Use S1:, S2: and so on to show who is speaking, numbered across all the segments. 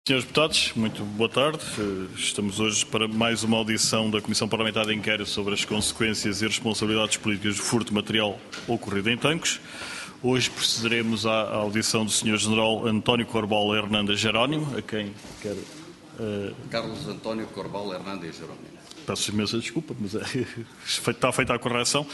S1: Senhores deputados, muito boa tarde. Estamos hoje para mais uma audição da Comissão Parlamentar de Inquérito sobre as consequências e responsabilidades políticas do furto de material ocorrido em Tancos. Hoje procederemos à audição do Sr. General António Corbal Hernandes Jerónimo, a quem quero...
S2: Carlos António Corbal Hernandes Jerónimo.
S1: Peço imensa desculpa, mas está feita a correção.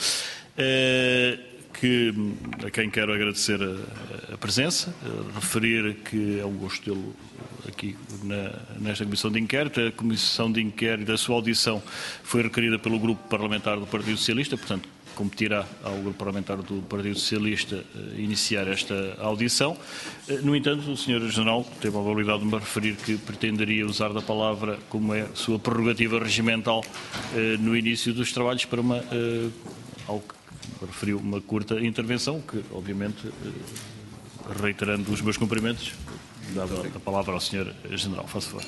S1: A quem quero agradecer a presença, referir que é um gosto tê-lo aqui nesta Comissão de Inquérito. A Comissão de Inquérito, a sua audição foi requerida pelo Grupo Parlamentar do Partido Socialista, portanto, competirá ao Grupo Parlamentar do Partido Socialista iniciar esta audição. No entanto, o Sr. General teve a habilidade de me referir que pretenderia usar da palavra, como é sua prerrogativa regimental, no início dos trabalhos para referiu uma curta intervenção, que obviamente, reiterando os meus cumprimentos, dava a palavra ao Sr. General. Faça favor.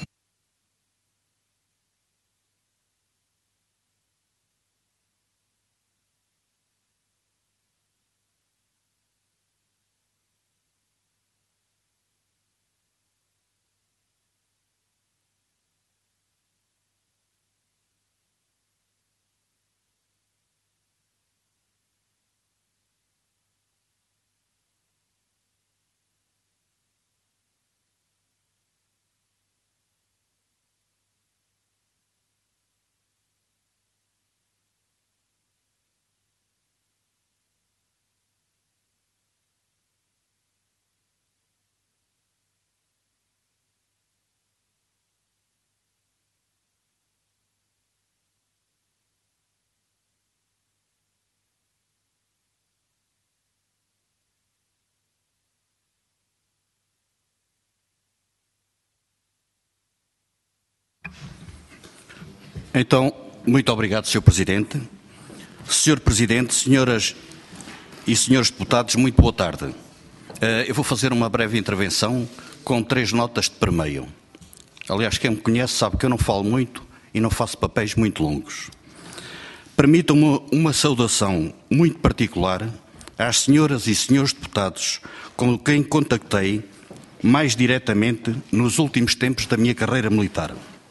S2: Então, muito obrigado, Sr. Presidente. Sr. Presidente, senhoras e senhores deputados, muito boa tarde. Eu vou fazer uma breve intervenção com 3 notas de permeio. Aliás, quem me conhece sabe que eu não falo muito e não faço papéis muito longos. Permitam-me uma saudação muito particular às senhoras e senhores deputados com quem contactei mais diretamente nos últimos tempos da minha carreira militar.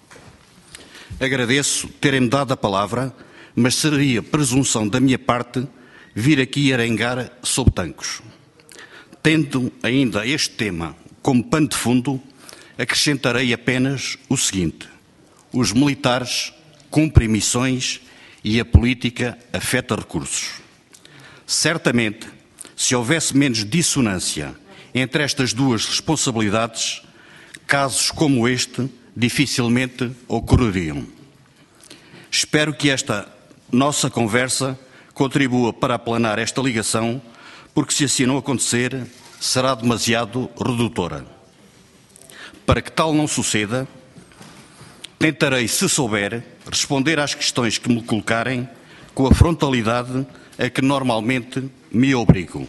S2: Agradeço terem-me dado a palavra, mas seria presunção da minha parte vir aqui arengar sobre Tancos. Tendo ainda este tema como pano de fundo, acrescentarei apenas o seguinte: os militares cumprem missões e a política afeta recursos. Certamente, se houvesse menos dissonância entre estas duas responsabilidades, casos como este dificilmente ocorreriam. Espero que esta nossa conversa contribua para aplanar esta ligação, porque se assim não acontecer, será demasiado redutora. Para que tal não suceda, tentarei, se souber, responder às questões que me colocarem com a frontalidade a que normalmente me obrigo.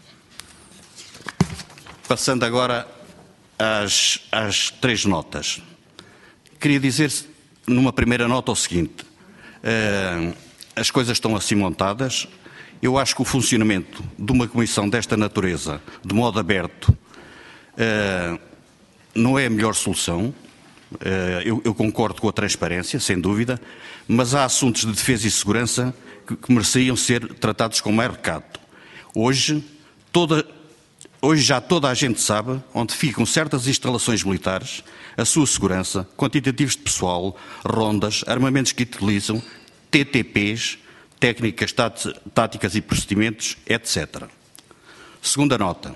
S2: Passando agora às 3 notas. Queria dizer, numa primeira nota, o seguinte: as coisas estão assim montadas. Eu acho que o funcionamento de uma comissão desta natureza, de modo aberto, não é a melhor solução. Eu concordo com a transparência, sem dúvida, mas há assuntos de defesa e segurança que mereciam ser tratados com mais recato. Hoje já toda a gente sabe onde ficam certas instalações militares, a sua segurança, quantitativos de pessoal, rondas, armamentos que utilizam, TTPs, técnicas táticas e procedimentos, etc. Segunda nota.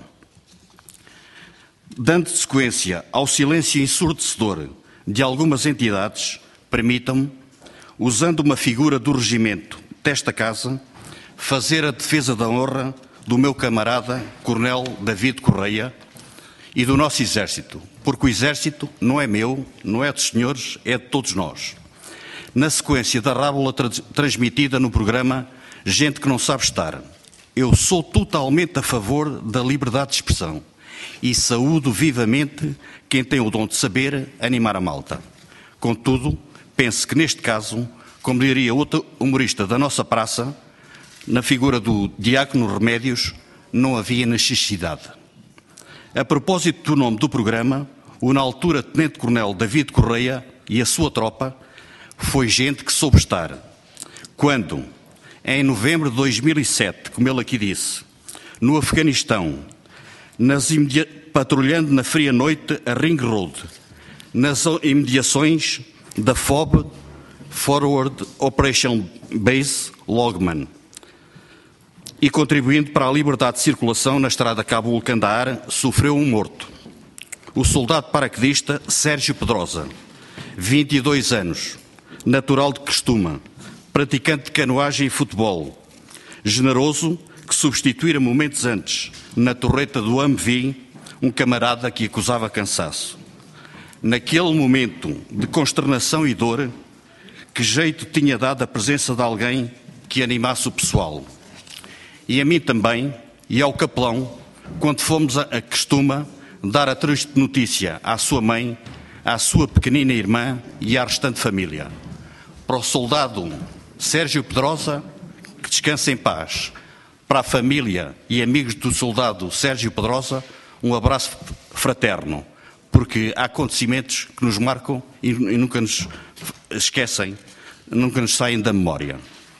S2: Dando sequência ao silêncio ensurdecedor de algumas entidades, permitam-me, usando uma figura do regimento desta Casa, fazer a defesa da honra do meu camarada Coronel David Correia e do nosso Exército, porque o Exército não é meu, não é dos senhores, é de todos nós. Na sequência da rábula transmitida no programa Gente que não sabe estar, eu sou totalmente a favor da liberdade de expressão e saúdo vivamente quem tem o dom de saber animar a malta. Contudo, penso que neste caso, como diria outro humorista da nossa praça, na figura do Diácono Remédios, não havia necessidade. A propósito do nome do programa, o na altura Tenente-Coronel David Correia e a sua tropa, foi gente que soube estar. Quando, em novembro de 2007, como ele aqui disse, no Afeganistão, patrulhando na fria noite a Ring Road, nas imediações da FOB, Forward Operation Base Logman, e contribuindo para a liberdade de circulação na estrada Cabul-Kandahar, sofreu um morto. O soldado paraquedista Sérgio Pedrosa, 22 anos, natural de Crestuma, praticante de canoagem e futebol, generoso, que substituíra momentos antes, na torreta do Humvee, um camarada que acusava cansaço. Naquele momento de consternação e dor, que jeito tinha dado a presença de alguém que animasse o pessoal. E a mim também, e ao capelão, quando fomos a Crestuma dar a triste notícia à sua mãe, à sua pequenina irmã e à restante família. Para o soldado Sérgio Pedrosa, que descanse em paz. Para a família e amigos do soldado Sérgio Pedrosa, um abraço fraterno, porque há acontecimentos que nos marcam e nunca nos esquecem, nunca nos saem da memória.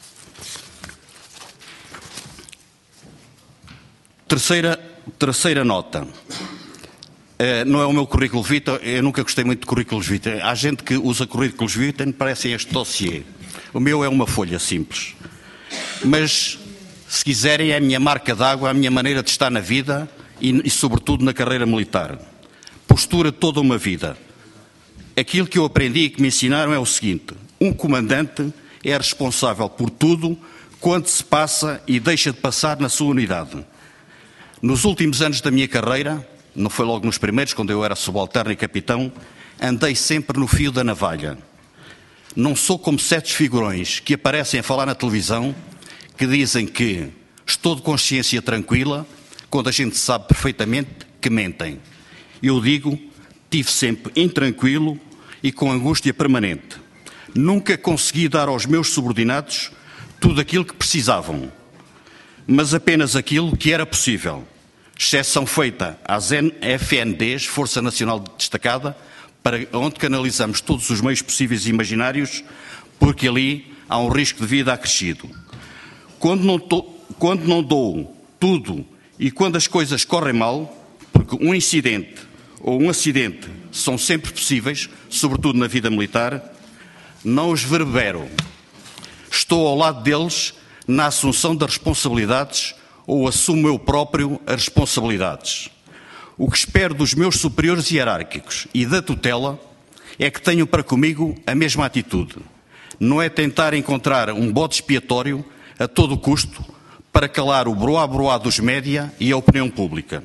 S2: Terceira nota. Não é o meu currículo vitae, eu nunca gostei muito de currículos vitae. Há gente que usa currículos vitae e me parecem este dossiê. O meu é uma folha simples. Mas, se quiserem, é a minha marca d'água, a minha maneira de estar na vida e sobretudo, na carreira militar. Postura toda uma vida. Aquilo que eu aprendi e que me ensinaram é o seguinte: um comandante é responsável por tudo quanto se passa e deixa de passar na sua unidade. Nos últimos anos da minha carreira, não foi logo nos primeiros, quando eu era subalterno e capitão, andei sempre no fio da navalha. Não sou como certos figurões que aparecem a falar na televisão, que dizem que estou de consciência tranquila, quando a gente sabe perfeitamente que mentem. Eu digo, tive sempre intranquilo e com angústia permanente. Nunca consegui dar aos meus subordinados tudo aquilo que precisavam, mas apenas aquilo que era possível. Exceção feita às FNDs, Força Nacional Destacada, para onde canalizamos todos os meios possíveis e imaginários, porque ali há um risco de vida acrescido. Quando não dou tudo e quando as coisas correm mal, porque um incidente ou um acidente são sempre possíveis, sobretudo na vida militar, não os verbero. Estou ao lado deles na assunção das responsabilidades ou assumo eu próprio as responsabilidades. O que espero dos meus superiores hierárquicos e da tutela é que tenham para comigo a mesma atitude. Não é tentar encontrar um bode expiatório a todo custo para calar o broá-broá dos média e a opinião pública.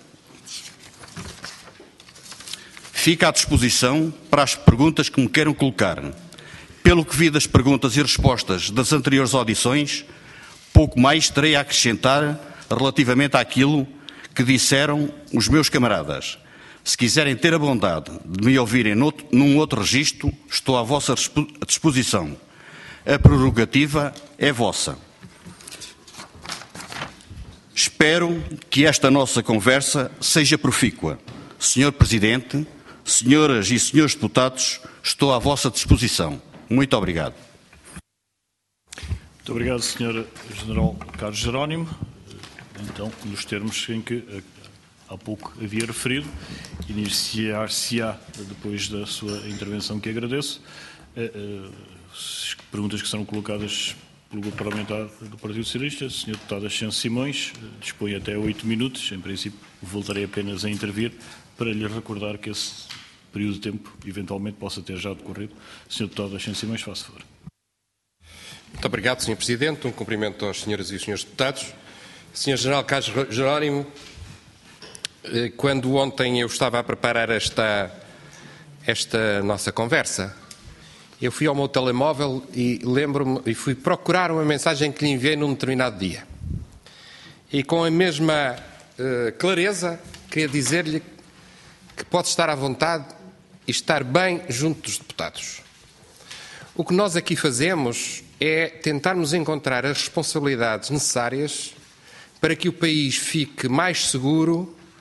S2: Fico à disposição para as perguntas que me queiram colocar. Pelo que vi das perguntas e respostas das anteriores audições, pouco mais terei a acrescentar relativamente àquilo que disseram os meus camaradas. Se quiserem ter a bondade de me ouvirem num outro registro, estou à vossa disposição. A prerrogativa é vossa. Espero que esta nossa conversa seja profícua. Senhor Presidente, senhoras e senhores deputados, estou à vossa disposição. Muito obrigado.
S1: Muito obrigado, Sr. General Carlos Jerónimo. Então, nos termos em que há pouco havia referido, iniciar-se-á, depois da sua intervenção, que agradeço, as perguntas que serão colocadas pelo Grupo Parlamentar do Partido Socialista. O Sr. Deputado Ascenso Simões dispõe até 8 minutos. Em princípio, voltarei apenas a intervir para lhe recordar que esse período de tempo, eventualmente, possa ter já decorrido. Sr. Deputado Ascenso Simões, faça favor.
S3: Muito obrigado, Sr. Presidente. Um cumprimento aos senhoras e os senhores deputados. Sr. General Carlos Jerónimo, quando ontem eu estava a preparar esta nossa conversa, eu fui ao meu telemóvel e lembro-me e fui procurar uma mensagem que lhe enviei num determinado dia. E com a mesma clareza, queria dizer-lhe que pode estar à vontade e estar bem junto dos deputados. O que nós aqui fazemos é tentarmos encontrar as responsabilidades necessárias para que o país fique mais seguro,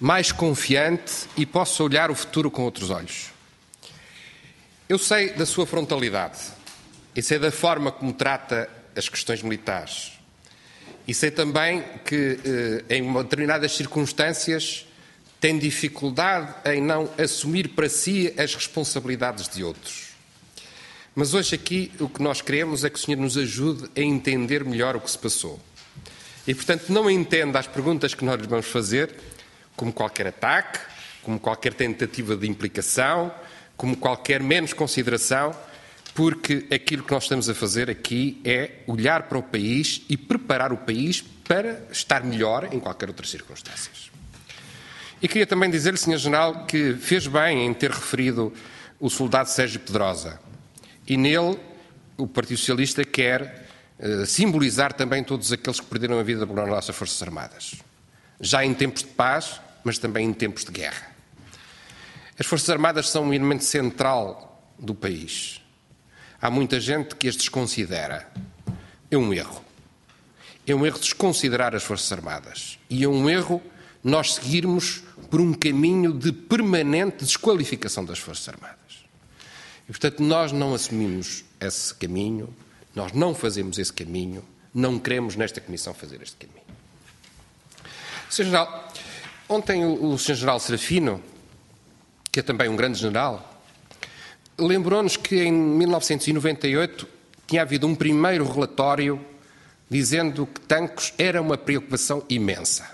S3: mais confiante e possa olhar o futuro com outros olhos. Eu sei da sua frontalidade e sei da forma como trata as questões militares. E sei também que, em determinadas circunstâncias, tem dificuldade em não assumir para si as responsabilidades de outros. Mas hoje aqui o que nós queremos é que o Senhor nos ajude a entender melhor o que se passou. E, portanto, não entenda as perguntas que nós lhe vamos fazer como qualquer ataque, como qualquer tentativa de implicação, como qualquer menos consideração, porque aquilo que nós estamos a fazer aqui é olhar para o país e preparar o país para estar melhor em qualquer outras circunstâncias. E queria também dizer-lhe, Sr. General, que fez bem em ter referido o soldado Sérgio Pedrosa. E nele, o Partido Socialista quer simbolizar também todos aqueles que perderam a vida pelas nossas Forças Armadas. Já em tempos de paz, mas também em tempos de guerra. As Forças Armadas são um elemento central do país. Há muita gente que as desconsidera. É um erro. É um erro desconsiderar as Forças Armadas. E é um erro nós seguirmos por um caminho de permanente desqualificação das Forças Armadas. E, portanto, nós não assumimos esse caminho, nós não fazemos esse caminho, não queremos nesta Comissão fazer este caminho. Sr. General, ontem o Sr. General Serafino, que é também um grande general, lembrou-nos que em 1998 tinha havido um primeiro relatório dizendo que tanques era uma preocupação imensa.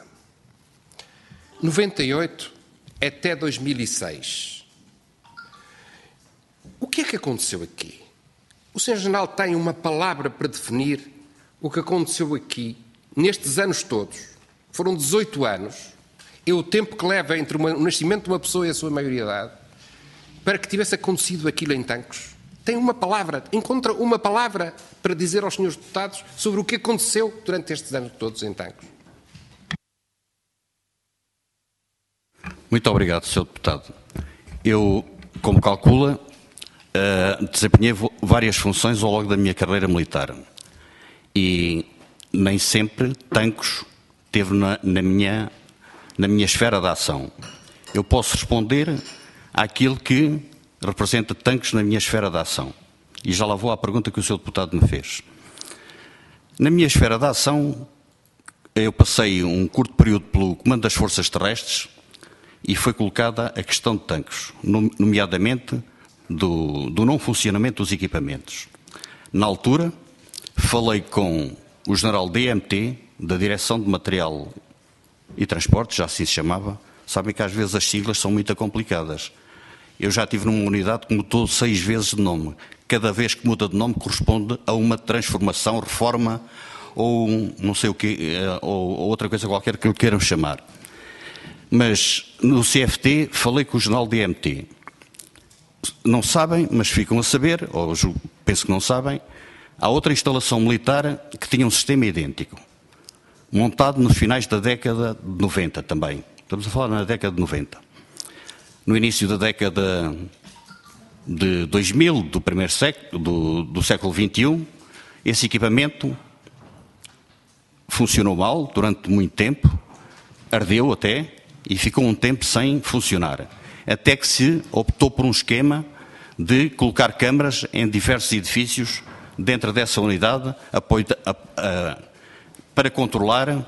S3: 98 até 2006. O que é que aconteceu aqui? O Sr. General tem uma palavra para definir o que aconteceu aqui nestes anos todos. Foram 18 anos. É o tempo que leva entre o nascimento de uma pessoa e a sua maioridade para que tivesse acontecido aquilo em Tancos. Tem uma palavra, encontra uma palavra para dizer aos senhores deputados sobre o que aconteceu durante estes anos todos em Tancos.
S2: Muito obrigado, Sr. Deputado. Eu, como calcula, desempenhei várias funções ao longo da minha carreira militar e nem sempre Tancos esteve na minha esfera de ação. Eu posso responder àquilo que representa Tancos na minha esfera de ação. E já lá vou à pergunta que o Sr. Deputado me fez. Na minha esfera de ação, eu passei um curto período pelo Comando das Forças Terrestres e foi colocada a questão de Tancos, nomeadamente do não funcionamento dos equipamentos. Na altura, falei com o General DMT, da Direção de Material e Transportes, já assim se chamava. Sabem que às vezes as siglas são muito complicadas. Eu já estive numa unidade que mudou 6 vezes de nome. Cada vez que muda de nome corresponde a uma transformação, reforma ou não sei o quê, ou outra coisa qualquer que lhe queiram chamar. Mas no CFT falei com o General DMT. Não sabem, mas ficam a saber, ou penso que não sabem, há outra instalação militar que tinha um sistema idêntico, montado nos finais da década de 90 também. Estamos a falar na década de 90. No início da década de 2000, do primeiro século, do século XXI, esse equipamento funcionou mal durante muito tempo, ardeu até, e ficou um tempo sem funcionar. Até que se optou por um esquema de colocar câmaras em diversos edifícios dentro dessa unidade para controlar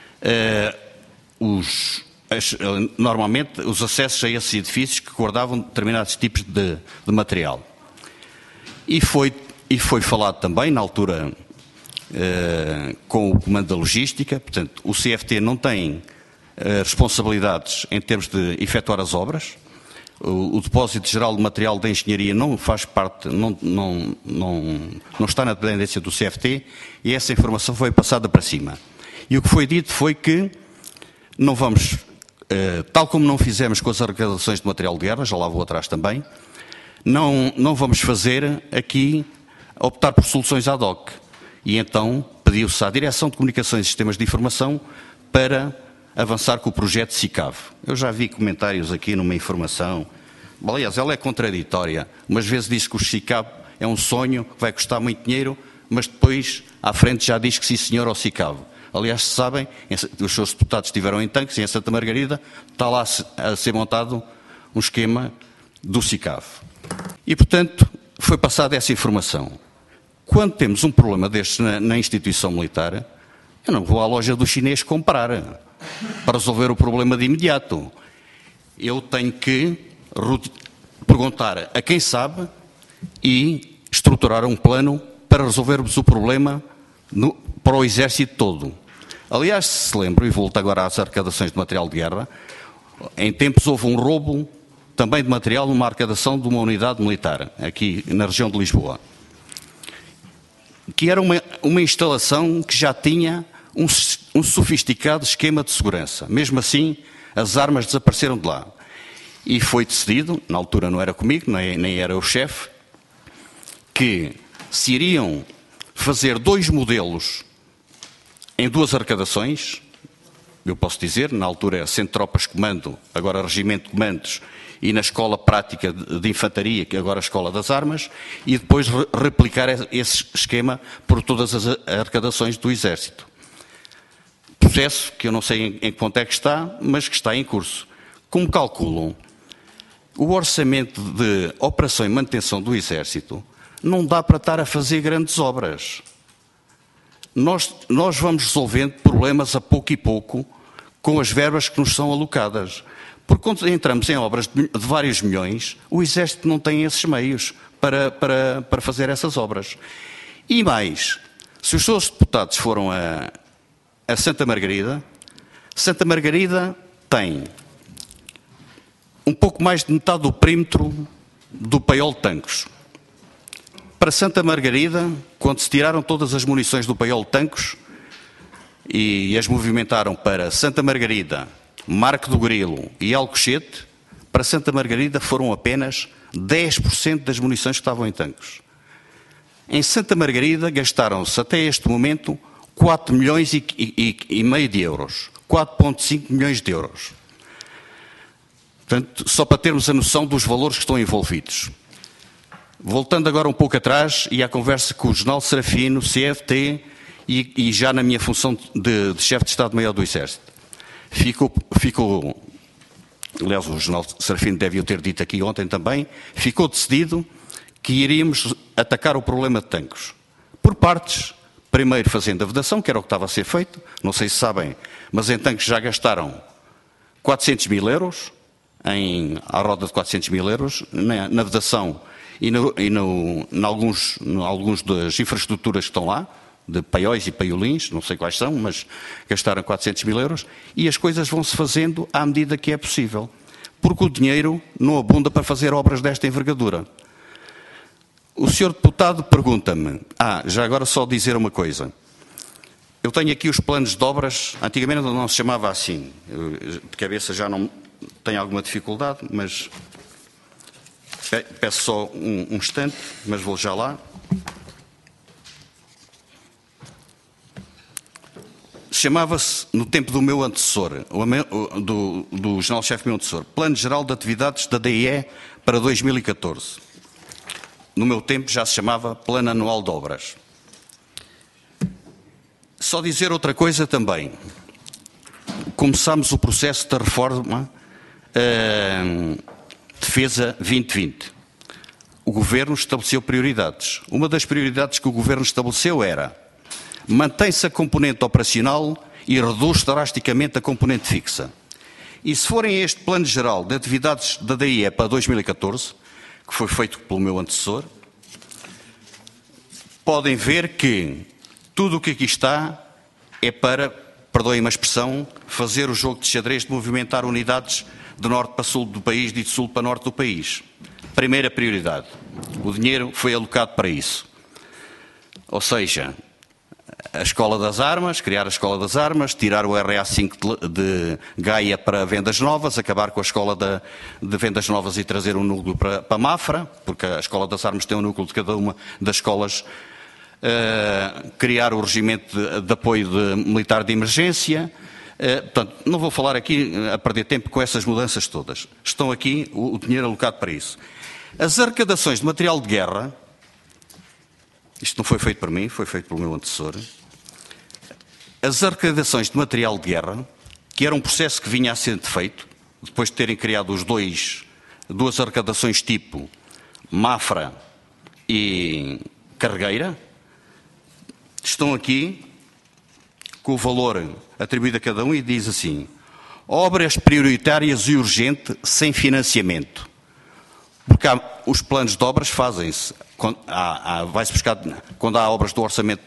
S2: normalmente os acessos a esses edifícios que guardavam determinados tipos de material. E foi falado também, na altura, com o Comando da Logística. Portanto, o CFT não tem responsabilidades em termos de efetuar as obras. O Depósito Geral de Material de Engenharia não faz parte, não está na dependência do CFT, e essa informação foi passada para cima. E o que foi dito foi que não vamos, tal como não fizemos com as arrecadações de material de guerra, já lá vou atrás também, não vamos fazer aqui, optar por soluções ad hoc. E então pediu-se à Direção de Comunicações e Sistemas de Informação para avançar com o projeto SICAV. Eu já vi comentários aqui numa informação, aliás, ela é contraditória. Umas vezes diz que o SICAV é um sonho, que vai custar muito dinheiro, mas depois, à frente, já diz que sim senhor ao SICAV. Aliás, se sabem, os seus deputados estiveram em Tanques, em Santa Margarida, está lá a ser montado um esquema do SICAV. E, portanto, foi passada essa informação. Quando temos um problema destes na instituição militar, eu não vou à loja do chinês comprar para resolver o problema de imediato. Eu tenho que perguntar a quem sabe e estruturar um plano para resolvermos o problema para o Exército todo. Aliás, se se lembra, e volto agora às arrecadações de material de guerra, em tempos houve um roubo também de material numa arrecadação de uma unidade militar, aqui na região de Lisboa, que era uma instalação que já tinha um sofisticado esquema de segurança. Mesmo assim, as armas desapareceram de lá. E foi decidido, na altura não era comigo, nem era o chefe, que se iriam fazer 2 modelos em 2 arrecadações, eu posso dizer, na altura Centro de Tropas Comando, agora Regimento de Comandos, e na Escola Prática de Infantaria, que agora é a Escola das Armas, e depois replicar esse esquema por todas as arrecadações do Exército. Processo que eu não sei em que ponto é que está, mas que está em curso. Como calculam, o orçamento de operação e manutenção do Exército não dá para estar a fazer grandes obras. Nós vamos resolvendo problemas a pouco e pouco com as verbas que nos são alocadas. Porque quando entramos em obras de vários milhões, o Exército não tem esses meios para fazer essas obras. E mais, se os seus deputados foram a Santa Margarida tem um pouco mais de metade do perímetro do Paiol de Tancos. Para Santa Margarida, quando se tiraram todas as munições do Paiol de Tancos e as movimentaram para Santa Margarida, Marco do Grilo e Alcochete, para Santa Margarida foram apenas 10% das munições que estavam em Tancos. Em Santa Margarida gastaram-se até este momento 4 milhões e meio de euros. 4,5 milhões de euros. Portanto, só para termos a noção dos valores que estão envolvidos. Voltando agora um pouco atrás e à conversa com o General Serafino, CFT e já na minha função de chefe de Estado-Maior do Exército. Aliás, o General Serafino deve o ter dito aqui ontem também, ficou decidido que iríamos atacar o problema de Tancos. Por partes, primeiro fazendo a vedação, que era o que estava a ser feito, não sei se sabem, mas em Tancos já gastaram 400 mil euros, à roda de 400 mil euros, na vedação e em alguns das infraestruturas que estão lá, de paióis e paiolins, não sei quais são, mas gastaram 400 mil euros, e as coisas vão-se fazendo à medida que é possível, porque o dinheiro não abunda para fazer obras desta envergadura. O senhor deputado pergunta-me, já agora só dizer uma coisa, eu tenho aqui os planos de obras, antigamente não se chamava assim, de cabeça já não tenho alguma dificuldade, mas peço só um instante, mas vou já lá. Chamava-se, no tempo do meu antecessor, do general-chefe meu antecessor, Plano Geral de Atividades da DIE para 2014. No meu tempo já se chamava Plano Anual de Obras. Só dizer outra coisa também. Começámos o processo da reforma Defesa 2020. O Governo estabeleceu prioridades. Uma das prioridades que o Governo estabeleceu era: mantém-se a componente operacional e reduz drasticamente a componente fixa. E se forem a este Plano Geral de Atividades da DIE para 2014, que foi feito pelo meu antecessor, podem ver que tudo o que aqui está é para, perdoem-me a expressão, fazer o jogo de xadrez de movimentar unidades de norte para sul do país e de sul para norte do país. Primeira prioridade. O dinheiro foi alocado para isso. Ou seja, a Escola das Armas, criar a Escola das Armas, tirar o RA5 de Gaia para Vendas Novas, acabar com a Escola de Vendas Novas e trazer um núcleo para Mafra, porque a Escola das Armas tem um núcleo de cada uma das escolas, criar o Regimento de Apoio Militar de Emergência. Portanto, não vou falar aqui a perder tempo com essas mudanças todas. Estão aqui o dinheiro alocado para isso. As arrecadações de material de guerra, isto não foi feito por mim, foi feito pelo meu antecessor. as arrecadações de material de guerra, que era um processo que vinha a ser feito, depois de terem criado duas arrecadações tipo Mafra e Carregueira, estão aqui com o valor atribuído a cada um e diz assim: obras prioritárias e urgentes sem financiamento. Porque os planos de obras fazem-se, vai-se buscar, quando há obras do orçamento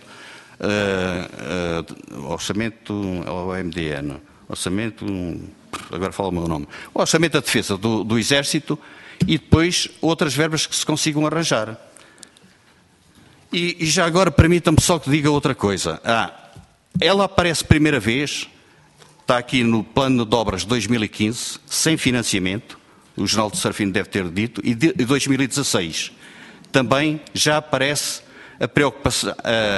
S2: OMDN, agora fala o meu nome, o orçamento da defesa do Exército, e depois outras verbas que se consigam arranjar. E já agora permitam-me só que diga outra coisa. Ela aparece primeira vez, está aqui no plano de obras de 2015, sem financiamento, o Jornal de Serafim deve ter dito, e de 2016 também já aparece a preocupação,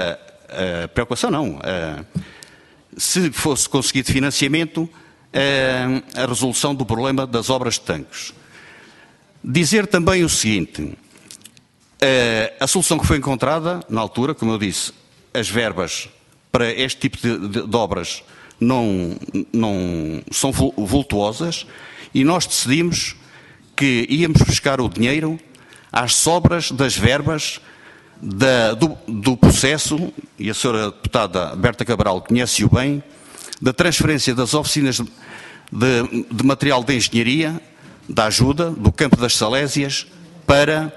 S2: se fosse conseguido financiamento, a resolução do problema das obras de tanques. Dizer também o seguinte: a solução que foi encontrada na altura, como eu disse, as verbas para este tipo de obras não são vultuosas, e nós decidimos que íamos buscar o dinheiro às sobras das verbas do processo, e a senhora deputada Berta Cabral conhece-o bem, da transferência das oficinas de material de engenharia, da ajuda, do campo das Salésias, para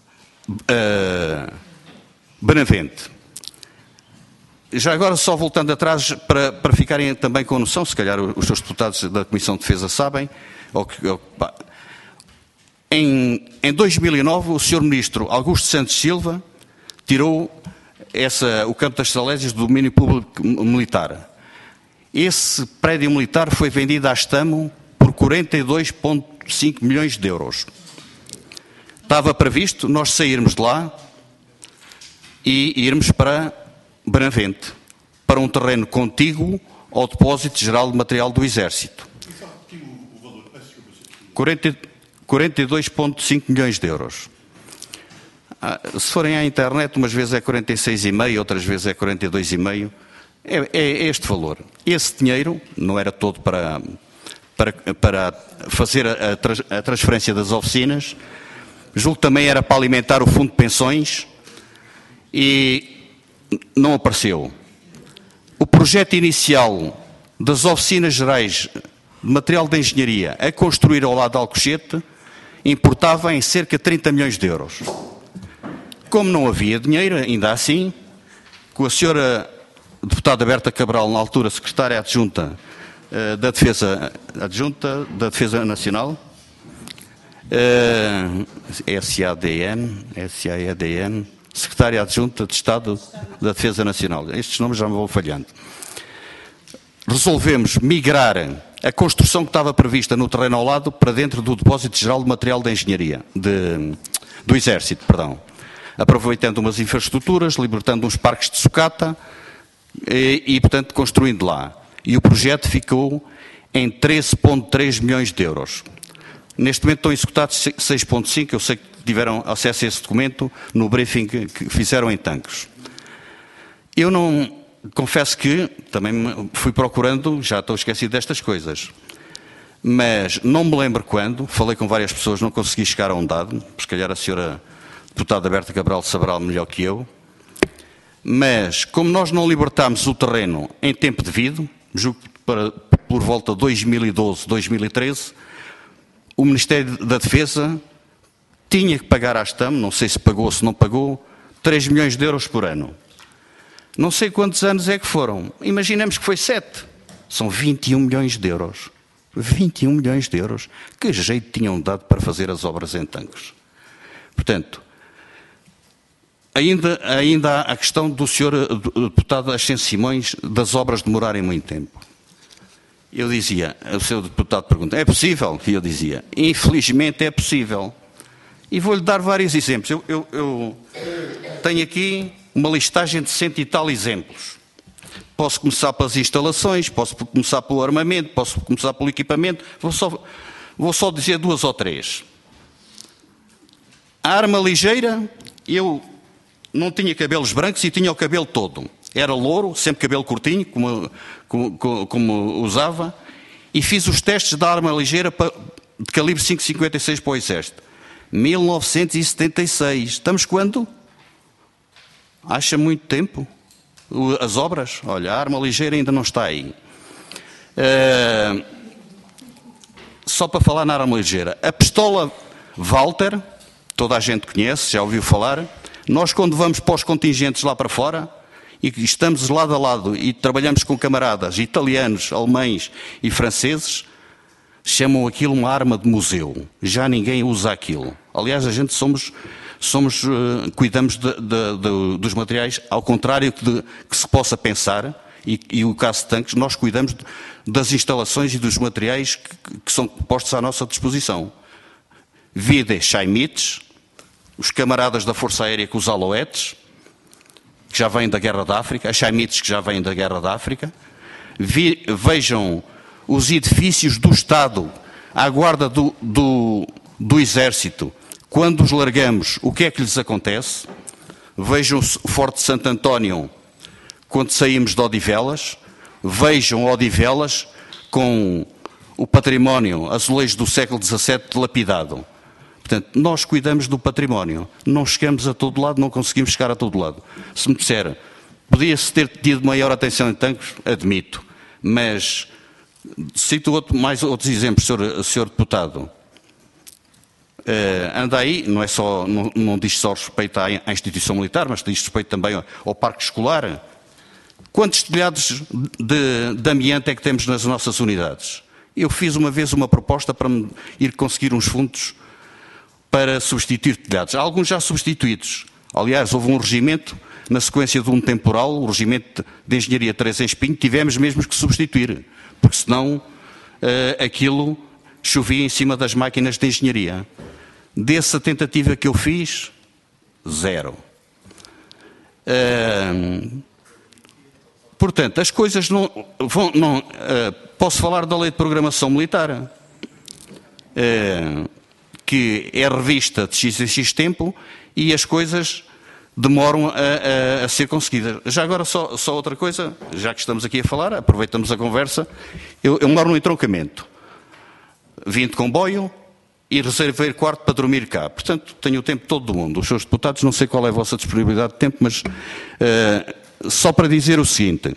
S2: Benavente. Já agora, só voltando atrás, para ficarem também com noção, se calhar os seus deputados da Comissão de Defesa sabem, em 2009 o Sr. Ministro Augusto Santos Silva tirou o campo das Salésias do domínio público militar. Esse prédio militar foi vendido à Estamo por 42,5 milhões de euros. Estava previsto nós sairmos de lá e irmos para Benavente, para um terreno contíguo ao Depósito Geral de Material do Exército. 42,5 milhões de euros. Se forem à internet, umas vezes é 46,5, outras vezes é 42,5. É este valor. Esse dinheiro não era todo para fazer a transferência das oficinas, julgo que também era para alimentar o fundo de pensões, e não apareceu. O projeto inicial das oficinas gerais de material de engenharia a construir ao lado de Alcochete importava em cerca de 30 milhões de euros. Como não havia dinheiro, ainda assim, com a senhora deputada Berta Cabral, na altura secretária adjunta da Defesa Nacional, SAEDN, secretária adjunta de Estado da Defesa Nacional. Estes nomes já me vão falhando. Resolvemos migrar a construção que estava prevista no terreno ao lado para dentro do Depósito Geral de Material de Engenharia, do Exército, aproveitando umas infraestruturas, libertando uns parques de sucata e, portanto, construindo lá. E o projeto ficou em 13,3 milhões de euros. Neste momento estão executados 6,5, eu sei que tiveram acesso a esse documento no briefing que fizeram em Tancos. Eu não... Confesso que também fui procurando, já estou esquecido destas coisas, mas não me lembro quando, falei com várias pessoas, não consegui chegar a um dado, se calhar a senhora deputada Berta Cabral saberá melhor que eu, mas como nós não libertámos o terreno em tempo devido, julgo que por volta de 2012, 2013, o Ministério da Defesa tinha que pagar à Estamo, não sei se pagou ou se não pagou, 3 milhões de euros por ano. Não sei quantos anos é que foram. Imaginemos que foi 7. São 21 milhões de euros. 21 milhões de euros. Que jeito tinham dado para fazer as obras em Tancos? Portanto, ainda há a questão do senhor deputado Ascenso Simões das obras demorarem muito tempo. Eu dizia, o senhor deputado pergunta, é possível? E eu dizia, infelizmente é possível. E vou-lhe dar vários exemplos. Eu tenho aqui uma listagem de 100 e tal exemplos. Posso começar pelas instalações, posso começar pelo armamento, posso começar pelo equipamento, vou só dizer 2 ou 3. A arma ligeira, eu não tinha cabelos brancos e tinha o cabelo todo. era louro, sempre cabelo curtinho, como usava, e fiz os testes da arma ligeira de calibre 5,56 para o Exército. 1976. Estamos quando? Acha muito tempo? As obras? Olha, a arma ligeira ainda não está aí. Só para falar na arma ligeira. A pistola Walter, toda a gente conhece, já ouviu falar. Nós, quando vamos para os contingentes lá para fora, e estamos lado a lado e trabalhamos com camaradas italianos, alemães e franceses, chamam aquilo uma arma de museu. Já ninguém usa aquilo. Aliás, a gente cuidamos dos materiais, ao contrário que se possa pensar, e o caso de tanques, nós cuidamos das instalações e dos materiais que são postos à nossa disposição. Vide Chaimites, os camaradas da Força Aérea com os Alouetes, que já vêm da Guerra da África, as Chaimites que já vêm da Guerra da África. Vejam os edifícios do Estado, à guarda do Exército. Quando os largamos, o que é que lhes acontece? Vejam o Forte de Santo António, quando saímos de Odivelas. Vejam Odivelas com o património azulejo do século XVII dilapidado. Portanto, nós cuidamos do património. Não chegamos a todo lado, não conseguimos chegar a todo lado. Se me disser, podia-se ter tido maior atenção em tanques, admito. Mas cito mais outros exemplos, Sr. Deputado. Anda aí, não diz só respeito à instituição militar, mas diz respeito também ao parque escolar. Quantos telhados de amianto é que temos nas nossas unidades? Eu fiz uma vez uma proposta para ir conseguir uns fundos para substituir telhados. Há alguns já substituídos. Aliás, houve um regimento, na sequência de um temporal, o regimento de Engenharia 3 em Espinho, tivemos mesmo que substituir, porque senão aquilo chovia em cima das máquinas de engenharia. Dessa tentativa que eu fiz, 0. Portanto, as coisas não vão... posso falar da Lei de Programação Militar, que é revista de X em X tempo e as coisas demoram a ser conseguidas. Já agora, só outra coisa, já que estamos aqui a falar, aproveitamos a conversa. Eu moro no entroncamento. Vim de comboio e reservei quarto para dormir cá. Portanto, tenho o tempo todo do mundo. Os seus deputados, não sei qual é a vossa disponibilidade de tempo, mas só para dizer o seguinte.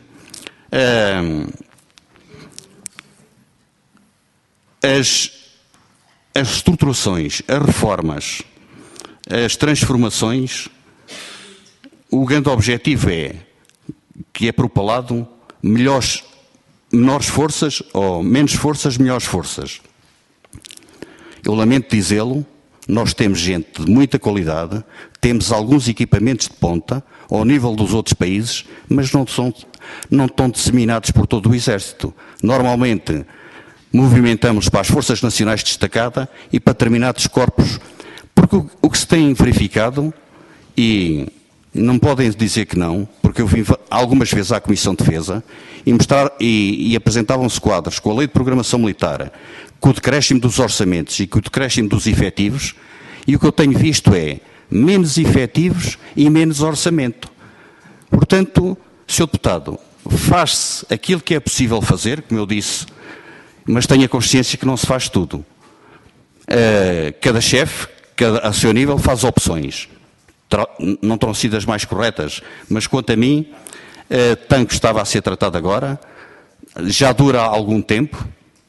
S2: As estruturações, as reformas, as transformações, o grande objetivo é que é propalado menores forças ou menos forças, melhores forças. Eu lamento dizê-lo, nós temos gente de muita qualidade, temos alguns equipamentos de ponta, ao nível dos outros países, mas não estão disseminados por todo o Exército. Normalmente, movimentamos para as Forças Nacionais destacadas e para determinados corpos, porque o que se tem verificado, e não podem dizer que não, porque eu vim algumas vezes à Comissão de Defesa e apresentavam-se quadros com a Lei de Programação Militar, com o decréscimo dos orçamentos e com o decréscimo dos efetivos, e o que eu tenho visto é menos efetivos e menos orçamento. Portanto, Sr. Deputado, faz-se aquilo que é possível fazer, como eu disse, mas tenha consciência que não se faz tudo. Cada chefe, a seu nível, faz opções. Não terão sido as mais corretas, mas quanto a mim, tanque estava a ser tratado agora, já dura algum tempo,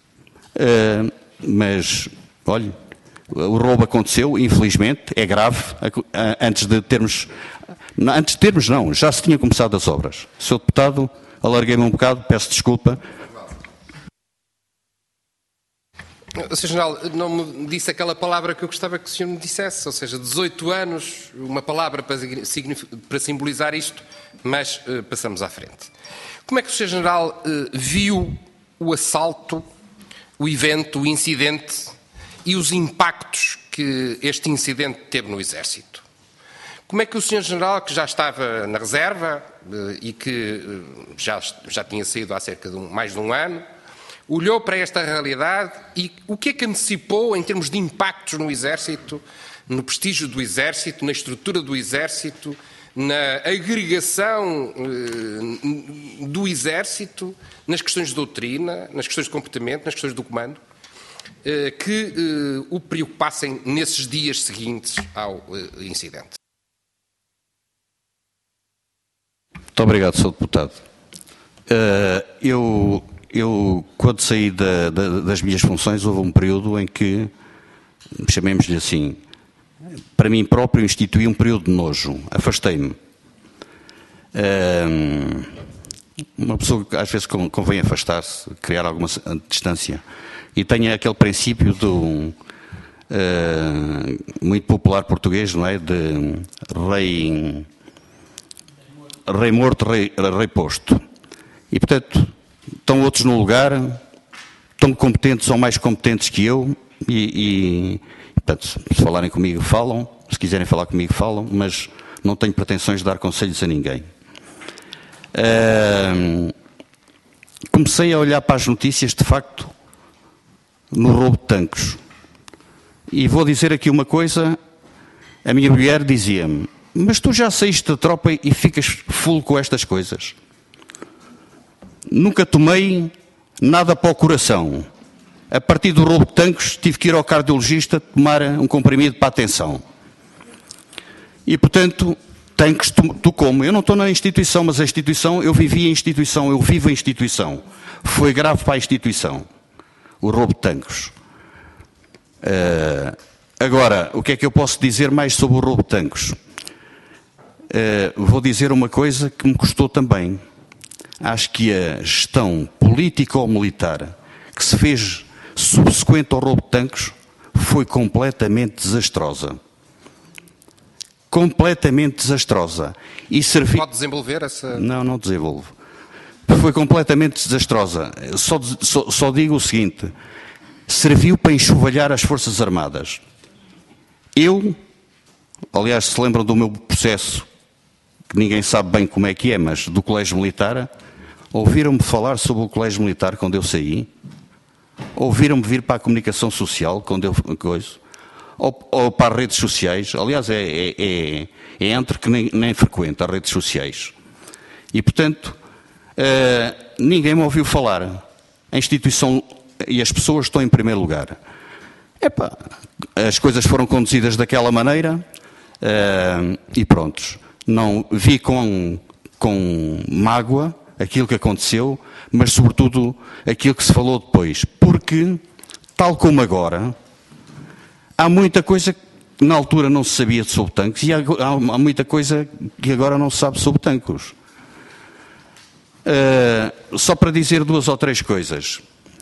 S2: mas, olha, o roubo aconteceu, infelizmente, é grave, antes de termos não, já se tinha começado as obras. Sr. Deputado, alarguei-me um bocado, peço desculpa.
S3: Sr. General, não me disse aquela palavra que eu gostava que o senhor me dissesse, ou seja, 18 anos, uma palavra para simbolizar isto, mas passamos à frente. Como é que o Sr. General viu o assalto, o evento, o incidente e os impactos que este incidente teve no Exército? Como é que o Sr. General, que já estava na reserva e que já tinha saído há cerca de mais de um ano, olhou para esta realidade e o que é que antecipou em termos de impactos no Exército, no prestígio do Exército, na estrutura do Exército, na agregação do Exército, nas questões de doutrina, nas questões de comportamento, nas questões do comando, que o preocupassem nesses dias seguintes ao incidente.
S2: Muito obrigado, Sr. Deputado. Eu quando saí das minhas funções, houve um período em que, chamemos-lhe assim, para mim próprio instituí um período de nojo, afastei-me. Uma pessoa que às vezes convém afastar-se, criar alguma distância, e tem aquele princípio do muito popular português, não é? De rei morto, rei posto. E, portanto, estão outros no lugar, tão competentes ou mais competentes que eu, portanto, se falarem comigo, falam, se quiserem falar comigo, falam, mas não tenho pretensões de dar conselhos a ninguém. Comecei a olhar para as notícias, de facto, no roubo de tanques. E vou dizer aqui uma coisa, a minha mulher dizia-me: mas tu já saíste da tropa e ficas full com estas coisas? Nunca tomei nada para o coração. A partir do roubo de tanques, tive que ir ao cardiologista tomar um comprimido para a tensão. E, portanto, tanques tu como? Eu não estou na instituição, mas a instituição, eu vivi a instituição, eu vivo a instituição. Foi grave para a instituição, o roubo de tanques. Agora, o que é que eu posso dizer mais sobre o roubo de tanques? Vou dizer uma coisa que me custou também. Acho que a gestão política ou militar que se fez subsequente ao roubo de tanques foi completamente desastrosa. Completamente desastrosa. E
S3: Pode desenvolver essa...
S2: Não desenvolvo. Foi completamente desastrosa. Só digo o seguinte: serviu para enxovalhar as Forças Armadas. Aliás, se lembram do meu processo, que ninguém sabe bem como é que é, mas do Colégio Militar, ouviram-me falar sobre o Colégio Militar quando eu saí? Ouviram-me vir para a comunicação social quando eu coiso? Ou para as redes sociais? Aliás, é entre que nem frequento as redes sociais. E, portanto, ninguém me ouviu falar. A instituição e as pessoas estão em primeiro lugar. As coisas foram conduzidas daquela maneira e prontos. Não vi com mágoa aquilo que aconteceu, mas sobretudo aquilo que se falou depois. Porque, tal como agora, há muita coisa que na altura não se sabia sobre tanques e há muita coisa que agora não se sabe sobre tanques. Só para dizer 2 ou 3 coisas.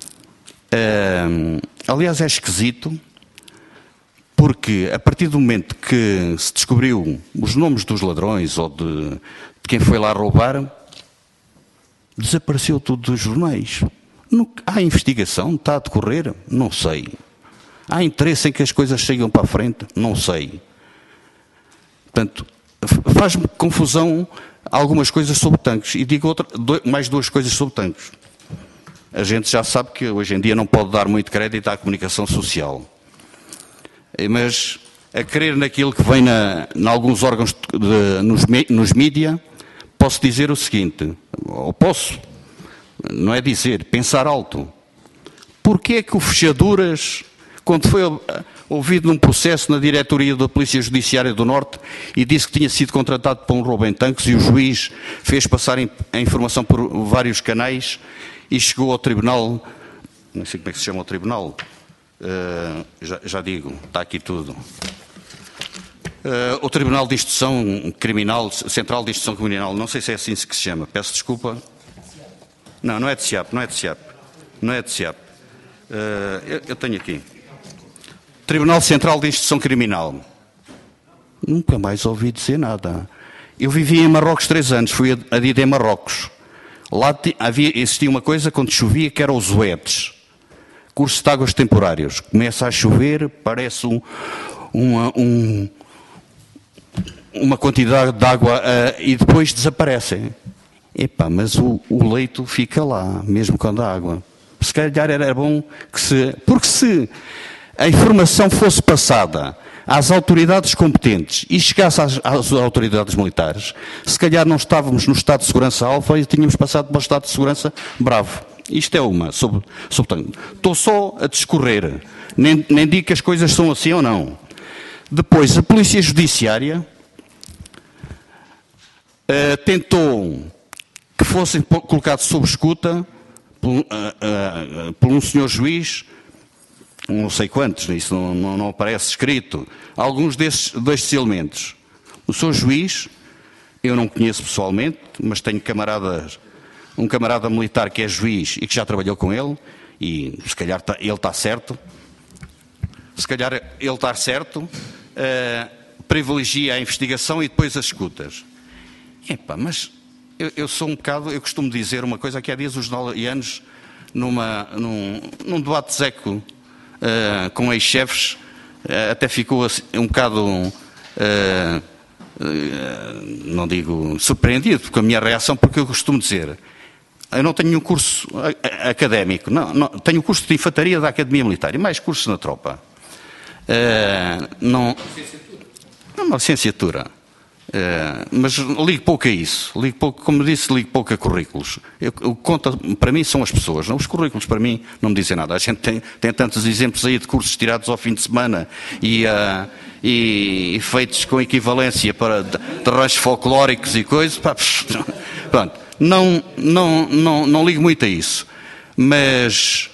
S2: Aliás, é esquisito, porque a partir do momento que se descobriu os nomes dos ladrões ou de quem foi lá roubar, desapareceu tudo dos jornais. Há investigação? Está a decorrer? Não sei. Há interesse em que as coisas cheguem para a frente? Não sei. Portanto, faz-me confusão algumas coisas sobre tanques. E digo mais 2 coisas sobre tanques. A gente já sabe que hoje em dia não pode dar muito crédito à comunicação social. Mas a crer naquilo que vem em alguns órgãos nos mídia, posso dizer o seguinte, ou posso, não é dizer, pensar alto. Porquê é que o Fechaduras, quando foi ouvido num processo na diretoria da Polícia Judiciária do Norte e disse que tinha sido contratado para um roubo em tanques e o juiz fez passar a informação por vários canais e chegou ao tribunal, não sei como é que se chama o tribunal, já digo, está aqui tudo. O Tribunal de Instrução Criminal, Central de Instrução Criminal, não sei se é assim que se chama, peço desculpa. Não é de SIAP, não é de SIAP. Eu tenho aqui. Tribunal Central de Instrução Criminal. Nunca mais ouvi dizer nada. Eu vivi em Marrocos 3 anos, fui adido em Marrocos. Lá existia uma coisa quando chovia que era os UETs, cursos de águas temporários. Começa a chover, parece uma quantidade de água e depois desaparecem. Mas o leito fica lá, mesmo quando há água. Se calhar era bom porque se a informação fosse passada às autoridades competentes e chegasse às autoridades militares, se calhar não estávamos no estado de segurança alfa e tínhamos passado para o estado de segurança bravo. Isto é uma. Estou só a discorrer. Nem digo que as coisas são assim ou não. Depois, a Polícia Judiciária tentou que fossem colocados sob escuta por um senhor juiz, não sei quantos, isso não aparece escrito, alguns destes elementos. O senhor juiz, eu não conheço pessoalmente, mas tenho um camarada militar que é juiz e que já trabalhou com ele, e se calhar ele está certo, privilegia a investigação e depois as escutas. Mas eu sou um bocado, eu costumo dizer uma coisa que há dias os jornalianos, num debate seco com ex-chefes, até ficou assim, um bocado, não digo surpreendido com a minha reação, porque eu costumo dizer, eu não tenho nenhum curso académico, não, tenho o curso de infantaria da Academia Militar e mais cursos na tropa. Uma licenciatura. Mas ligo pouco a isso. Como disse, ligo pouco a currículos. O que conta para mim são as pessoas. Não? Os currículos para mim não me dizem nada. A gente tem tantos exemplos aí de cursos tirados ao fim de semana e feitos com equivalência para de ranchos folclóricos e coisas. Pronto. Não ligo muito a isso. Mas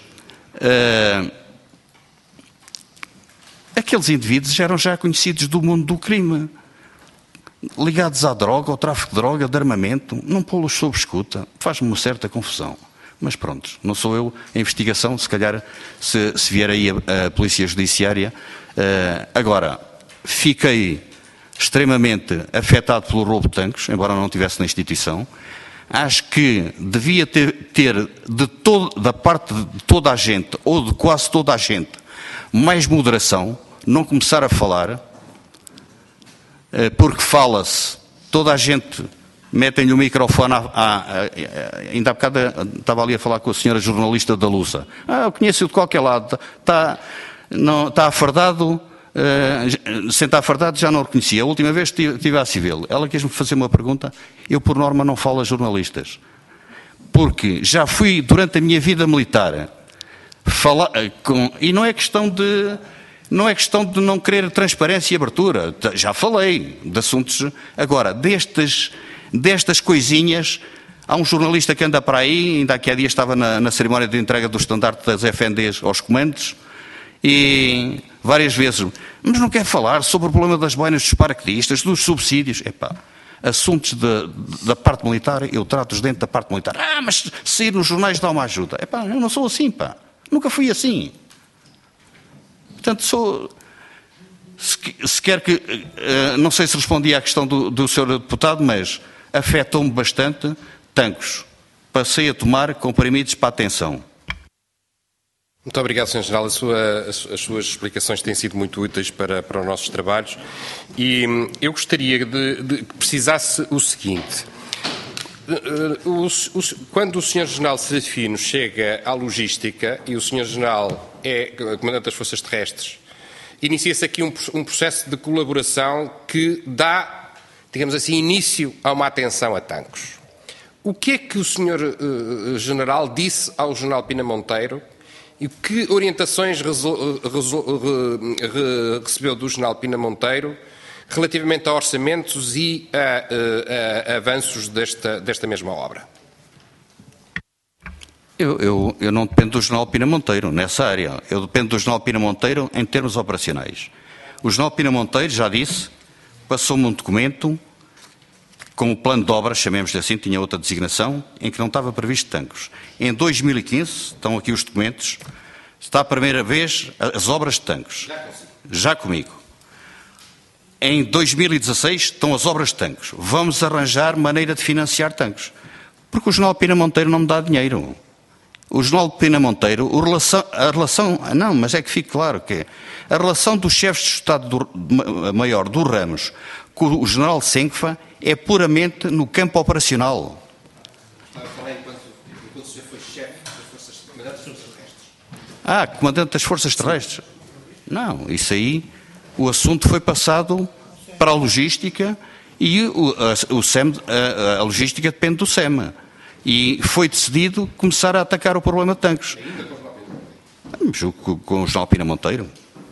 S2: aqueles indivíduos eram já conhecidos do mundo do crime, ligados à droga, ao tráfico de droga, de armamento. Não pô-los sob escuta faz-me uma certa confusão. Mas pronto, não sou eu a investigação, se calhar se vier aí a Polícia Judiciária. Agora, fiquei extremamente afetado pelo roubo de tanques, embora não estivesse na instituição. Acho que devia ter da parte de toda a gente, ou de quase toda a gente, mais moderação, não começar a falar, porque fala-se, toda a gente metem-lhe o microfone, ainda há bocado estava ali a falar com a senhora jornalista da Lusa. Eu conheço-o de qualquer lado, está afardado, sem estar afardado já não o reconhecia. A última vez estive a civil, ela quis-me fazer uma pergunta, eu por norma não falo a jornalistas, porque já fui durante a minha vida militar, e não é questão de não querer transparência e abertura. Já falei de assuntos. Agora, destas coisinhas, há um jornalista que anda para aí, ainda aqui há dias estava na cerimónia de entrega do estandarte das FNDs aos comandos, e várias vezes, mas não quer falar sobre o problema das boinas dos paraquedistas, dos subsídios. Assuntos da parte militar, eu trato-os dentro da parte militar. Mas sair nos jornais dá uma ajuda. Eu não sou assim, nunca fui assim. Portanto, se quer que, não sei se respondi à questão do Sr. Deputado, mas afetou-me bastante. Tancos, passei a tomar comprimidos para a atenção.
S3: Muito obrigado, Sr. General. As suas explicações têm sido muito úteis para os nossos trabalhos. E eu gostaria de que precisasse o seguinte. Quando o Sr. General Serafino chega à logística e o Sr. General é Comandante das Forças Terrestres, inicia-se aqui um processo de colaboração que dá, digamos assim, início a uma atenção a Tancos. O que é que o Sr. General disse ao General Pina Monteiro e que orientações recebeu do General Pina Monteiro relativamente a orçamentos e a avanços desta mesma obra?
S2: Eu não dependo do General Pina Monteiro nessa área. Eu dependo do General Pina Monteiro em termos operacionais. O General Pina Monteiro, já disse, passou-me um documento com o plano de obras, chamemos-lhe assim, tinha outra designação, em que não estava previsto tanques. Em 2015, estão aqui os documentos, está a primeira vez as obras de tanques. Já comigo. Em 2016 estão as obras de tanques. Vamos arranjar maneira de financiar tanques. Porque o General Pina Monteiro não me dá dinheiro. O General Pina Monteiro, a relação, não, mas é que fique claro que a relação dos chefes de Estado-Maior do Ramos com o General Senkfa é puramente no campo operacional.
S3: Estava a falar enquanto o senhor foi chefe das Forças Terrestres.
S2: Comandante das Forças Terrestres. Não, isso aí O assunto foi passado para a logística e o SEM, a logística depende do SEM. E foi decidido começar a atacar o problema de tanques. Com o General Pina Monteiro.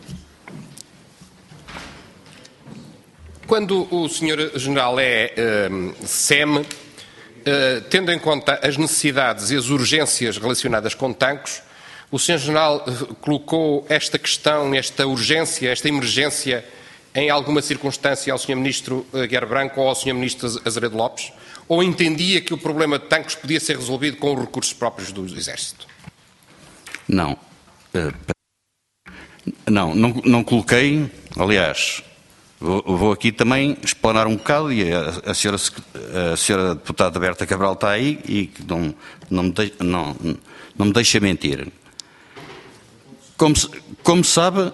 S3: Quando o Sr. General é SEM, tendo em conta as necessidades e as urgências relacionadas com tanques, o Sr. General colocou esta questão, esta urgência, esta emergência em alguma circunstância ao Sr. Ministro Guerra Branco ou ao Sr. Ministro Azeredo Lopes? Ou entendia que o problema de tanques podia ser resolvido com os recursos próprios do Exército?
S2: Não. Não coloquei. Aliás, vou aqui também explanar um bocado, e a senhora deputada Berta Cabral está aí e não me deixa mentir. Como sabe,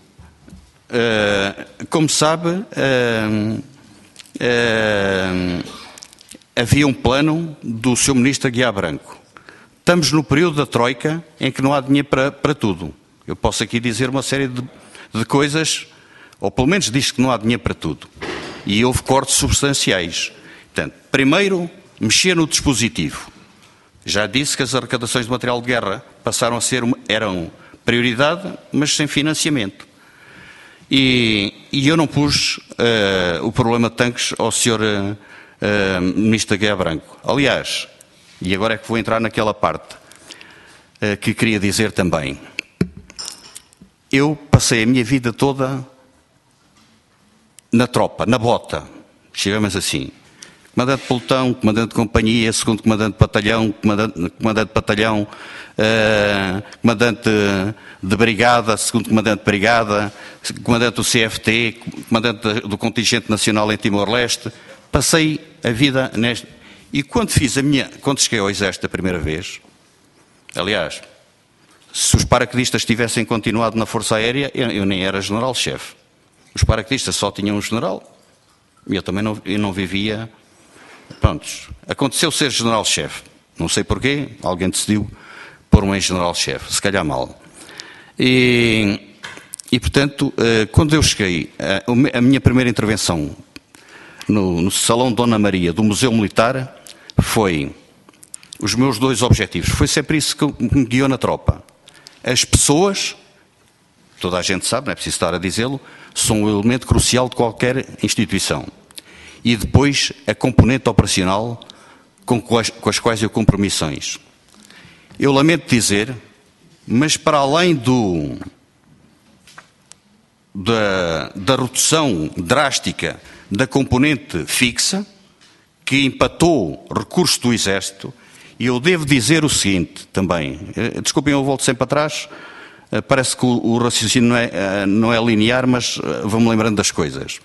S2: havia um plano do Sr. Ministro Guiá Branco. Estamos no período da Troika em que não há dinheiro para tudo. Eu posso aqui dizer uma série de coisas, ou pelo menos diz que não há dinheiro para tudo. E houve cortes substanciais. Portanto, primeiro, mexer no dispositivo. Já disse que as arrecadações de material de guerra passaram a ser, eram prioridade, mas sem financiamento. E eu não pus o problema de tanques ao Sr. Ministro Guiá Branco. Aliás, e agora é que vou entrar naquela parte que queria dizer também. Eu passei a minha vida toda na tropa, na bota, chegamos assim. Comandante de pelotão, comandante de companhia, segundo comandante de batalhão, comandante de batalhão, comandante de brigada, segundo comandante de brigada, comandante do CFT, comandante do contingente nacional em Timor-Leste. Passei a vida nesta. E quando cheguei ao Exército a primeira vez, aliás, se os paraquedistas tivessem continuado na Força Aérea, eu nem era general-chefe. Os paraquedistas só tinham um general. E eu também não vivia. Prontos. Aconteceu ser general-chefe. Não sei porquê, alguém decidiu pôr-me em general-chefe. Se calhar mal. E portanto, quando eu cheguei, a minha primeira intervenção no Salão Dona Maria do Museu Militar foi os meus dois objetivos. Foi sempre isso que me guiou na tropa. As pessoas, toda a gente sabe, não é preciso estar a dizê-lo, são um elemento crucial de qualquer instituição. E depois a componente operacional com as quais eu cumpro missões. Eu lamento dizer, mas para além da redução drástica da componente fixa, que empatou recursos do Exército, e eu devo dizer o seguinte também, desculpem, eu volto sempre atrás, parece que o raciocínio não é linear, mas vou-me lembrando das coisas.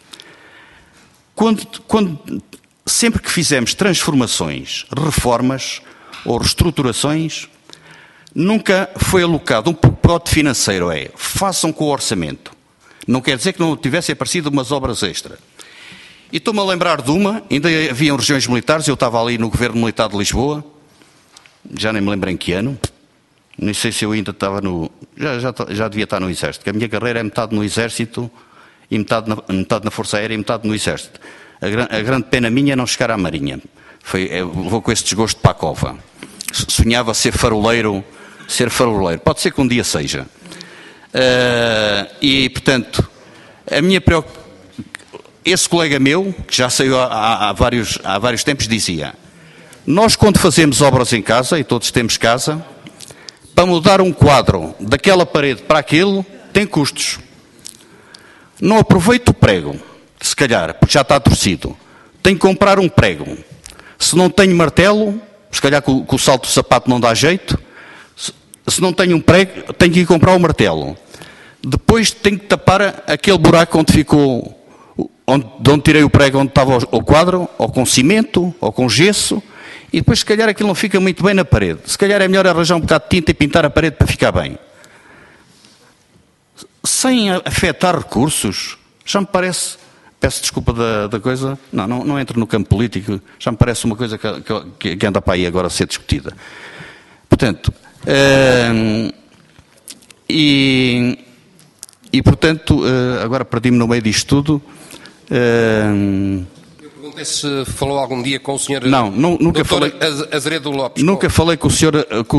S2: Sempre que fizemos transformações, reformas ou reestruturações, nunca foi alocado um pacote financeiro, façam com o orçamento. Não quer dizer que não tivessem aparecido umas obras extra. E estou-me a lembrar de uma, ainda haviam regiões militares, eu estava ali no Governo Militar de Lisboa, já nem me lembro em que ano, nem sei se eu ainda estava já devia estar no Exército, porque a minha carreira é metade no Exército, e metade na Força Aérea e metade no Exército. A grande pena minha é não chegar à Marinha. Vou com esse desgosto para a cova. Sonhava ser faroleiro, pode ser que um dia seja. E, portanto, a minha preocupação, esse colega meu, que já saiu há vários tempos, dizia: nós quando fazemos obras em casa, e todos temos casa, para mudar um quadro daquela parede para aquilo, tem custos. Não aproveito o prego, se calhar, porque já está torcido. Tenho que comprar um prego. Se não tenho martelo, se calhar com o salto do sapato não dá jeito. Se não tenho um prego, tenho que ir comprar o martelo. Depois tenho que tapar aquele buraco onde ficou, de onde tirei o prego onde estava o quadro, ou com cimento, ou com gesso, e depois se calhar aquilo não fica muito bem na parede. Se calhar é melhor arranjar um bocado de tinta e pintar a parede para ficar bem. Sem afetar recursos, já me parece, peço desculpa da coisa, não entro no campo político, já me parece uma coisa que anda para aí agora a ser discutida. Portanto, E, portanto, agora perdi-me no meio disto tudo.
S3: Eu perguntei se falou algum dia com o senhor...
S2: Não, nunca falei...
S3: Azeredo Lopes.
S2: Nunca falei com o senhor,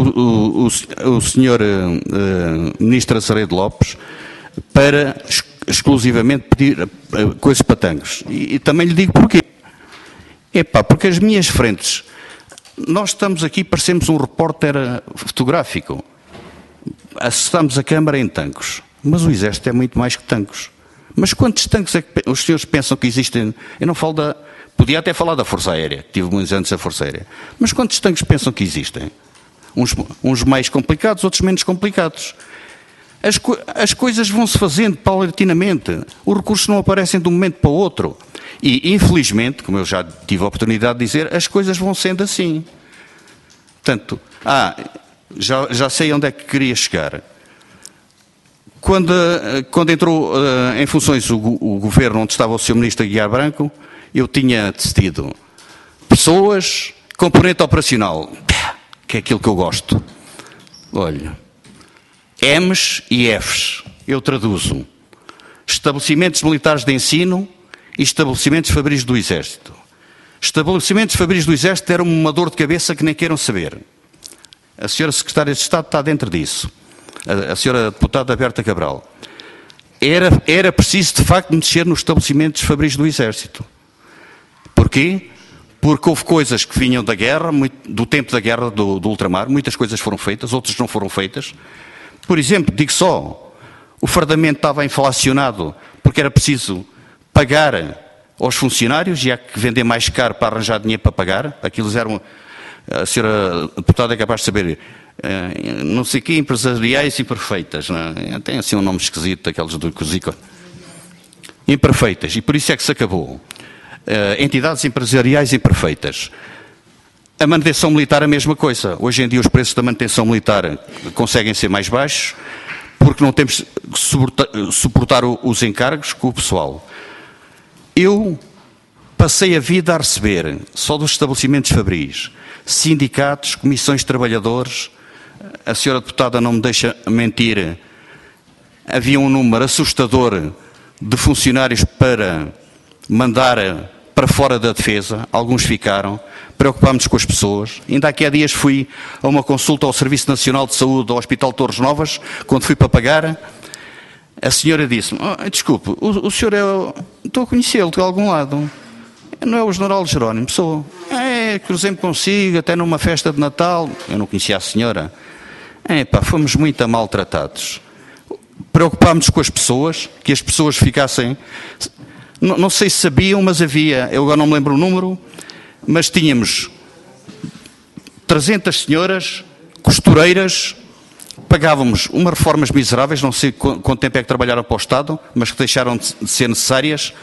S2: o senhor Ministro Azeredo Lopes para exclusivamente pedir coisas para Tancos. E também lhe digo porquê. Porque as minhas frentes... Nós estamos aqui, parecemos um repórter fotográfico. Assistamos a Câmara em Tancos. Mas o Exército é muito mais que Tancos. Mas quantos tanques é que os senhores pensam que existem? Eu não falo da... Podia até falar da Força Aérea, tive muitos anos a Força Aérea. Mas quantos tanques pensam que existem? Uns mais complicados, outros menos complicados. As coisas vão-se fazendo paulatinamente. Os recursos não aparecem de um momento para o outro. E, infelizmente, como eu já tive a oportunidade de dizer, as coisas vão sendo assim. Portanto, já sei onde é que queria chegar. Quando entrou em funções o governo onde estava o Sr. Ministro Aguiar Branco, eu tinha decidido pessoas, componente operacional, que é aquilo que eu gosto. Olha, M's e F's, eu traduzo. Estabelecimentos militares de ensino e estabelecimentos fabris do Exército. Estabelecimentos fabris do Exército eram uma dor de cabeça que nem queiram saber. A senhora Secretária de Estado está dentro disso. A senhora Deputada Berta Cabral. Era preciso, de facto, mexer nos estabelecimentos fabris do Exército. Porquê? Porque houve coisas que vinham da guerra, do tempo da guerra do ultramar, muitas coisas foram feitas, outras não foram feitas. Por exemplo, digo só, o fardamento estava inflacionado porque era preciso pagar aos funcionários e há que vender mais caro para arranjar dinheiro para pagar. Aqueles eram, a senhora Deputada é capaz de saber, não sei o que, empresariais imperfeitas. Não? Tem assim um nome esquisito, aqueles do Cosico. Imperfeitas, e por isso é que se acabou. Entidades empresariais imperfeitas. A manutenção militar a mesma coisa. Hoje em dia os preços da manutenção militar conseguem ser mais baixos porque não temos que suportar os encargos com o pessoal. Eu passei a vida a receber, só dos estabelecimentos fabris, sindicatos, comissões de trabalhadores, a senhora Deputada não me deixa mentir, havia um número assustador de funcionários para mandar para fora da defesa, alguns ficaram, preocupámos com as pessoas. Ainda aqui há dias fui a uma consulta ao Serviço Nacional de Saúde do Hospital de Torres Novas, quando fui para pagar, a senhora disse-me, desculpe, o senhor estou a conhecê-lo de algum lado, não é o General Jerónimo? Sou. Cruzei-me consigo, até numa festa de Natal, eu não conhecia a senhora. Fomos muito maltratados. Preocupámos com as pessoas, que as pessoas ficassem... Não sei se sabiam, mas havia, eu agora não me lembro o número, mas tínhamos 300 senhoras, costureiras, pagávamos umas reformas miseráveis, não sei quanto tempo é que trabalharam para o Estado, mas que deixaram de ser necessárias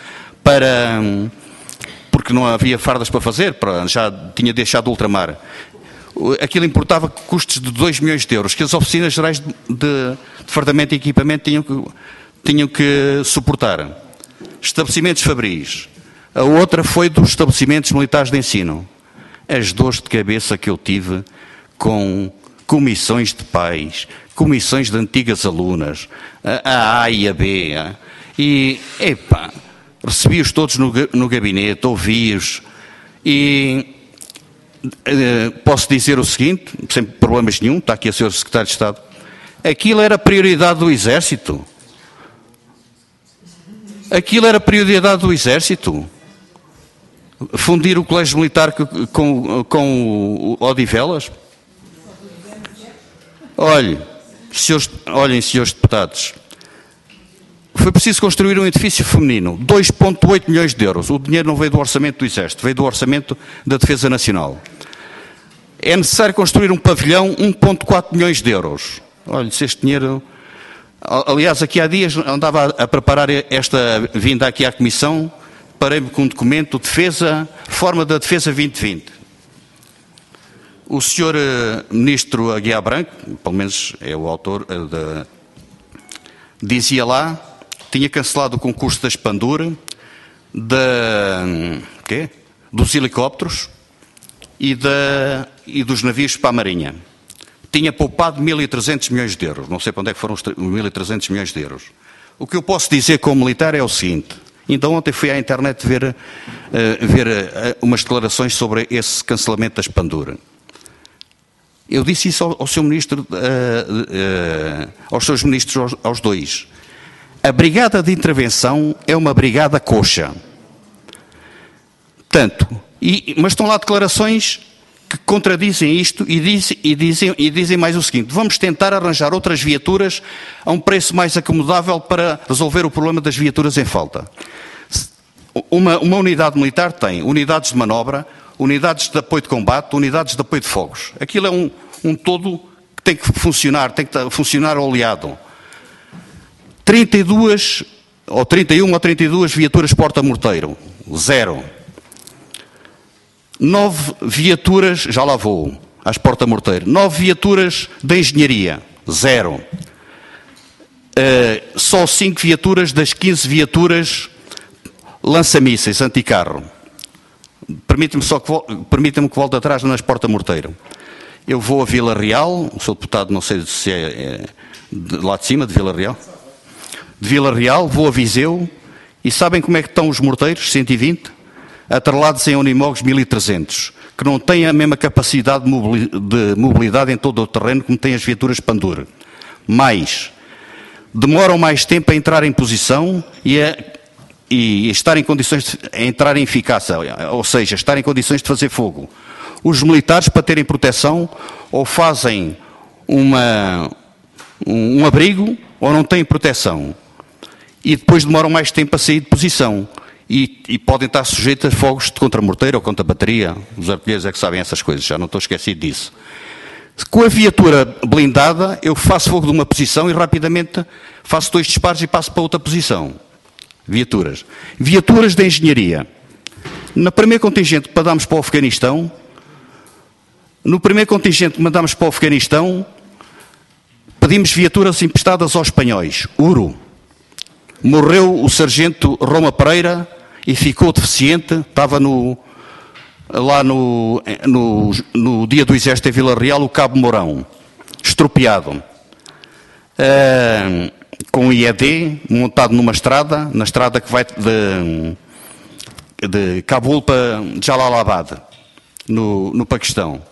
S2: porque não havia fardas para fazer, já tinha deixado o ultramar. Aquilo importava custos de 2 milhões de euros, que as oficinas gerais de fardamento e equipamento tinham que suportar. Estabelecimentos fabris. A outra foi dos estabelecimentos militares de ensino. As dores de cabeça que eu tive com comissões de pais, comissões de antigas alunas, a A e a B. E, recebi-os todos no gabinete, ouvi-os. E posso dizer o seguinte, sem problemas nenhum, está aqui a senhora Secretária de Estado, aquilo era a prioridade do Exército. Aquilo era a prioridade do Exército. Fundir o Colégio Militar com o Odivelas. Olhem, senhores deputados, foi preciso construir um edifício feminino, 2,8 milhões de euros. O dinheiro não veio do orçamento do Exército, veio do orçamento da Defesa Nacional. É necessário construir um pavilhão, 1,4 milhões de euros. Olha, se este dinheiro... Aliás, aqui há dias andava a preparar esta vinda aqui à Comissão, parei-me com um documento de defesa, reforma da Defesa 2020. O senhor Ministro Aguiar Branco, pelo menos é o autor, dizia lá, tinha cancelado o concurso da Espandur, dos helicópteros e dos navios para a Marinha. Tinha poupado 1.300 milhões de euros. Não sei para onde é que foram os 1.300 milhões de euros. O que eu posso dizer como militar é o seguinte. Ainda ontem fui à internet ver umas declarações sobre esse cancelamento da Espandur. Eu disse isso ao seu ministro, aos seus ministros, aos dois. A brigada de intervenção é uma brigada coxa. Mas estão lá declarações que contradizem isto e dizem mais o seguinte: vamos tentar arranjar outras viaturas a um preço mais acomodável para resolver o problema das viaturas em falta. Uma unidade militar tem unidades de manobra, unidades de apoio de combate, unidades de apoio de fogos. Aquilo é um todo que tem que funcionar oleado. 32 ou 31 ou 32 viaturas porta-morteiro, 0. 9 viaturas, já lá vou, às porta-morteiro. 9 viaturas de engenharia, 0. Só 5 viaturas das 15 viaturas lança-mísseis, anticarro. Permita-me que volte atrás nas porta-morteiro. Eu vou a Vila Real, sou deputado, não sei se é de lá de cima, de Vila Real. De Vila Real, vou a Viseu, e sabem como é que estão os morteiros, 120? Atrelados em Unimogs 1300, que não têm a mesma capacidade de mobilidade em todo o terreno como têm as viaturas Espandur. Mais, demoram mais tempo a entrar em posição e estar em condições de entrar em eficácia, ou seja, estar em condições de fazer fogo. Os militares, para terem proteção, ou fazem um abrigo ou não têm proteção. E depois demoram mais tempo a sair de posição. E podem estar sujeitos a fogos de contra-morteiro ou contra-bateria. Os artilheiros é que sabem essas coisas, já não estou esquecido disso. Com a viatura blindada, eu faço fogo de uma posição e rapidamente faço 2 disparos e passo para outra posição. Viaturas. Viaturas de engenharia. No primeiro contingente que mandámos para o Afeganistão, pedimos viaturas emprestadas aos espanhóis. Uro. Morreu o sargento Roma Pereira e ficou deficiente, estava lá no dia do Exército em Vila Real, o Cabo Mourão, estropiado. Com IED, montado numa estrada, na estrada que vai de Cabul para Jalalabad, no Paquistão.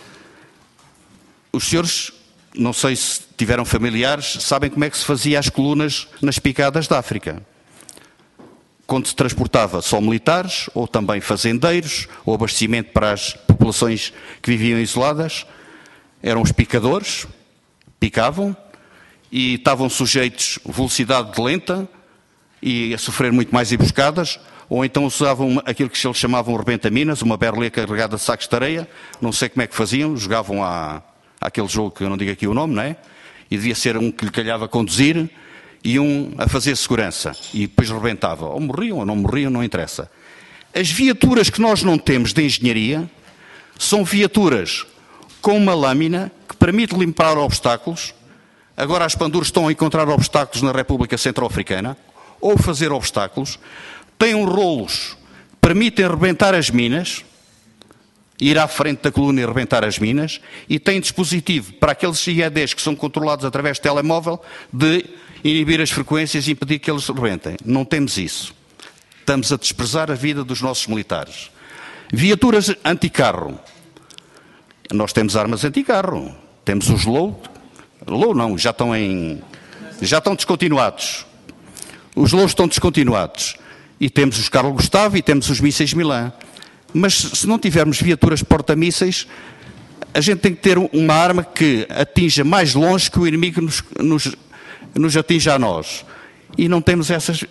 S2: Os senhores, não sei se tiveram familiares, sabem como é que se fazia as colunas nas picadas da África. Quando se transportava só militares, ou também fazendeiros, ou abastecimento para as populações que viviam isoladas, eram os picadores, picavam, e estavam sujeitos a velocidade lenta e a sofrer muito mais emboscadas, ou então usavam aquilo que eles chamavam rebenta-minas, uma berlê carregada de sacos de areia, não sei como é que faziam, jogavam àquele jogo que eu não digo aqui o nome, não é? E devia ser um que lhe calhava conduzir e um a fazer segurança. E depois rebentava. Ou morriam ou não morriam, não interessa. As viaturas que nós não temos de engenharia são viaturas com uma lâmina que permite limpar obstáculos. Agora as Espandur estão a encontrar obstáculos na República Centro-Africana, ou fazer obstáculos. Têm rolos que permitem rebentar as minas, ir à frente da coluna e rebentar as minas, e tem dispositivo para aqueles IEDs que são controlados através de telemóvel de inibir as frequências e impedir que eles rebentem. Não temos isso. Estamos a desprezar a vida dos nossos militares. Viaturas anticarro. Nós temos armas anticarro. Temos os LOU não, já estão descontinuados. Os LOUs estão descontinuados. E temos os Carlo Gustavo e temos os mísseis Milan. Mas se não tivermos viaturas porta-mísseis, a gente tem que ter uma arma que atinja mais longe que o inimigo nos atinja a nós. E não temos essas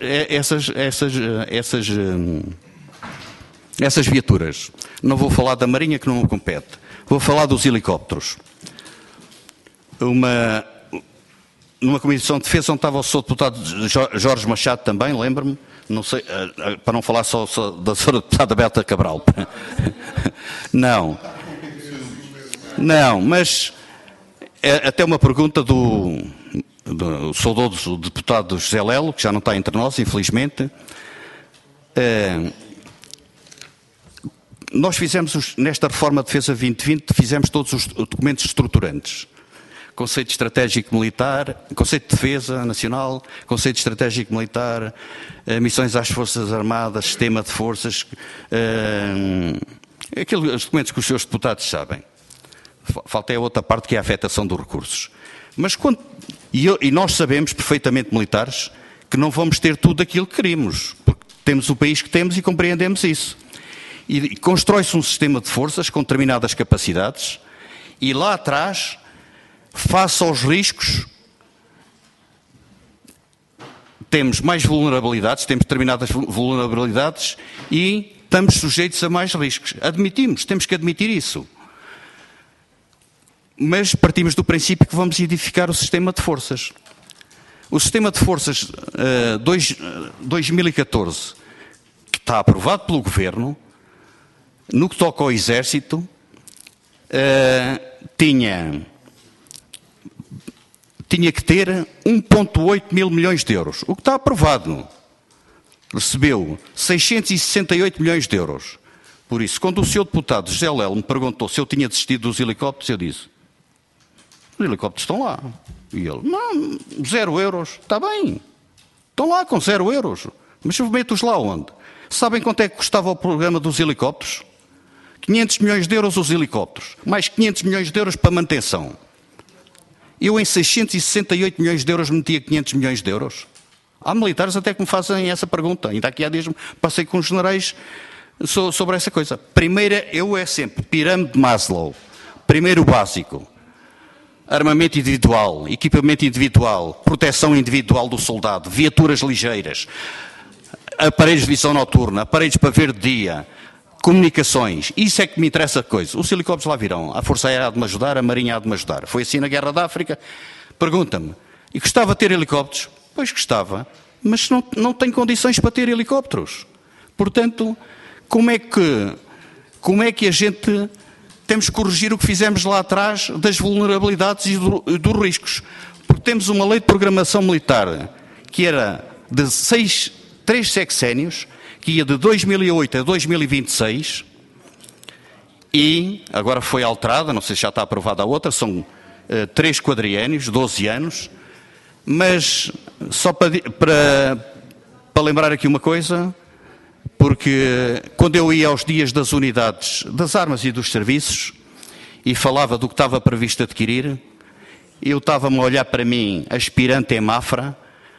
S2: viaturas. Não vou falar da Marinha, que não me compete. Vou falar dos helicópteros. Numa comissão de defesa onde estava o seu deputado Jorge Machado também, lembro-me, não sei, para não falar só da senhora deputada Berta Cabral. Não, mas até uma pergunta do saudoso deputado José Lelo, que já não está entre nós, infelizmente. Nós fizemos, nesta reforma de defesa 2020, fizemos todos os documentos estruturantes. conceito estratégico militar, conceito de defesa nacional, conceito estratégico militar, missões às Forças Armadas, sistema de forças, os documentos que os seus deputados sabem. Falta é a outra parte, que é a afetação dos recursos. Mas e nós sabemos perfeitamente, militares, que não vamos ter tudo aquilo que queremos, porque temos o país que temos e compreendemos isso. E constrói-se um sistema de forças com determinadas capacidades e lá atrás, face aos riscos, temos mais vulnerabilidades, temos determinadas vulnerabilidades e estamos sujeitos a mais riscos. Admitimos, temos que admitir isso. Mas partimos do princípio que vamos edificar o sistema de forças. O sistema de forças 2014, que está aprovado pelo Governo, no que toca ao Exército, tinha que ter 1,8 mil milhões de euros. O que está aprovado. Recebeu 668 milhões de euros. Por isso, quando o Sr. Deputado José Lelo me perguntou se eu tinha desistido dos helicópteros, eu disse: os helicópteros estão lá. E ele: não, 0 euros. Está bem. Estão lá com 0 euros. Mas eu meto-os lá onde? Sabem quanto é que custava o programa dos helicópteros? 500 milhões de euros os helicópteros. Mais 500 milhões de euros para manutenção. Eu em 668 milhões de euros metia 500 milhões de euros. Há militares até que me fazem essa pergunta. Ainda aqui há dias passei com os generais sobre essa coisa. Primeira, é sempre pirâmide de Maslow. Primeiro o básico. Armamento individual, equipamento individual, proteção individual do soldado, viaturas ligeiras, aparelhos de visão noturna, aparelhos para ver de dia, comunicações. Isso é que me interessa a coisa. Os helicópteros lá virão. A Força Aérea há de me ajudar, a Marinha há de me ajudar. Foi assim na Guerra da África. Pergunta-me: e gostava de ter helicópteros? Pois gostava, mas não tenho condições para ter helicópteros. Portanto, como é que a gente... Temos que corrigir o que fizemos lá atrás das vulnerabilidades e dos riscos. Porque temos uma lei de programação militar que era de 3 sexénios, que ia de 2008 a 2026, e agora foi alterada, não sei se já está aprovada a outra, são 3 quadriénios, 12 anos, mas só para lembrar aqui uma coisa... Porque quando eu ia aos dias das unidades das armas e dos serviços e falava do que estava previsto adquirir, eu estava-me a olhar para mim, aspirante em Mafra,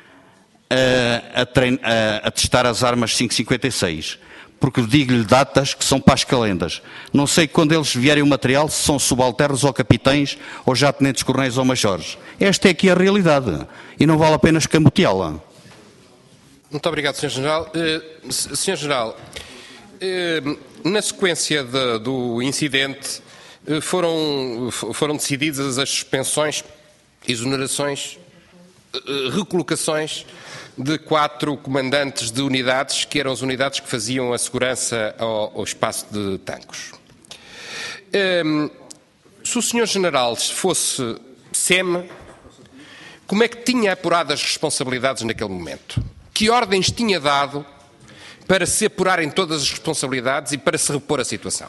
S2: a testar as armas 5,56. Porque digo-lhe datas que são para as calendas. Não sei quando eles vierem o material, se são subalternos ou capitães, ou já tenentes coronéis ou majores. Esta é aqui a realidade e não vale a pena escamoteá-la.
S3: Muito obrigado, Sr. General. Sr. General, na sequência do incidente foram decididas as suspensões, exonerações, recolocações de 4 comandantes de unidades, que eram as unidades que faziam a segurança ao espaço de Tancos. Se o Sr. General fosse SEM, como é que tinha apurado as responsabilidades naquele momento? Que ordens tinha dado para se apurarem todas as responsabilidades e para se repor a situação?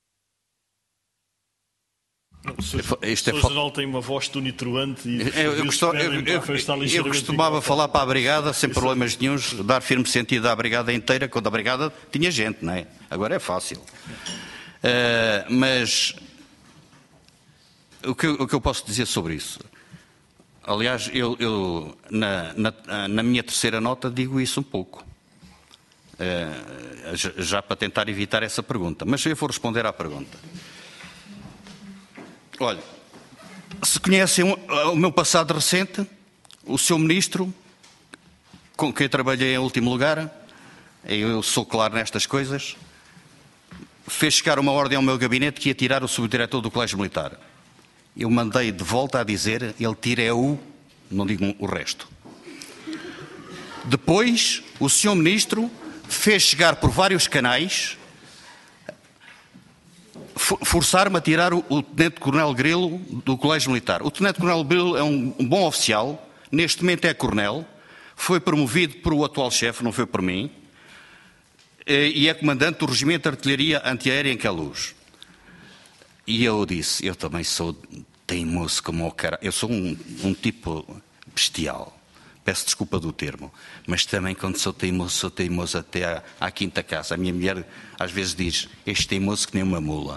S1: O Sr. General tem uma voz tonitruante e
S2: eu costumava falar para a Brigada, sem problemas nenhuns, dar firme sentido à Brigada inteira, quando a Brigada tinha gente, não é? Agora é fácil. Mas o que eu posso dizer sobre isso? Aliás, eu na minha terceira nota digo isso um pouco, já para tentar evitar essa pergunta, mas eu vou responder à pergunta. Olha, se conhecem o meu passado recente, o seu ministro, com quem trabalhei em último lugar, eu sou claro nestas coisas, fez chegar uma ordem ao meu gabinete que ia tirar o subdiretor do Colégio Militar. Eu mandei de volta a dizer: ele tira-o, não digo o resto. Depois, o Sr. Ministro fez chegar por vários canais, forçar-me a tirar o Tenente-Coronel Grilo do Colégio Militar. O Tenente-Coronel Grilo é um bom oficial, neste momento é coronel, foi promovido por o atual chefe, não foi por mim, e é comandante do Regimento de Artilharia Antiaérea em Queluz. E eu disse: eu também teimoso como o cara. Eu sou um tipo bestial. Peço desculpa do termo. Mas também quando sou teimoso até à quinta casa. A minha mulher às vezes diz, este teimoso que nem uma mula.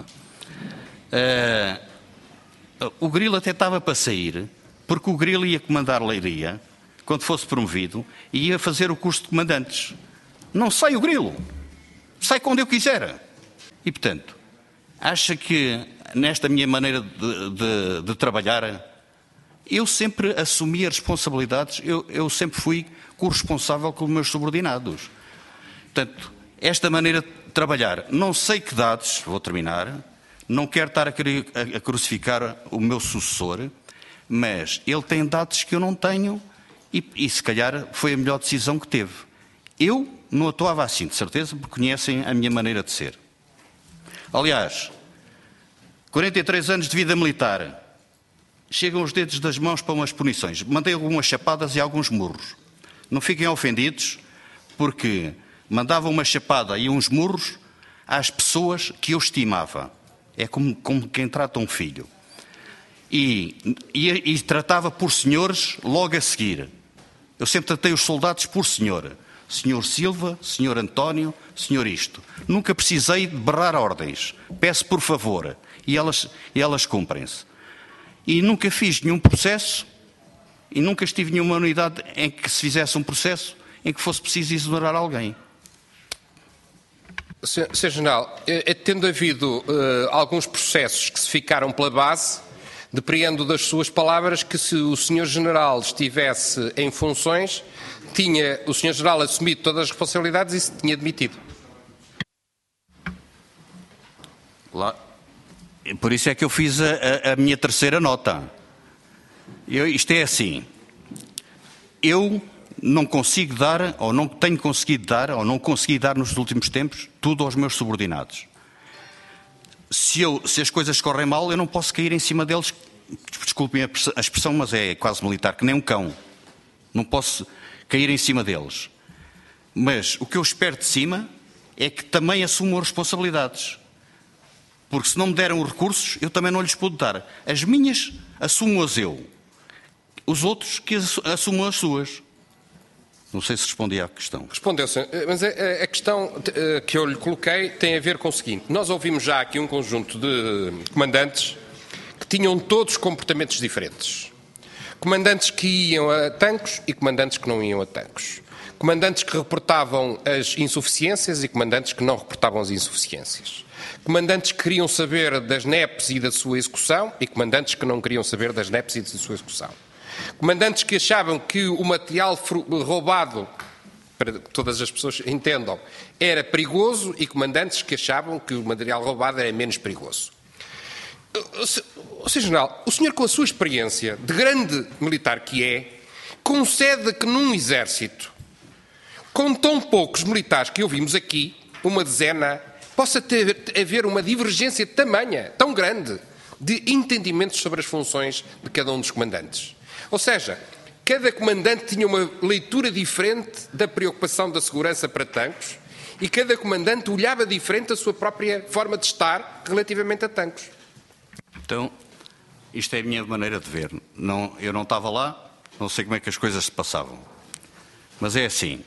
S2: O Grilo até estava para sair, porque o Grilo ia comandar Leiria, quando fosse promovido, e ia fazer o curso de comandantes. Não sai o Grilo. Sai quando eu quiser. E, portanto, acha que nesta minha maneira de trabalhar, eu sempre assumi as responsabilidades, eu sempre fui corresponsável com os meus subordinados. Portanto, esta maneira de trabalhar, não sei que dados, vou terminar, não quero estar a crucificar o meu sucessor, mas ele tem dados que eu não tenho e se calhar foi a melhor decisão que teve. Eu não atuava assim, de certeza, porque conhecem a minha maneira de ser. Aliás, 43 anos de vida militar, chegam os dedos das mãos para umas punições. Mandei algumas chapadas e alguns murros. Não fiquem ofendidos, porque mandava uma chapada e uns murros às pessoas que eu estimava. É como quem trata um filho. E tratava por senhores logo a seguir. Eu sempre tratei os soldados por senhor. Senhor Silva, senhor António, senhor isto. Nunca precisei de berrar ordens. Peço por favor. E elas cumprem-se. E nunca fiz nenhum processo e nunca estive em nenhuma unidade em que se fizesse um processo em que fosse preciso exonerar alguém.
S3: Sr. General, tendo havido alguns processos que se ficaram pela base, depreendo das suas palavras que se o Sr. General estivesse em funções, tinha o Sr. General assumido todas as responsabilidades e se tinha demitido.
S2: Por isso é que eu fiz a minha terceira nota. Isto é assim. Eu não consigo dar, ou não tenho conseguido dar, ou não consegui dar nos últimos tempos, tudo aos meus subordinados. Se as coisas correm mal, eu não posso cair em cima deles, desculpem a expressão, mas é quase militar, que nem um cão. Não posso cair em cima deles. Mas o que eu espero de cima é que também assumam responsabilidades. Porque se não me deram os recursos, eu também não lhes pude dar. As minhas, assumo-as eu. Os outros que assumam as suas. Não sei se respondi à questão.
S3: Respondeu, senhor. Mas a questão que eu lhe coloquei tem a ver com o seguinte. Nós ouvimos já aqui um conjunto de comandantes que tinham todos comportamentos diferentes. Comandantes que iam a tanques e comandantes que não iam a tanques. Comandantes que reportavam as insuficiências e comandantes que não reportavam as insuficiências. Comandantes que queriam saber das NEPs e da sua execução e comandantes que não queriam saber das NEPs e da sua execução. Comandantes que achavam que o material roubado, para que todas as pessoas entendam, era perigoso e comandantes que achavam que o material roubado era menos perigoso. Sr. General, o senhor, com a sua experiência de grande militar que é, concede que num exército, com tão poucos militares que ouvimos aqui, uma dezena, possa haver uma divergência tamanha, tão grande, de entendimentos sobre as funções de cada um dos comandantes. Ou seja, cada comandante tinha uma leitura diferente da preocupação da segurança para tanques e cada comandante olhava diferente a sua própria forma de estar relativamente a tanques.
S2: Então, isto é a minha maneira de ver. Eu não estava lá, não sei como é que as coisas se passavam. Mas é assim.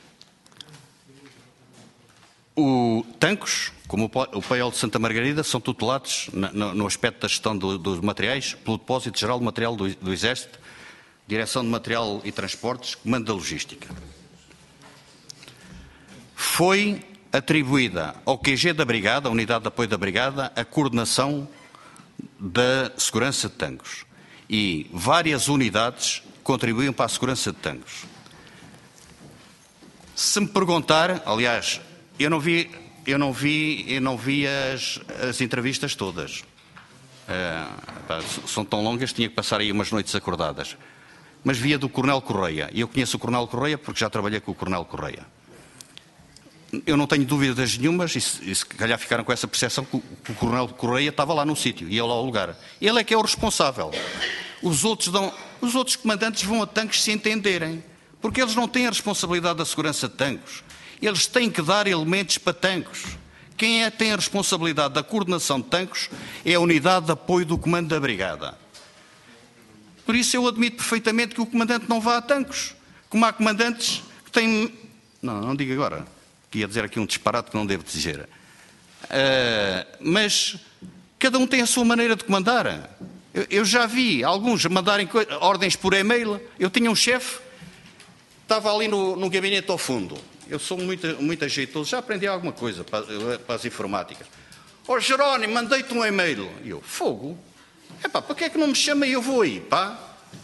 S2: O tanques, como o PAEL de Santa Margarida, são tutelados no aspecto da gestão dos materiais pelo Depósito Geral de Material do Exército, Direção de Material e Transportes, Comando da Logística. Foi atribuída ao QG da Brigada, a Unidade de Apoio da Brigada, a coordenação da segurança de tanques. E várias unidades contribuíam para a segurança de tanques. Se me perguntar, aliás, eu não vi as entrevistas todas. São tão longas, tinha que passar aí umas noites acordadas. Mas via do Coronel Correia. E eu conheço o Coronel Correia porque já trabalhei com o Coronel Correia. Eu não tenho dúvidas nenhumas, e se calhar ficaram com essa percepção que o Coronel Correia estava lá no sítio, ia lá ao lugar. Ele é que é o responsável. Os outros comandantes vão a tanques se entenderem, porque eles não têm a responsabilidade da segurança de tanques. Eles têm que dar elementos para tanques. Quem tem a responsabilidade da coordenação de tanques é a Unidade de Apoio do Comando da Brigada. Por isso eu admito perfeitamente que o comandante não vá a Tancos, como há comandantes que têm... Não digo agora, que ia dizer aqui um disparate que não devo dizer. Mas cada um tem a sua maneira de comandar. Eu já vi alguns mandarem ordens por e-mail. Eu tinha um chefe, estava ali no gabinete ao fundo. Eu sou muito ajeitoso, já aprendi alguma coisa para as informáticas. Jerónimo, mandei-te um e-mail. E eu, fogo? Para que é que não me chama e eu vou aí, pá?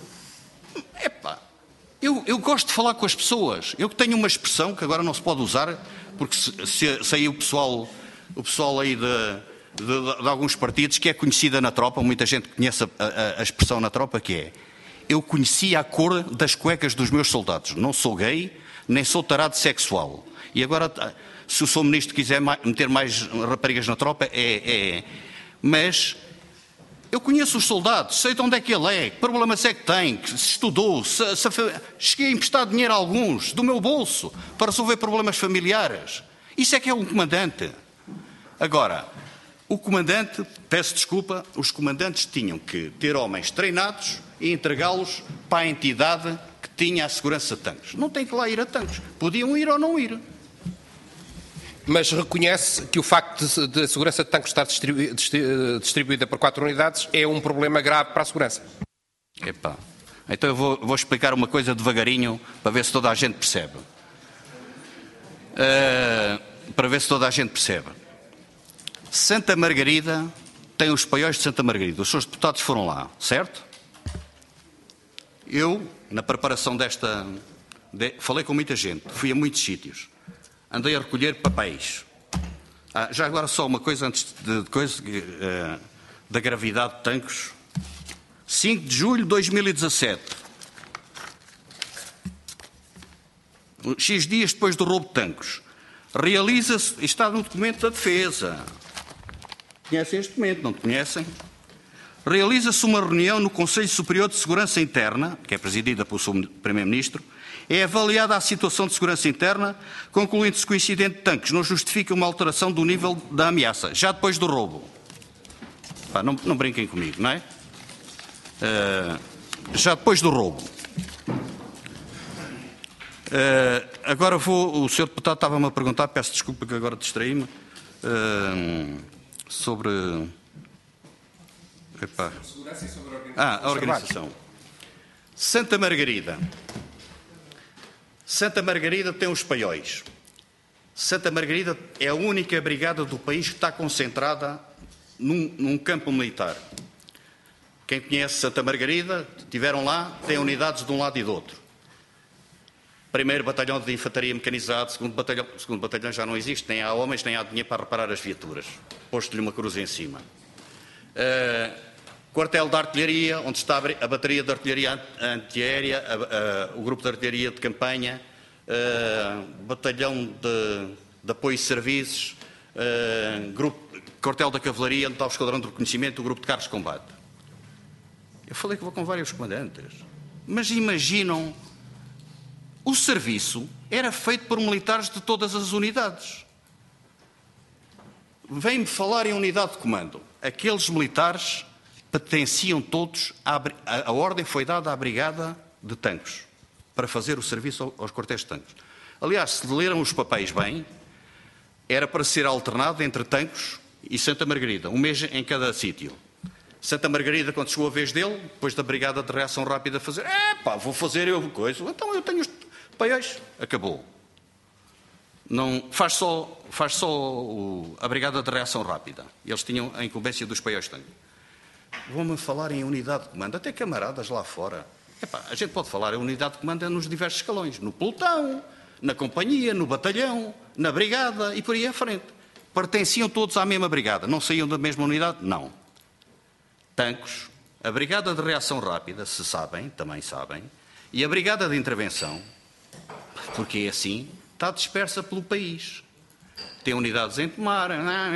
S2: Eu gosto de falar com as pessoas. Eu tenho uma expressão que agora não se pode usar, porque se aí o pessoal aí de alguns partidos, que é conhecida na tropa, muita gente conhece a expressão na tropa, que é: eu conhecia a cor das cuecas dos meus soldados. Não sou gay, nem sou tarado sexual. E agora, se o Sr. Ministro quiser meter mais raparigas na tropa, Mas eu conheço os soldados, sei de onde é que ele é, que problemas é que tem, que se estudou, cheguei a emprestar dinheiro a alguns, do meu bolso, para resolver problemas familiares. Isso é que é um comandante. Agora, o comandante, peço desculpa, os comandantes tinham que ter homens treinados e entregá-los para a entidade que tinha a segurança de Tancos. Não tem que lá ir a Tancos. Podiam ir ou não ir.
S3: Mas reconhece que o facto de a segurança de Tancos estar distribuída por 4 unidades é um problema grave para a segurança?
S2: Então eu vou explicar uma coisa devagarinho para ver se toda a gente percebe. Santa Margarida tem os paióis de Santa Margarida. Os seus deputados foram lá, certo? Eu, na preparação falei com muita gente, fui a muitos sítios. Andei a recolher papéis. Já agora só uma coisa antes da gravidade de Tancos. 5 de julho de 2017. X dias depois do roubo de Tancos. Realiza-se, está no documento da defesa. Conhecem este documento, não conhecem? Realiza-se uma reunião no Conselho Superior de Segurança Interna, que é presidida pelo Sr. Primeiro-Ministro. É avaliada a situação de segurança interna, concluindo-se que o incidente de Tancos não justifica uma alteração do nível da ameaça, já depois do roubo. Não brinquem comigo, não é? Já depois do roubo. Agora o Sr. Deputado estava-me a perguntar, peço desculpa que agora distraí-me, sobre...
S3: Segurança e sobre a
S2: organização. Santa Margarida tem os paióis. Santa Margarida é a única brigada do país que está concentrada num campo militar. Quem conhece Santa Margarida, estiveram lá, tem unidades de um lado e do outro. Primeiro batalhão de infantaria mecanizado, segundo batalhão já não existe, nem há homens, nem há dinheiro para reparar as viaturas. Posto-lhe uma cruz em cima. Quartel de artilharia, onde está a bateria de artilharia antiaérea, o grupo de artilharia de campanha, batalhão de apoio e serviços, quartel da cavalaria, onde está o esquadrão de reconhecimento, o grupo de carros de combate. Eu falei que vou com vários comandantes. Mas imaginam, o serviço era feito por militares de todas as unidades. Vem-me falar em unidade de comando. Aqueles militares pertenciam todos, a ordem foi dada à brigada de Tancos, para fazer o serviço aos quartéis de Tancos. Aliás, se leram os papéis bem, era para ser alternado entre Tancos e Santa Margarida, um mês em cada sítio. Santa Margarida, quando chegou a vez dele, depois da brigada de reação rápida fazer, vou fazer eu coisa, então eu tenho os paióis, acabou. Não, faz só a brigada de reação rápida. Eles tinham a incumbência dos paióis de Tancos. Vão-me falar em unidade de comando, até camaradas lá fora. A gente pode falar em unidade de comando nos diversos escalões, no pelotão, na companhia, no batalhão, na brigada e por aí à frente. Pertenciam todos à mesma brigada, não saíam da mesma unidade? Não. Tancos, a brigada de reação rápida, se sabem, também sabem, e a brigada de intervenção, porque é assim, está dispersa pelo país. Tem unidades em Tomar,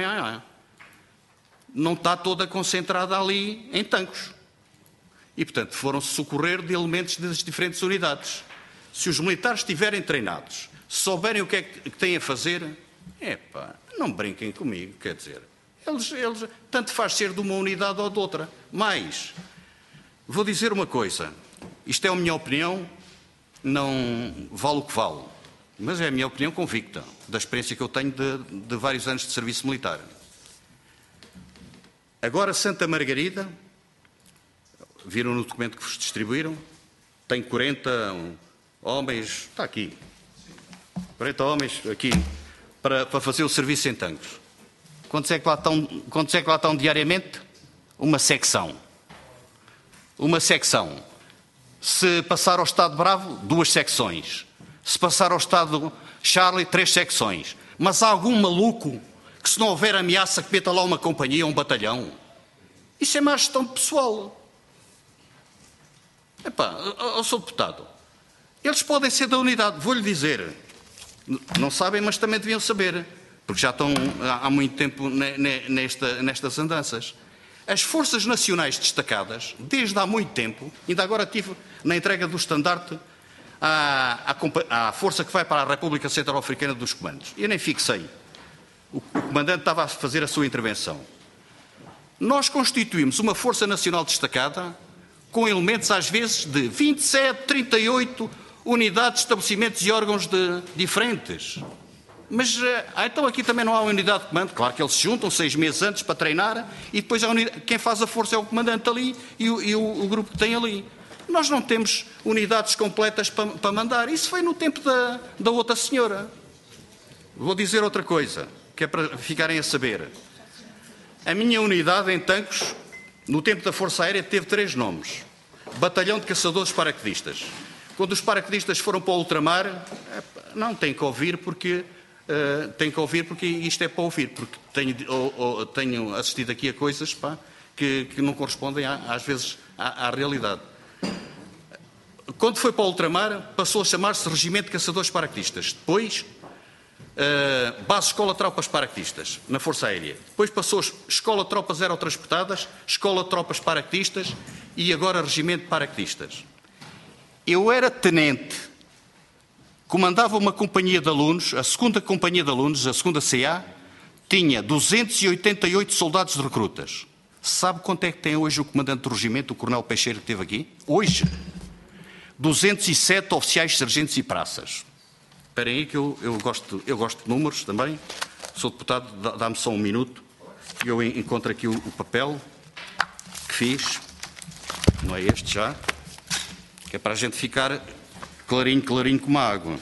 S2: não está toda concentrada ali em Tancos. E, portanto, foram-se socorrer de elementos das diferentes unidades. Se os militares estiverem treinados, se souberem o que é que têm a fazer, não brinquem comigo, quer dizer, eles tanto faz ser de uma unidade ou de outra. Mas Vou dizer uma coisa. Isto é a minha opinião, não vale o que vale. Mas é a minha opinião convicta, da experiência que eu tenho de vários anos de serviço militar. Agora, Santa Margarida, viram no documento que vos distribuíram, tem 40 homens, está aqui, 40 homens aqui, para fazer o serviço em Tancos. Quantos é que lá estão diariamente? Uma secção. Uma secção. Se passar ao Estado Bravo, 2 secções. Se passar ao Estado Charlie, 3 secções. Mas há algum maluco que, se não houver ameaça, que meta lá uma companhia ou um batalhão? Isso é má gestão de pessoal. Epá, ó Sr. Deputado, eles podem ser da unidade, vou-lhe dizer. Não sabem, mas também deviam saber, porque já estão há muito tempo nestas andanças. As Forças Nacionais Destacadas, desde há muito tempo, ainda agora tive na entrega do estandarte à força que vai para a República Centro-Africana dos Comandos. Eu nem fixei. O comandante estava a fazer a sua intervenção. Nós constituímos uma Força Nacional Destacada com elementos, às vezes, de 27, 38 unidades, estabelecimentos e órgãos diferentes. Mas, então aqui também não há unidade de comando. Claro que eles se juntam 6 meses antes para treinar e depois quem faz a força é o comandante ali e o grupo que tem ali. Nós não temos unidades completas para mandar. Isso foi no tempo da outra senhora. Vou dizer outra coisa, que é para ficarem a saber. A minha unidade em Tancos, no tempo da Força Aérea, teve 3 nomes. Batalhão de Caçadores Paraquedistas. Quando os paraquedistas foram para o ultramar, não, tem que ouvir porque isto é para ouvir, porque tenho assistido aqui a coisas que não correspondem às vezes à realidade. Quando foi para o ultramar, passou a chamar-se Regimento de Caçadores Paraquedistas. Depois, Base Escola Tropas Paraquedistas, na Força Aérea. Depois passou Escola Tropas Aerotransportadas, Escola Tropas Paraquedistas e agora Regimento de Paraquedistas. Eu era tenente, comandava uma companhia de alunos, a segunda companhia de alunos, a segunda CA, tinha 288 soldados de recrutas. Sabe quanto é que tem hoje o comandante do regimento, o Coronel Peixeira, que esteve aqui? Hoje, 207 oficiais, sargentos e praças. Esperem aí que eu gosto de números também. Sou deputado, dá-me só um minuto. Eu encontro aqui o papel que fiz. Não é este já. Que é para a gente ficar clarinho, clarinho como a água.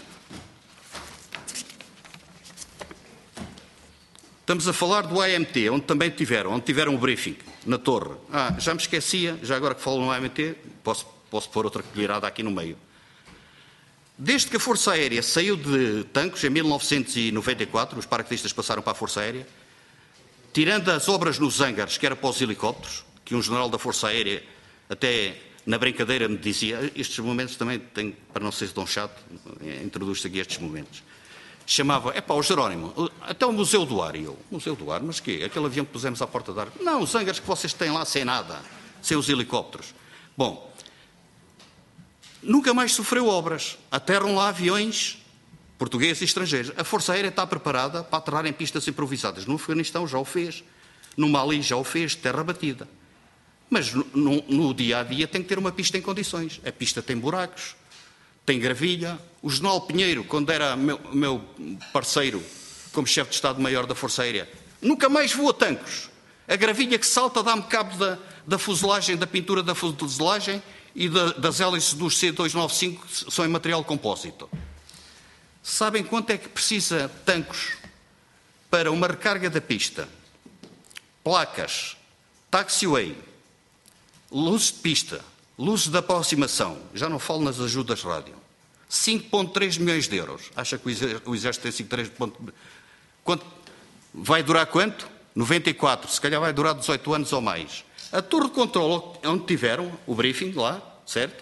S2: Estamos a falar do AMT, onde tiveram o briefing, na torre. Já me esquecia, já agora que falo no AMT, posso pôr outra colherada aqui no meio. Desde que a Força Aérea saiu de Tancos, em 1994, os paraquedistas passaram para a Força Aérea, tirando as obras nos hângares, que era para os helicópteros, que um general da Força Aérea, até na brincadeira, me dizia, estes momentos também têm, para não ser tão chato, introduz-se aqui estes momentos. Chamava, o Jerónimo, até o Museu do Ar. E eu, Museu do Ar, mas quê? Aquele avião que pusemos à porta do ar? Não, os hângares que vocês têm lá sem nada, sem os helicópteros. Bom, nunca mais sofreu obras. Aterram lá aviões portugueses e estrangeiros. A Força Aérea está preparada para aterrar em pistas improvisadas. No Afeganistão já o fez. No Mali já o fez, terra batida. Mas no dia-a-dia tem que ter uma pista em condições. A pista tem buracos, tem gravilha. O general Pinheiro, quando era meu parceiro como chefe de Estado-Maior da Força Aérea, nunca mais voou a Tancos. A gravilha que salta dá-me cabo da fuselagem, da pintura da fuselagem e das hélices dos C-295 que são em material compósito. Sabem quanto é que precisa Tancos para uma recarga da pista? Placas, taxiway, luzes de pista, luzes de aproximação, já não falo nas ajudas rádio. 5,3 milhões de euros. Acha que o Exército tem 5,3... Vai durar quanto? 94. Se calhar vai durar 18 anos ou mais. A torre de controle, onde tiveram o briefing lá, certo?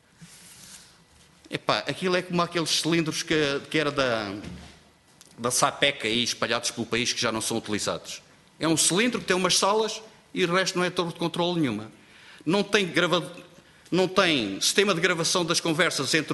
S2: Aquilo é como aqueles cilindros que era da SAPEC aí, espalhados pelo país, que já não são utilizados. É um cilindro que tem umas salas e o resto não é torre de controle nenhuma. Não tem sistema de gravação das conversas entre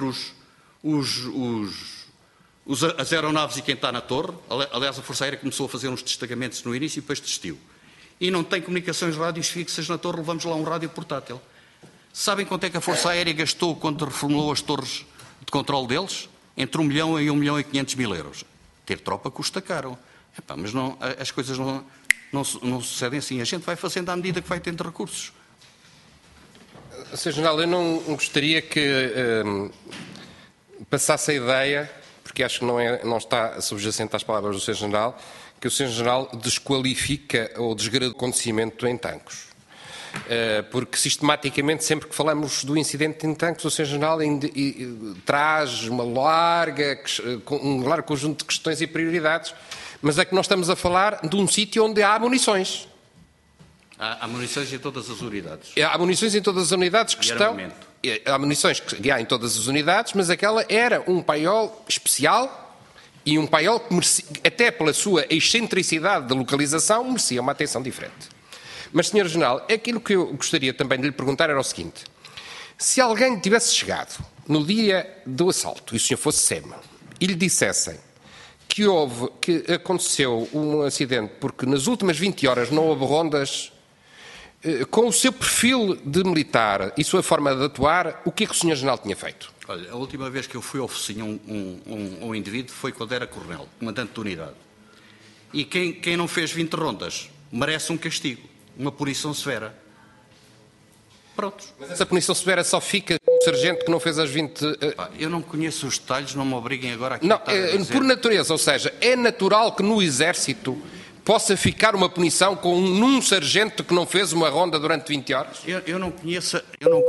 S2: as aeronaves e quem está na torre. Aliás, a Força Aérea começou a fazer uns destacamentos no início e depois desistiu. E não tem comunicações rádios fixas na torre, levamos lá um rádio portátil. Sabem quanto é que a Força Aérea gastou quando reformulou as torres de controle deles? Entre 1 milhão e 1 milhão e 500 mil euros. Ter tropa custa caro. Epá, mas não, as coisas não sucedem assim. A gente vai fazendo à medida que vai tendo recursos.
S3: Sr. General, eu não gostaria que passasse a ideia, porque acho que não está subjacente às palavras do Sr. General, que o Sr. General desqualifica ou desgrada o acontecimento em Tancos. Porque sistematicamente, sempre que falamos do incidente em Tancos, o Sr. General traz um largo conjunto de questões e prioridades, mas é que nós estamos a falar de um sítio onde há munições.
S2: Há munições em todas as unidades.
S3: Há munições em todas as unidades que estão... Há munições que há em todas as unidades, mas aquela era um paiol especial e um paiol que merecia, até pela sua excentricidade de localização, merecia uma atenção diferente. Mas, Sr. General, aquilo que eu gostaria também de lhe perguntar era o seguinte. Se alguém tivesse chegado no dia do assalto, e o senhor fosse SEMA, e lhe dissessem que aconteceu um acidente porque nas últimas 20 horas não houve rondas, com o seu perfil de militar e sua forma de atuar, o que é que o Sr. General tinha feito?
S2: Olha, a última vez que eu fui oficinho um indivíduo foi quando era coronel, comandante de unidade. E quem não fez 20 rondas merece um castigo. Uma punição severa. Pronto.
S3: Mas essa punição severa só fica com o sargento que não fez as 20...
S2: Eu não conheço os detalhes, não me obriguem agora aqui
S3: não, por natureza, ou seja, é natural que no Exército possa ficar uma punição num sargento que não fez uma ronda durante 20 horas?
S2: Eu não conheço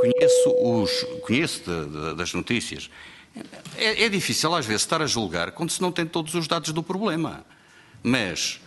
S2: das notícias. É difícil às vezes estar a julgar quando se não tem todos os dados do problema. Mas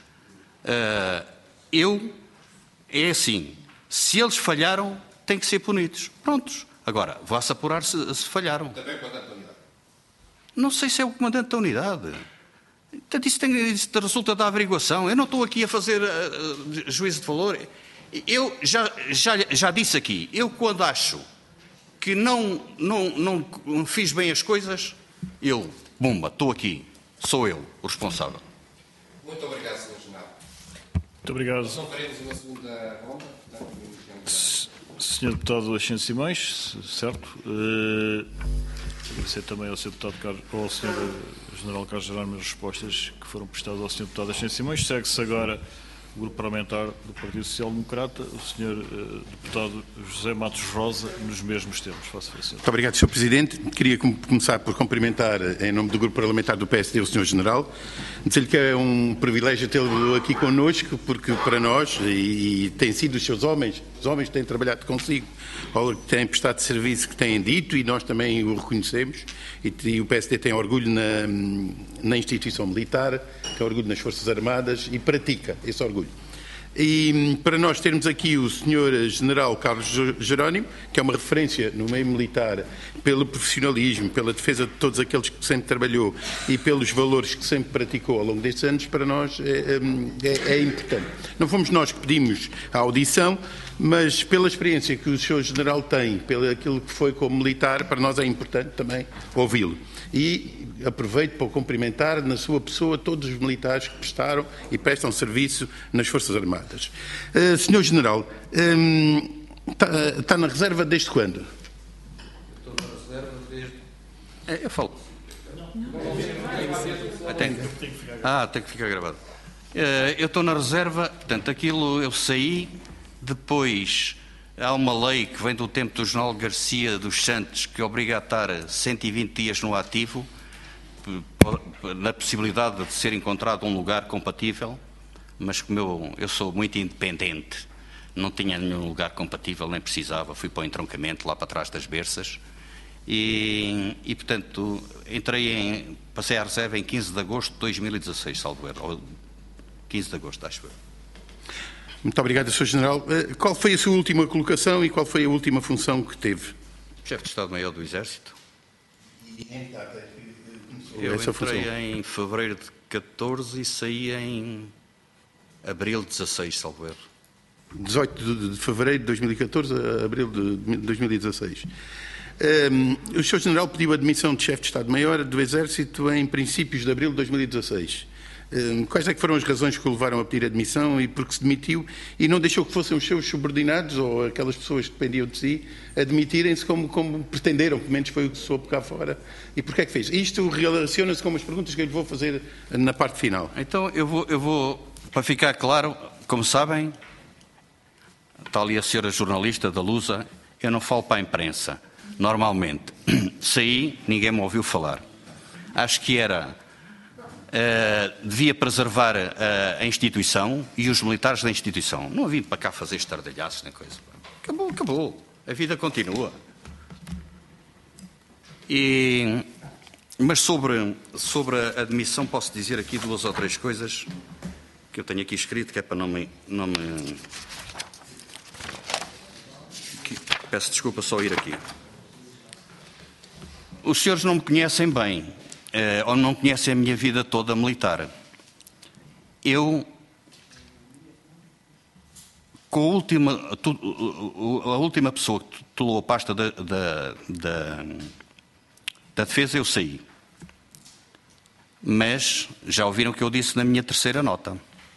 S2: é assim, se eles falharam, têm que ser punidos. Prontos. Agora, vá-se apurar se falharam.
S3: Também o comandante da unidade?
S2: Não sei se é o comandante da unidade. Portanto, isso resulta da averiguação. Eu não estou aqui a fazer juízo de valor. Eu já disse aqui, eu quando acho que não fiz bem as coisas, estou aqui. Sou eu o responsável.
S3: Muito obrigado, Sr. General.
S1: Muito obrigado.
S3: Não faremos uma segunda ronda.
S1: Sr. Deputado Ascenso Simões, certo. Agradecer também ao Sr. Deputado ao Sr. General Carlos Jerónimo as respostas que foram prestadas ao Sr. Deputado Ascenso Simões. Segue-se agora o Grupo Parlamentar do Partido Social Democrata, o Sr. Deputado José Matos Rosa, nos mesmos termos. Faça favor.
S4: Muito obrigado, Sr. Presidente. Queria começar por cumprimentar, em nome do Grupo Parlamentar do PSD, o Sr. General. Dizer-lhe que é um privilégio tê-lo aqui connosco, porque para nós, e têm sido os seus homens, os homens que têm trabalhado consigo, ou que têm prestado serviço, que têm dito, e nós também o reconhecemos, e o PSD tem orgulho na instituição militar, tem orgulho nas Forças Armadas e pratica esse orgulho. E para nós termos aqui o Sr. General Carlos Jerónimo, que é uma referência no meio militar pelo profissionalismo, pela defesa de todos aqueles que sempre trabalhou e pelos valores que sempre praticou ao longo destes anos, para nós é importante. Não fomos nós que pedimos a audição, mas pela experiência que o Sr. General tem, pelo aquilo que foi como militar, para nós é importante também ouvi-lo. E aproveito para cumprimentar na sua pessoa todos os militares que prestaram e prestam serviço nas Forças Armadas. Sr. General, está na reserva desde quando?
S2: Estou na reserva desde... eu falo. Tem que ficar gravado. Eu estou na reserva, portanto, aquilo eu saí, depois há uma lei que vem do tempo do General Garcia dos Santos que obriga a estar 120 dias no ativo, na possibilidade de ser encontrado um lugar compatível, mas como eu sou muito independente, não tinha nenhum lugar compatível, nem precisava, fui para o entroncamento lá para trás das berças e portanto, passei à reserva em 15 de agosto de 2016, salvo erro, ou 15 de agosto, acho eu.
S4: Muito obrigado, Sr. General. Qual foi a sua última colocação e qual foi a última função que teve?
S2: Chefe de Estado-Maior do Exército. Eu
S4: Essa
S2: entrei
S4: função.
S2: em fevereiro de 14 e saí em abril de 16, salvo erro.
S4: 18 de fevereiro de 2014 a abril de 2016. O Sr. General pediu a admissão de chefe de Estado-Maior do Exército em princípios de abril de 2016. Quais é que foram as razões que o levaram a pedir admissão e porque se demitiu e não deixou que fossem os seus subordinados ou aquelas pessoas que dependiam de si admitirem-se como pretenderam, pelo menos foi o que se soube cá fora. E porquê é que fez? Isto relaciona-se com as perguntas que eu lhe vou fazer na parte final.
S2: Então eu vou, para ficar claro, como sabem, está ali a senhora jornalista da Lusa, eu não falo para a imprensa, normalmente. Saí, ninguém me ouviu falar. Acho que devia preservar a instituição e os militares da instituição. Não vim para cá fazer estardalhaços nem coisa. Acabou. A vida continua. Mas sobre a admissão posso dizer aqui 2 ou 3 coisas que eu tenho aqui escrito, que é para não me peço desculpa só ir aqui. Os senhores não me conhecem bem, ou não conhecem a minha vida toda militar. Eu, com a última pessoa que titulou a pasta da defesa, eu saí. Mas já ouviram o que eu disse na minha 3ª nota.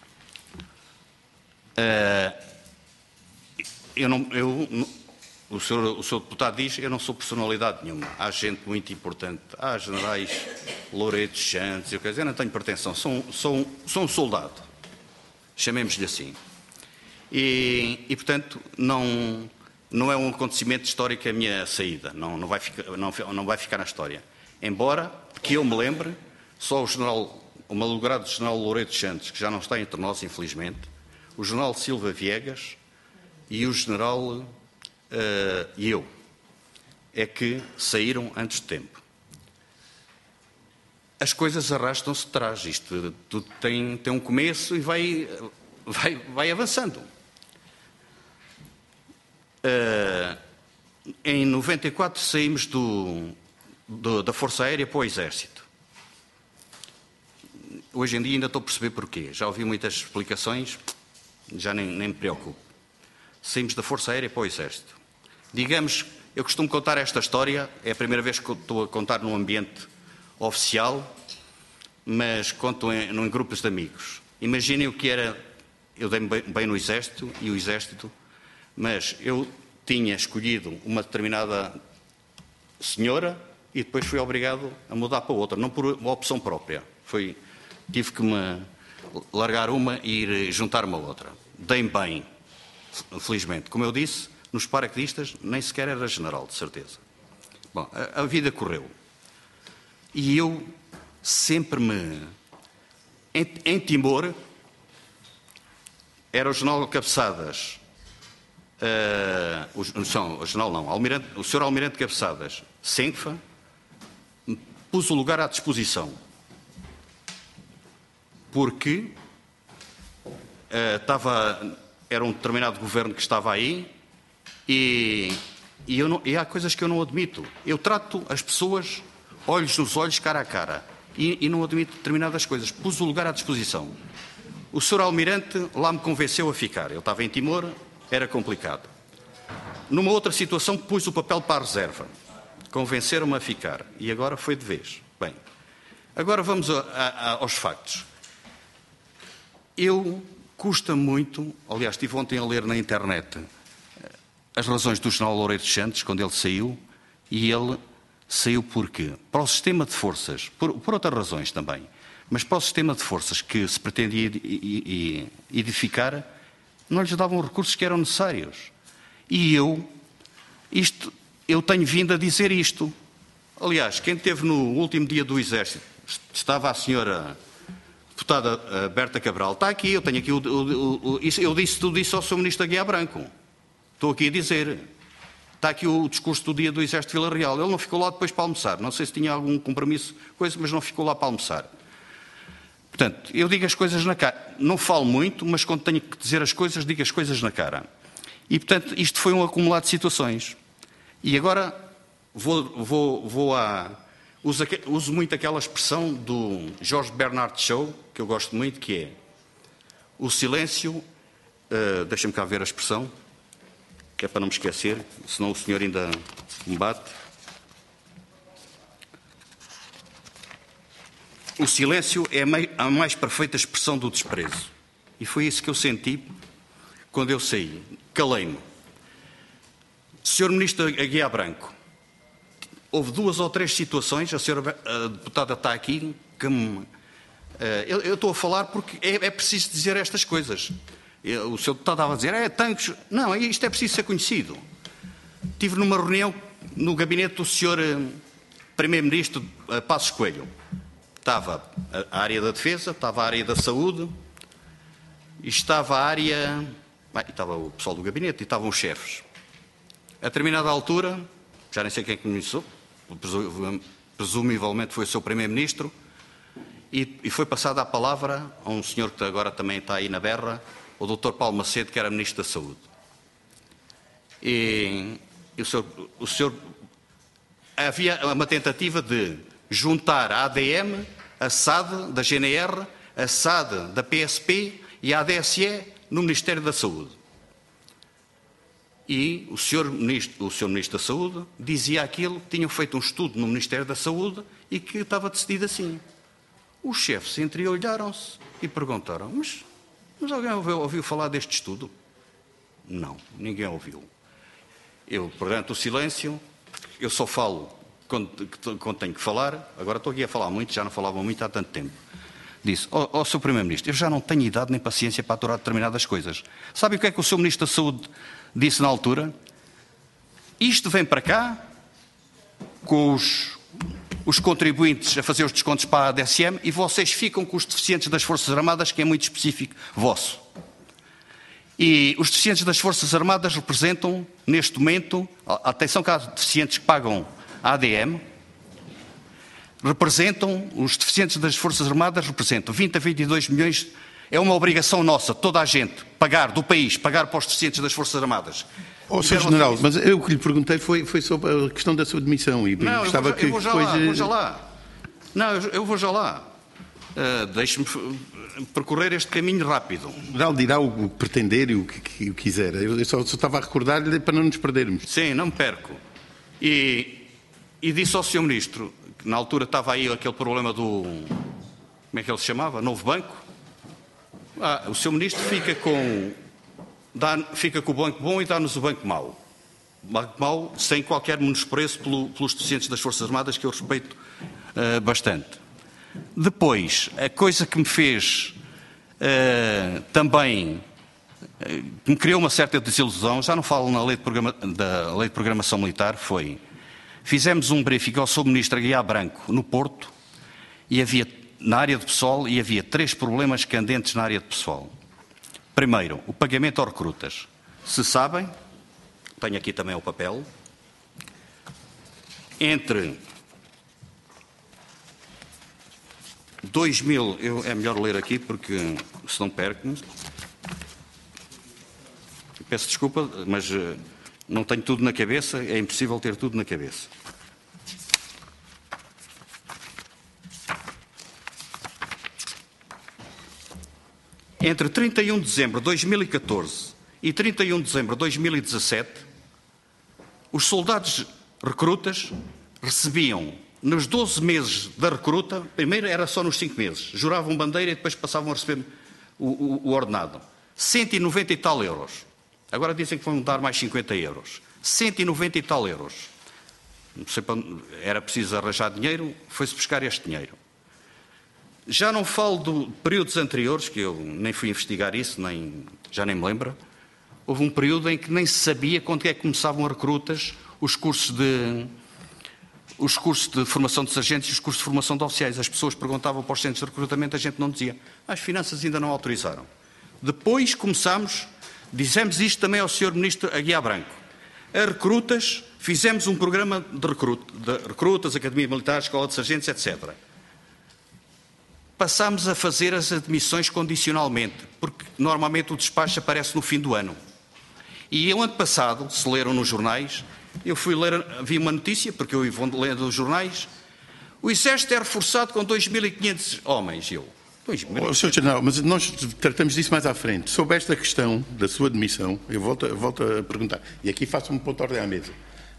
S2: O senhor deputado diz, eu não sou personalidade nenhuma. Há gente muito importante, há generais Loureiro Santos, eu não tenho pretensão, sou um soldado, chamemos-lhe assim. E portanto, não é um acontecimento histórico a minha saída, não vai ficar na história. Embora, que eu me lembre, só o malogrado general Loureiro Santos, que já não está entre nós, infelizmente, o general Silva Viegas e o general... e eu, é que saíram antes de tempo. As coisas arrastam-se de trás, isto tudo tem um começo e vai avançando. Em 94 saímos da Força Aérea para o Exército. Hoje em dia ainda estou a perceber porquê. Já ouvi muitas explicações, já nem me preocupo. Saímos da Força Aérea para o Exército. Digamos, eu costumo contar esta história, é a primeira vez que estou a contar num ambiente oficial, mas conto em grupos de amigos. Imaginem o que era, eu dei-me bem no Exército, mas eu tinha escolhido uma determinada senhora e depois fui obrigado a mudar para outra, não por uma opção própria. Tive que me largar uma e ir juntar-me a outra. Dei-me bem, felizmente. Como eu disse, nos paraquedistas nem sequer era general, de certeza. Bom, a vida correu. E eu sempre em Timor, era o general Cabeçadas, o senhor Almirante Cabeçadas, Senfa, pus o lugar à disposição. Porque era um determinado governo que estava aí e há coisas que eu não admito. Eu trato as pessoas olhos nos olhos, cara a cara, e não admito determinadas coisas. Pus o lugar à disposição. O Sr. Almirante lá me convenceu a ficar. Eu estava em Timor, era complicado. Numa outra situação pus o papel para a reserva. Convenceram-me a ficar. E agora foi de vez. Bem, agora vamos aos factos. Custa muito, aliás, estive ontem a ler na internet as razões do general Loureiro Santos, quando ele saiu, e ele saiu porque, para o sistema de forças, por outras razões também, mas para o sistema de forças que se pretendia edificar, não lhes davam os recursos que eram necessários. E eu tenho vindo a dizer isto. Aliás, quem esteve no último dia do Exército, estava a senhora deputada Berta Cabral, está aqui, eu tenho aqui eu disse tudo isso ao Sr. Ministro Aguiar Branco. Estou aqui a dizer. Está aqui o discurso do dia do Exército de Vila Real. Ele não ficou lá depois para almoçar. Não sei se tinha algum compromisso, mas não ficou lá para almoçar. Portanto, eu digo as coisas na cara. Não falo muito, mas quando tenho que dizer as coisas, digo as coisas na cara. E, portanto, isto foi um acumulado de situações. E agora uso muito aquela expressão do Jorge Bernard Shaw, que eu gosto muito, que é o silêncio... deixa-me cá ver a expressão, que é para não me esquecer, senão o senhor ainda me bate. o silêncio é a mais perfeita expressão do desprezo. E foi isso que eu senti quando eu saí. Calei-me. Sr. Ministro Aguiar Branco, houve 2 ou 3 situações, a senhora deputada está aqui, que eu estou a falar porque é preciso dizer estas coisas. O senhor deputado estava a dizer, tanques... Não, isto é preciso ser conhecido. Estive numa reunião no gabinete do Sr. Primeiro-Ministro Passos Coelho. Estava a área da defesa, estava a área da saúde, e estava a área... estava o pessoal do gabinete e estavam os chefes. A determinada altura, já nem sei quem conheceu, presumivelmente foi o seu Primeiro-Ministro, e foi passada a palavra a um senhor que agora também está aí na berra, o Dr. Paulo Macedo, que era Ministro da Saúde. E o senhor havia uma tentativa de juntar a ADM, a SAD da GNR, a SAD da PSP e a ADSE no Ministério da Saúde. E o senhor Ministro da Saúde dizia aquilo, que tinham feito um estudo no Ministério da Saúde e que estava decidido assim. Os chefes entreolharam-se e perguntaram, mas alguém ouviu falar deste estudo? Não, ninguém ouviu. Eu, perante o silêncio, eu só falo quando tenho que falar, agora estou aqui a falar muito, já não falava muito há tanto tempo. Disse, Sr. Primeiro-Ministro, eu já não tenho idade nem paciência para aturar determinadas coisas. Sabe o que é que o Sr. Ministro da Saúde disse na altura? Isto vem para cá, com os contribuintes a fazer os descontos para a ADSM e vocês ficam com os deficientes das Forças Armadas, que é muito específico vosso. E os deficientes das Forças Armadas representam, neste momento, atenção que há deficientes que pagam a ADM, os deficientes das Forças Armadas representam 20 a 22 milhões, é uma obrigação nossa, toda a gente, pagar do país, pagar para os deficientes das Forças Armadas.
S4: Sr. General, mas eu o que lhe perguntei foi sobre a questão da sua demissão e
S2: não,
S4: gostava que depois...
S2: Eu vou já lá. Não, eu vou já lá. Deixe-me percorrer este caminho rápido.
S4: O general dirá o que pretender e o que quiser. Eu só estava a recordar-lhe para não nos perdermos.
S2: Sim, não me perco. E disse ao Sr. Ministro, que na altura estava aí aquele problema do... Como é que ele se chamava? Novo Banco. O Sr. Ministro fica com o banco bom e dá-nos o banco mau. O banco mau sem qualquer menosprezo pelos deficientes das Forças Armadas, que eu respeito bastante. Depois, a coisa que me fez também, que me criou uma certa desilusão, já não falo na da Lei de Programação Militar, fizemos um briefing ao Sr. Ministro Aguiar Branco no Porto, e havia, na área de pessoal, e havia 3 problemas candentes na área de pessoal. Primeiro, o pagamento aos recrutas. Se sabem, tenho aqui também o papel, entre 2000, é melhor ler aqui porque senão perco-me. Peço desculpa, mas não tenho tudo na cabeça, é impossível ter tudo na cabeça. Entre 31 de dezembro de 2014 e 31 de dezembro de 2017, os soldados recrutas recebiam, nos 12 meses da recruta, primeiro era só nos 5 meses, juravam bandeira e depois passavam a receber o ordenado, 190 e tal euros. Agora dizem que vão dar mais 50 euros. 190 e tal euros. Não sei, era preciso arranjar dinheiro, foi-se buscar este dinheiro. Já não falo de períodos anteriores, que eu nem fui investigar isso, já nem me lembro. Houve um período em que nem se sabia quando é que começavam a recrutas os cursos de formação de sargentos e os cursos de formação de oficiais. As pessoas perguntavam para os centros de recrutamento, a gente não dizia. As finanças ainda não autorizaram. Depois dissemos isto também ao Sr. Ministro Aguiar Branco. A recrutas, fizemos um programa de recrutas, Academia Militar, Escola de Sargentos, etc. Passámos a fazer as admissões condicionalmente, porque normalmente o despacho aparece no fim do ano. E o ano passado, se leram nos jornais, eu fui ler, vi uma notícia, porque eu vou ler nos jornais, o Exército é reforçado com 2.500 homens.
S4: Sr. General, mas nós tratamos disso mais à frente. Sobre esta questão da sua demissão, eu volto a perguntar, e aqui faço um ponto de ordem à mesa.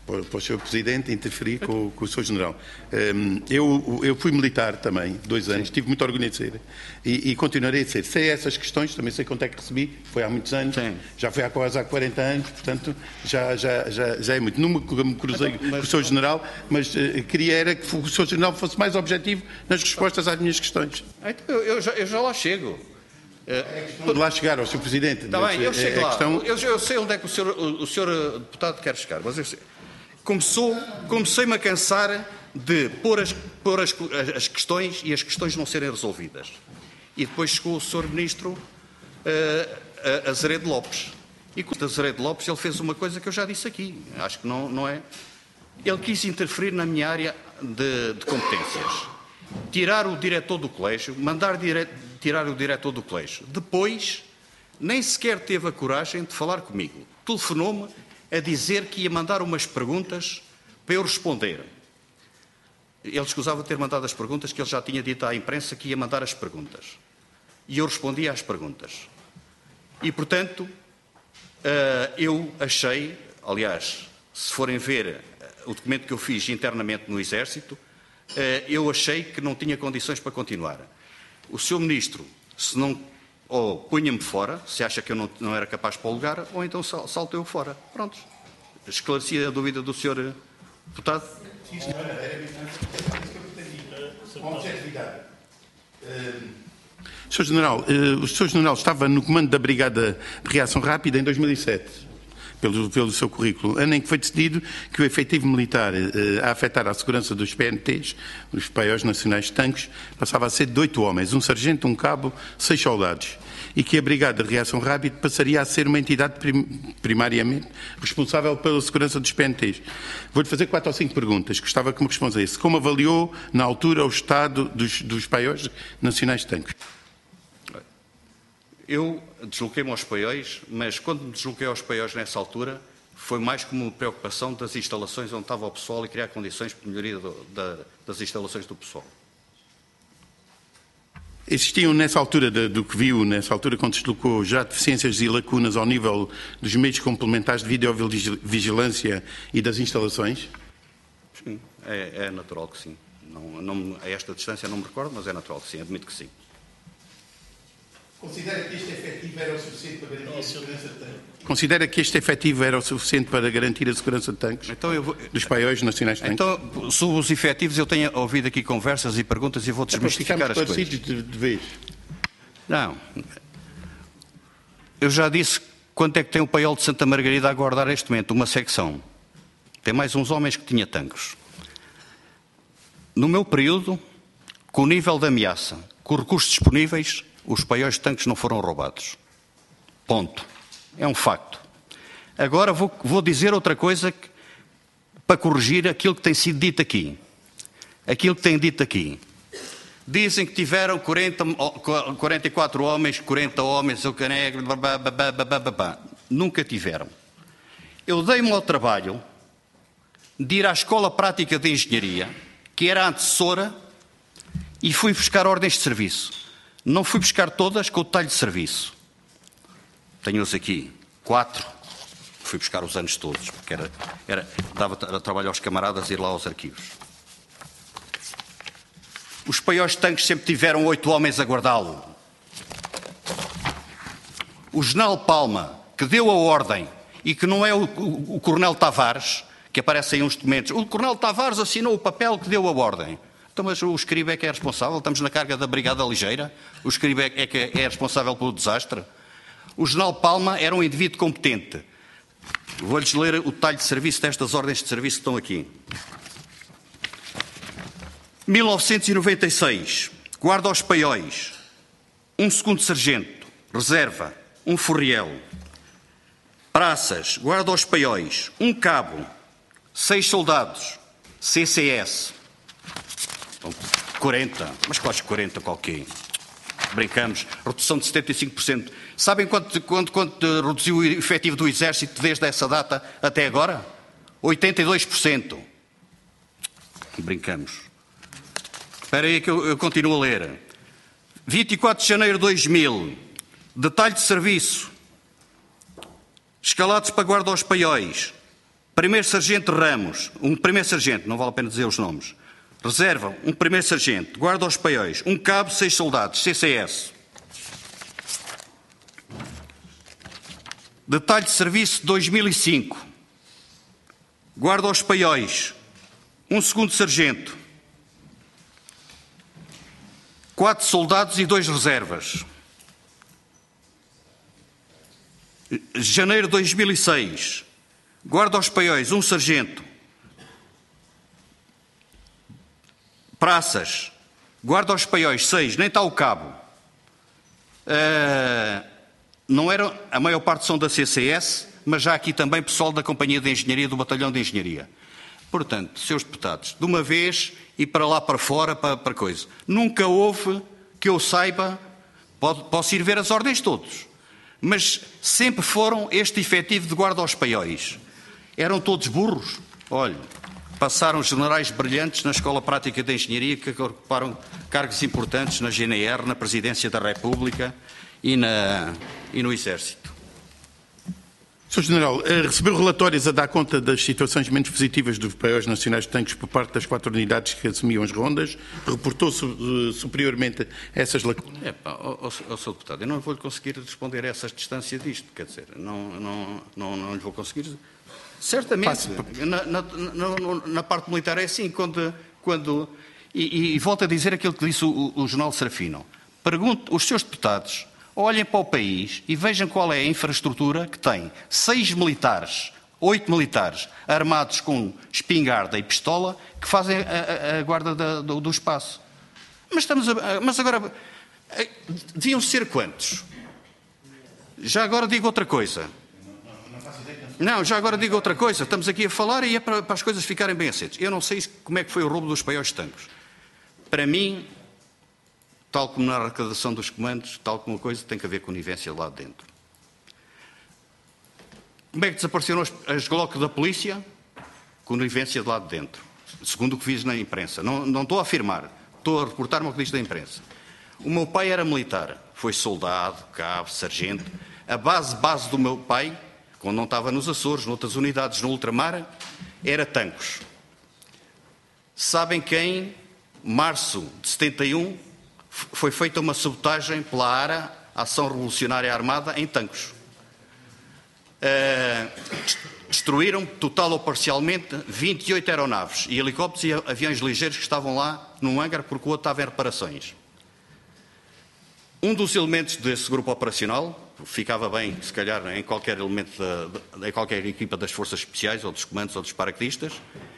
S4: para o Sr. Presidente interferir com o Sr. General. Eu fui militar também, 2 anos, tive muito orgulho de ser e continuarei a ser. Sei essas questões, também sei quanto é que recebi, foi há muitos anos, já foi há quase 40 anos, portanto já é muito. Nunca me cruzei com o Sr. General, mas queria era que o Sr. General fosse mais objetivo nas respostas às minhas questões.
S5: Então, eu já lá chego.
S4: De lá chegar ao Sr. Presidente.
S5: Está bem, eu chego lá. Eu sei onde é que o senhor deputado quer chegar, mas eu sei. Comecei-me a cansar de pôr as questões e as questões não serem resolvidas. E depois chegou o Sr. Ministro Azeredo Lopes. E com o Azeredo Lopes ele fez uma coisa que eu já disse aqui. Acho que não é. Ele quis interferir na minha área de competências. Tirar o diretor do colégio, mandar tirar o diretor do colégio. Depois, nem sequer teve a coragem de falar comigo. Telefonou-me a dizer que ia mandar umas perguntas para eu responder. Ele escusava de ter mandado as perguntas, que ele já tinha dito à imprensa que ia mandar as perguntas. E eu respondia às perguntas. E, portanto, eu achei, aliás, se forem ver o documento que eu fiz internamente no Exército, eu achei que não tinha condições para continuar. O Sr. Ministro, se não, ou punha-me fora, se acha que eu não era capaz para o lugar, ou então salto eu fora. Pronto. Esclareci a dúvida do Sr. Deputado.
S4: Sim, senhora, era Sr. General, o Sr. General estava no comando da Brigada de Reação Rápida em 2007. Pelo seu currículo, ano em que foi decidido que o efetivo militar a afetar a segurança dos PNTs, os paióis nacionais de tanques, passava a ser de 8 homens, um sargento, um cabo, 6 soldados, e que a Brigada de Reação Rápida passaria a ser uma entidade primariamente responsável pela segurança dos PNTs. Vou-lhe fazer 4 ou 5 perguntas, gostava que me respondesse. Como avaliou, na altura, o estado dos paióis nacionais de tanques?
S5: Eu desloquei-me aos paióis, mas quando me desloquei aos paióis nessa altura, foi mais como uma preocupação das instalações onde estava o pessoal e criar condições de melhoria das instalações do pessoal.
S4: Existiam nessa altura, do que viu, nessa altura quando se deslocou, já deficiências e lacunas ao nível dos meios complementares de videovigilância e das instalações?
S5: Sim, é natural que sim. A esta distância não me recordo, mas é natural que sim, admito que sim.
S4: Considera que este efetivo era o suficiente para garantir a segurança de tanques? Considera que este efetivo era o suficiente para garantir a segurança de tanques?
S5: Então
S4: dos paióis nacionais de tanques?
S5: Então, sobre os efetivos, eu tenho ouvido aqui conversas e perguntas e vou desmistificar as coisas.
S4: De vez.
S5: Não. Eu já disse quanto é que tem o paiol de Santa Margarida a guardar neste momento, uma secção. Tem mais uns homens que tinha tanques. No meu período, com o nível de ameaça, com os recursos disponíveis, os paióis de tanques não foram roubados. Ponto. É um facto. Agora vou dizer outra coisa para corrigir aquilo que tem sido dito aqui. Aquilo que tem dito aqui. Dizem que tiveram 44 homens, 40 homens, o caneco, nunca tiveram. Eu dei-me ao trabalho de ir à Escola Prática de Engenharia, que era a antecessora, e fui buscar ordens de serviço. Não fui buscar todas com o detalhe de serviço. Tenho-os aqui, 4. Fui buscar os anos todos, porque dava trabalho aos camaradas ir lá aos arquivos. Os paióis de tanques sempre tiveram 8 homens a guardá-lo. O general Palma, que deu a ordem, e que não é o coronel Tavares, que aparece aí uns documentos. O coronel Tavares assinou o papel que deu a ordem. Então, mas o escriba é que é responsável? Estamos na carga da Brigada Ligeira? O escriba é que é responsável pelo desastre? O general Palma era um indivíduo competente. Vou-lhes ler o detalhe de serviço destas ordens de serviço que estão aqui. 1996, guarda aos paióis, um segundo sargento, reserva, um forriel. Praças, guarda aos paióis, um cabo, 6 soldados, CCS. 40, mas quase 40 qualquer. Brincamos, redução de 75%. Sabem quanto reduziu o efetivo do Exército desde essa data até agora? 82%. Brincamos. Espera aí que eu continuo a ler. 24 de janeiro de 2000. Detalhe de serviço. Escalados para guarda aos paióis. Primeiro-Sargento Ramos, um Primeiro-Sargento, não vale a pena dizer os nomes. Reserva, um Primeiro-Sargento. Guarda aos Paióis, um Cabo, 6 soldados, CCS. Detalhe de serviço 2005. Guarda aos Paióis, um Segundo-Sargento. 4 soldados e 2 reservas. Janeiro de 2006. Guarda aos Paióis, um sargento. Praças. Guarda aos Paióis, 6. Nem está o cabo. Não era, a maior parte são da CCS, mas já aqui também pessoal da Companhia de Engenharia, do Batalhão de Engenharia. Portanto, seus deputados, de uma vez e para lá para fora, para coisa. Nunca houve, que eu saiba, posso ir ver as ordens todos, mas sempre foram este efetivo de guarda aos Paióis. Eram todos burros? Olha, passaram generais brilhantes na Escola Prática de Engenharia que ocuparam cargos importantes na GNR, na Presidência da República e no Exército.
S4: Sr. General, recebeu relatórios a dar conta das situações menos positivas dos Paióis Nacionais de Tanques por parte das 4 unidades que assumiam as rondas? Reportou superiormente essas lacunas?
S5: Sr. Deputado, eu não vou conseguir responder a essa distância disto, quer dizer, não lhe vou conseguir. Certamente, na parte militar é assim, e volto a dizer aquilo que disse o General Serafino. Pergunto, os seus deputados olhem para o país e vejam qual é a infraestrutura que tem 6 militares, 8 militares, armados com espingarda e pistola, que fazem a guarda do espaço. Mas agora, deviam ser quantos? Já agora digo outra coisa. Não, já agora digo outra coisa. Estamos aqui a falar e é para as coisas ficarem bem aceitas. Eu não sei como é que foi o roubo dos Paióis de Tancos. Para mim, tal como na arrecadação dos comandos, tal como a coisa, tem que haver conivência lá dentro. Como é que desapareceram as Glock da polícia? Conivência de lá de dentro. Segundo o que fiz na imprensa. Não estou a afirmar, estou a reportar-me o que diz da imprensa. O meu pai era militar. Foi soldado, cabo, sargento. A base do meu pai, quando não estava nos Açores, noutras unidades, no ultramar, era Tancos. Sabem que em março de 71 foi feita uma sabotagem pela ARA, Ação Revolucionária Armada, em Tancos. Destruíram, total ou parcialmente, 28 aeronaves e helicópteros e aviões ligeiros que estavam lá num hangar porque o outro estava em reparações. Um dos elementos desse grupo operacional, ficava bem, se calhar, em qualquer elemento, em qualquer equipa das Forças Especiais, ou dos comandos, ou dos paraquedistas,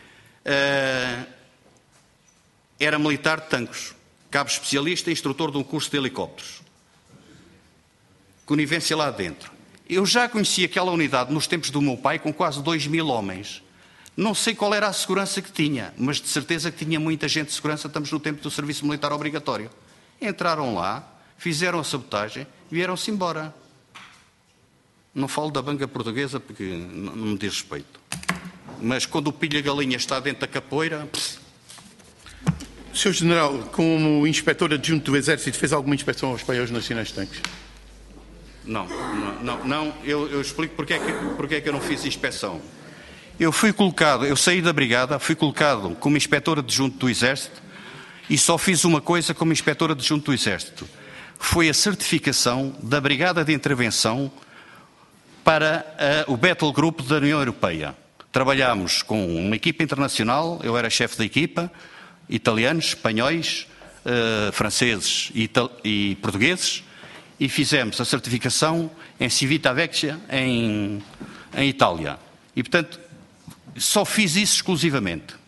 S5: era militar de Tancos, cabo especialista e instrutor de um curso de helicópteros. Conivência lá dentro. Eu já conheci aquela unidade nos tempos do meu pai com quase 2.000 homens. Não sei qual era a segurança que tinha, mas de certeza que tinha muita gente de segurança. Estamos no tempo do serviço militar obrigatório. Entraram lá, fizeram a sabotagem, vieram-se embora. Não falo da banca portuguesa porque não me diz respeito. Mas quando o pilha-galinha está dentro da capoeira...
S4: Sr. General, como inspetor adjunto do Exército, fez alguma inspeção aos Paióis Nacionais de Tanques?
S5: Não. Eu explico porque é que eu não fiz inspeção. Eu saí da brigada, fui colocado como inspetor adjunto do Exército e só fiz uma coisa como inspetor adjunto do Exército. Foi a certificação da Brigada de Intervenção para o Battle Group da União Europeia. Trabalhámos com uma equipa internacional, eu era chefe da equipa, italianos, espanhóis, franceses e portugueses, e fizemos a certificação em Civitavecchia, em Itália. E, portanto, só fiz isso exclusivamente.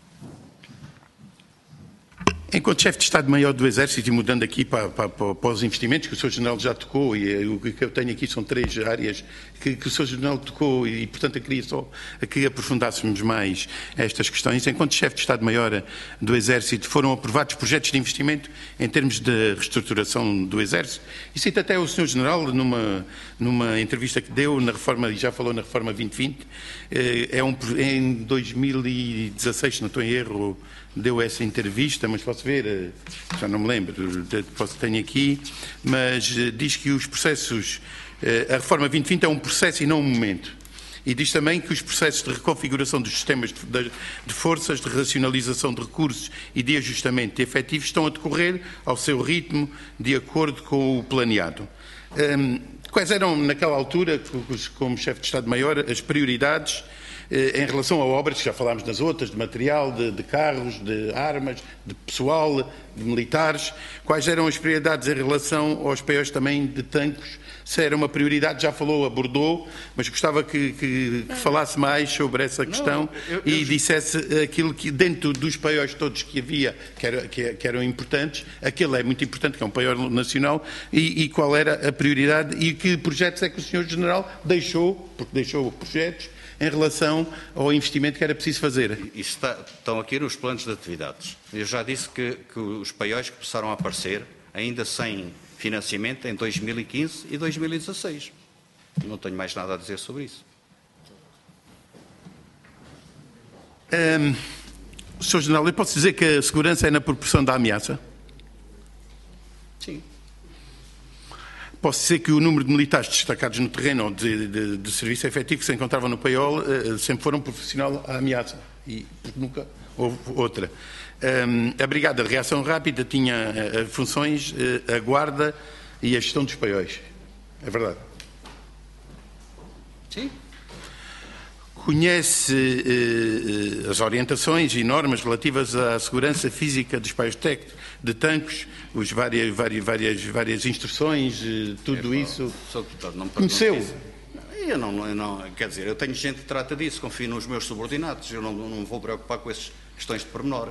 S4: Enquanto chefe de Estado-Maior do Exército, e mudando aqui para os investimentos, que o Sr. General já tocou, e o que eu tenho aqui são 3 áreas que o Sr. General tocou, e portanto eu queria só que aprofundássemos mais estas questões. Enquanto chefe de Estado-Maior do Exército, foram aprovados projetos de investimento em termos de reestruturação do Exército. E cito até o Sr. General, numa entrevista que deu na reforma, e já falou na reforma 2020, em 2016, se não estou em erro, deu essa entrevista, mas posso ver, já não me lembro, tenho aqui, mas diz que os processos, a reforma 2020 é um processo e não um momento. E diz também que os processos de reconfiguração dos sistemas de forças, de racionalização de recursos e de ajustamento de efetivos estão a decorrer ao seu ritmo, de acordo com o planeado. Quais eram, naquela altura, como chefe de Estado-Maior, as prioridades em relação a obras, que já falámos nas outras, de material, de carros, de armas, de pessoal, de militares? Quais eram as prioridades em relação aos POs também de tanques? Se era uma prioridade, já falou, abordou, mas gostava que falasse mais sobre essa questão e dissesse aquilo que, dentro dos POs todos que havia, que eram importantes, aquele é muito importante, que é um PO nacional, e qual era a prioridade e que projetos é que o Sr. General deixou, porque deixou projetos, em relação ao investimento que era preciso fazer.
S5: Estão aqui nos planos de atividades. Eu já disse que os POs começaram a aparecer, ainda sem financiamento, em 2015 e 2016. Não tenho mais nada a dizer sobre isso.
S4: Sr. General, eu posso dizer que a segurança é na proporção da ameaça?
S5: Sim.
S4: Posso dizer que o número de militares destacados no terreno ou de serviço efetivo que se encontravam no PAIOL sempre foram profissional à ameaça e nunca houve outra. A Brigada de Reação Rápida tinha funções a guarda e a gestão dos PAIOs. É verdade?
S5: Sim.
S4: Conhece as orientações e normas relativas à segurança física dos PAIOs de tanques, as várias instruções, tudo isso?
S5: Sr. Deputado, não me
S4: conheceu?
S5: Eu não, quer dizer, eu tenho gente que trata disso, confio nos meus subordinados, eu não me vou preocupar com essas questões de pormenor.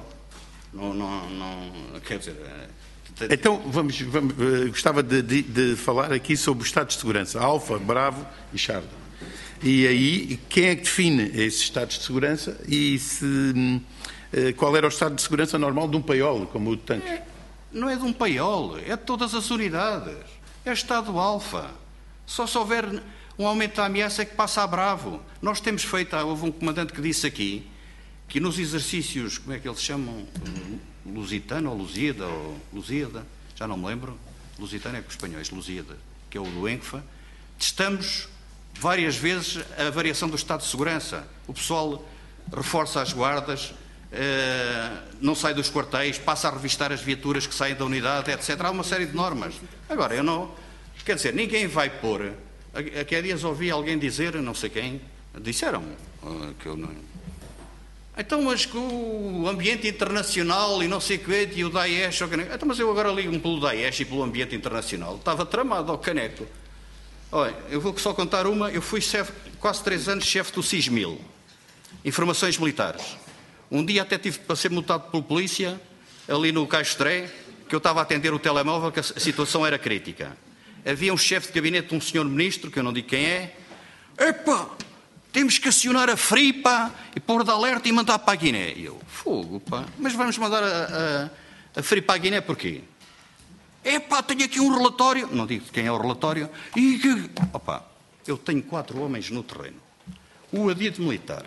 S5: Quer dizer...
S4: Então, gostava de falar aqui sobre os estados de segurança, Alfa, Bravo e Charlie. E aí, quem é que define esses estados de segurança e qual era o estado de segurança normal de um paiol, como o de tanques?
S5: Não é de um paiol, é de todas as unidades. É estado alfa. Só se houver um aumento da ameaça é que passa a Bravo. Nós temos feito, houve um comandante que disse aqui, que nos exercícios, como é que eles chamam? Lusitano ou Lusíada, já não me lembro. Lusitano é com os espanhóis, Lusíada, que é o do ENCFA. Testamos várias vezes a variação do estado de segurança. O pessoal reforça as guardas, não sai dos quartéis, passa a revistar as viaturas que saem da unidade, etc. Há uma série de normas. Agora, eu não... Quer dizer, ninguém vai pôr... Aqui há dias ouvi alguém dizer, não sei quem, disseram que eu não... Então, mas que o ambiente internacional e não sei o que, e o Daesh... Então, mas eu agora ligo-me pelo Daesh e pelo ambiente internacional. Estava tramado ao caneco. Olha, eu vou só contar uma. Eu fui quase 3 anos chefe do CISMIL, Informações Militares. Um dia até tive para ser multado pela polícia, ali no Caixotré, que eu estava a atender o telemóvel, que a situação era crítica. Havia um chefe de gabinete de um senhor ministro, que eu não digo quem é. Epá, temos que acionar a FRIPA e pôr de alerta e mandar para a Guiné. E eu, fogo, pá, mas vamos mandar a FRIPA à Guiné porquê? Epá, tenho aqui um relatório, não digo quem é o relatório, e que... Opa, eu tenho 4 homens no terreno. O adido militar,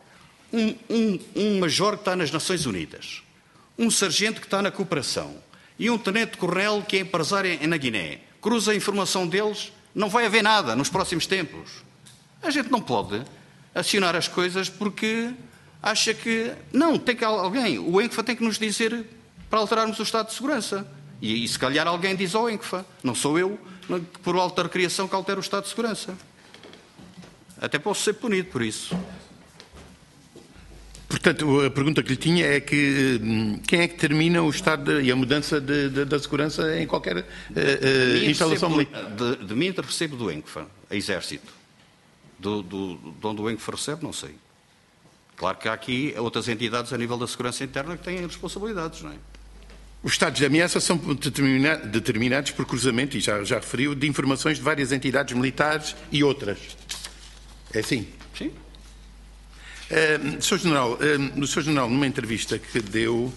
S5: um major que está nas Nações Unidas, um sargento que está na cooperação e um tenente-coronel que é empresário na Guiné. Cruza a informação deles, não vai haver nada nos próximos tempos. A gente não pode acionar as coisas porque acha que... Não, tem que alguém, o ENCFA tem que nos dizer para alterarmos o estado de segurança. E se calhar alguém diz ao ENCFA, não sou eu, por alta recriação que altera o estado de segurança. Até posso ser punido por isso.
S4: Portanto, a pergunta que lhe tinha é que quem é que determina o estado e a mudança da segurança em qualquer instalação militar?
S5: De mim recebo do ENCFA, a Exército. De onde o ENCFA recebe, não sei. Claro que há aqui outras entidades a nível da segurança interna que têm responsabilidades, não é?
S4: Os estados de ameaça são determinados por cruzamento, e já referiu, de informações de várias entidades militares e outras. É assim?
S5: Sim.
S4: Sr. General, o Sr. General, numa entrevista que deu,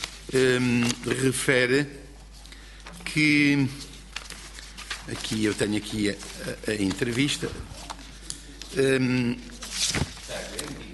S4: refere que... Aqui, eu tenho aqui a entrevista.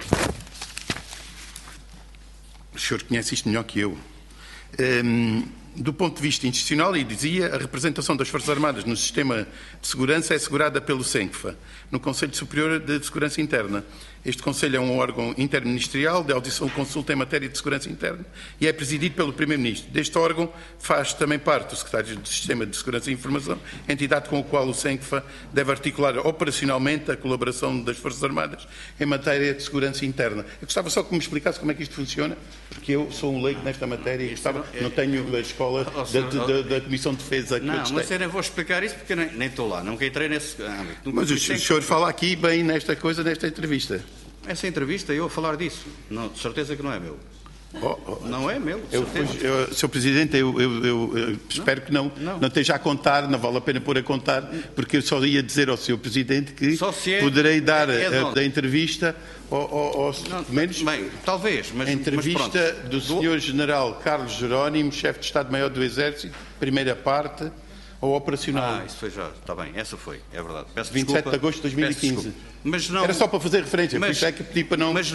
S4: O senhor conhece isto melhor que eu. Do ponto de vista institucional, e dizia, a representação das Forças Armadas no sistema de segurança é assegurada pelo SENCFA, no Conselho Superior de Segurança Interna. Este Conselho é um órgão interministerial de audição e consulta em matéria de segurança interna e é presidido pelo Primeiro-Ministro. Deste órgão faz também parte o Secretário do Sistema de Segurança e Informação, entidade com a qual o SENCFA deve articular operacionalmente a colaboração das Forças Armadas em matéria de segurança interna. Eu gostava só que me explicasse como é que isto funciona, porque eu sou um leigo nesta matéria e não tenho a escola da Comissão de Defesa que eu
S5: Não, mas eu nem vou explicar isso porque nem estou lá, nunca entrei nesse âmbito.
S4: Mas o senhor fala aqui bem nesta coisa, nesta entrevista.
S5: Essa entrevista, eu a falar disso, não, de certeza que não é meu. Não é meu, de certeza.
S4: Sr. Presidente, eu espero que não esteja a contar, não vale a pena pôr a contar, porque eu só ia dizer ao Sr. Presidente que poderei dar a entrevista, menos
S5: bem, talvez, mas
S4: a entrevista do Sr. General Carlos Jerónimo, chefe de Estado-Maior do Exército, primeira parte, ao operacional.
S5: Isso foi já, está bem, essa foi, é verdade. Peço
S4: 27
S5: desculpa,
S4: de agosto de 2015.
S5: Mas não,
S4: era só para fazer referência, por isso é que pedi para não...
S5: Mas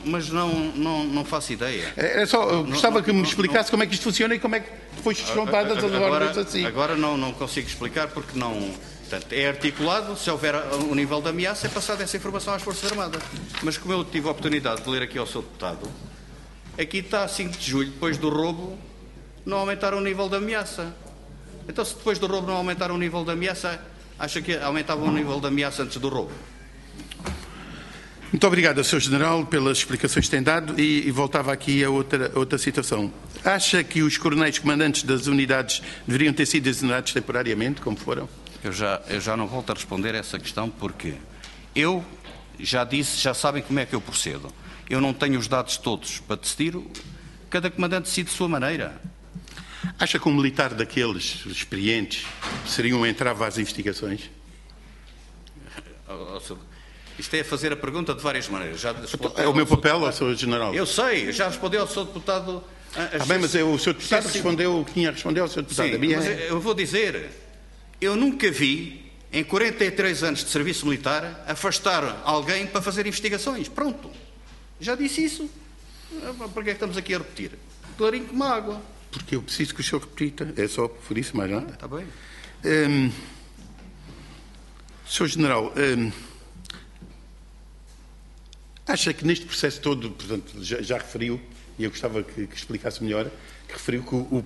S5: não faço ideia.
S4: Era só, eu gostava que me explicasse como é que isto funciona e como é que depois são dadas as ordens assim.
S5: Agora não consigo explicar porque não... Portanto, é articulado, se houver o nível de ameaça, é passada essa informação às Forças Armadas. Mas como eu tive a oportunidade de ler aqui ao Sr. Deputado, aqui está 5 de julho, depois do roubo, não aumentaram o nível de ameaça. Então, se depois do roubo não aumentaram o nível de ameaça, acha que aumentavam o nível de ameaça antes do roubo?
S4: Muito obrigado, Sr. General, pelas explicações que tem dado e voltava aqui a outra situação. Acha que os coronéis comandantes das unidades deveriam ter sido exonerados temporariamente, como foram?
S5: Eu já não volto a responder a essa questão porque eu já disse, já sabem como é que eu procedo. Eu não tenho os dados todos para decidir, cada comandante decide de sua maneira.
S4: Acha que um militar daqueles experientes seria um entrave às investigações?
S5: Isto é fazer a pergunta de várias maneiras.
S4: É o meu papel, ao Sr. General?
S5: Eu sei, já respondeu ao Sr. Deputado...
S4: bem, mas o Sr. Deputado respondeu o que tinha a responder ao Sr. Deputado.
S5: Sim, mas eu vou dizer, eu nunca vi, em 43 anos de serviço militar, afastar alguém para fazer investigações. Pronto. Já disse isso. Para que é que estamos aqui a repetir? Clarinho como água.
S4: Porque eu preciso que o senhor repita. É só por isso, mais nada.
S5: Está bem.
S4: Sr. General, acha que neste processo todo, portanto, já referiu, e eu gostava que explicasse melhor, que referiu que o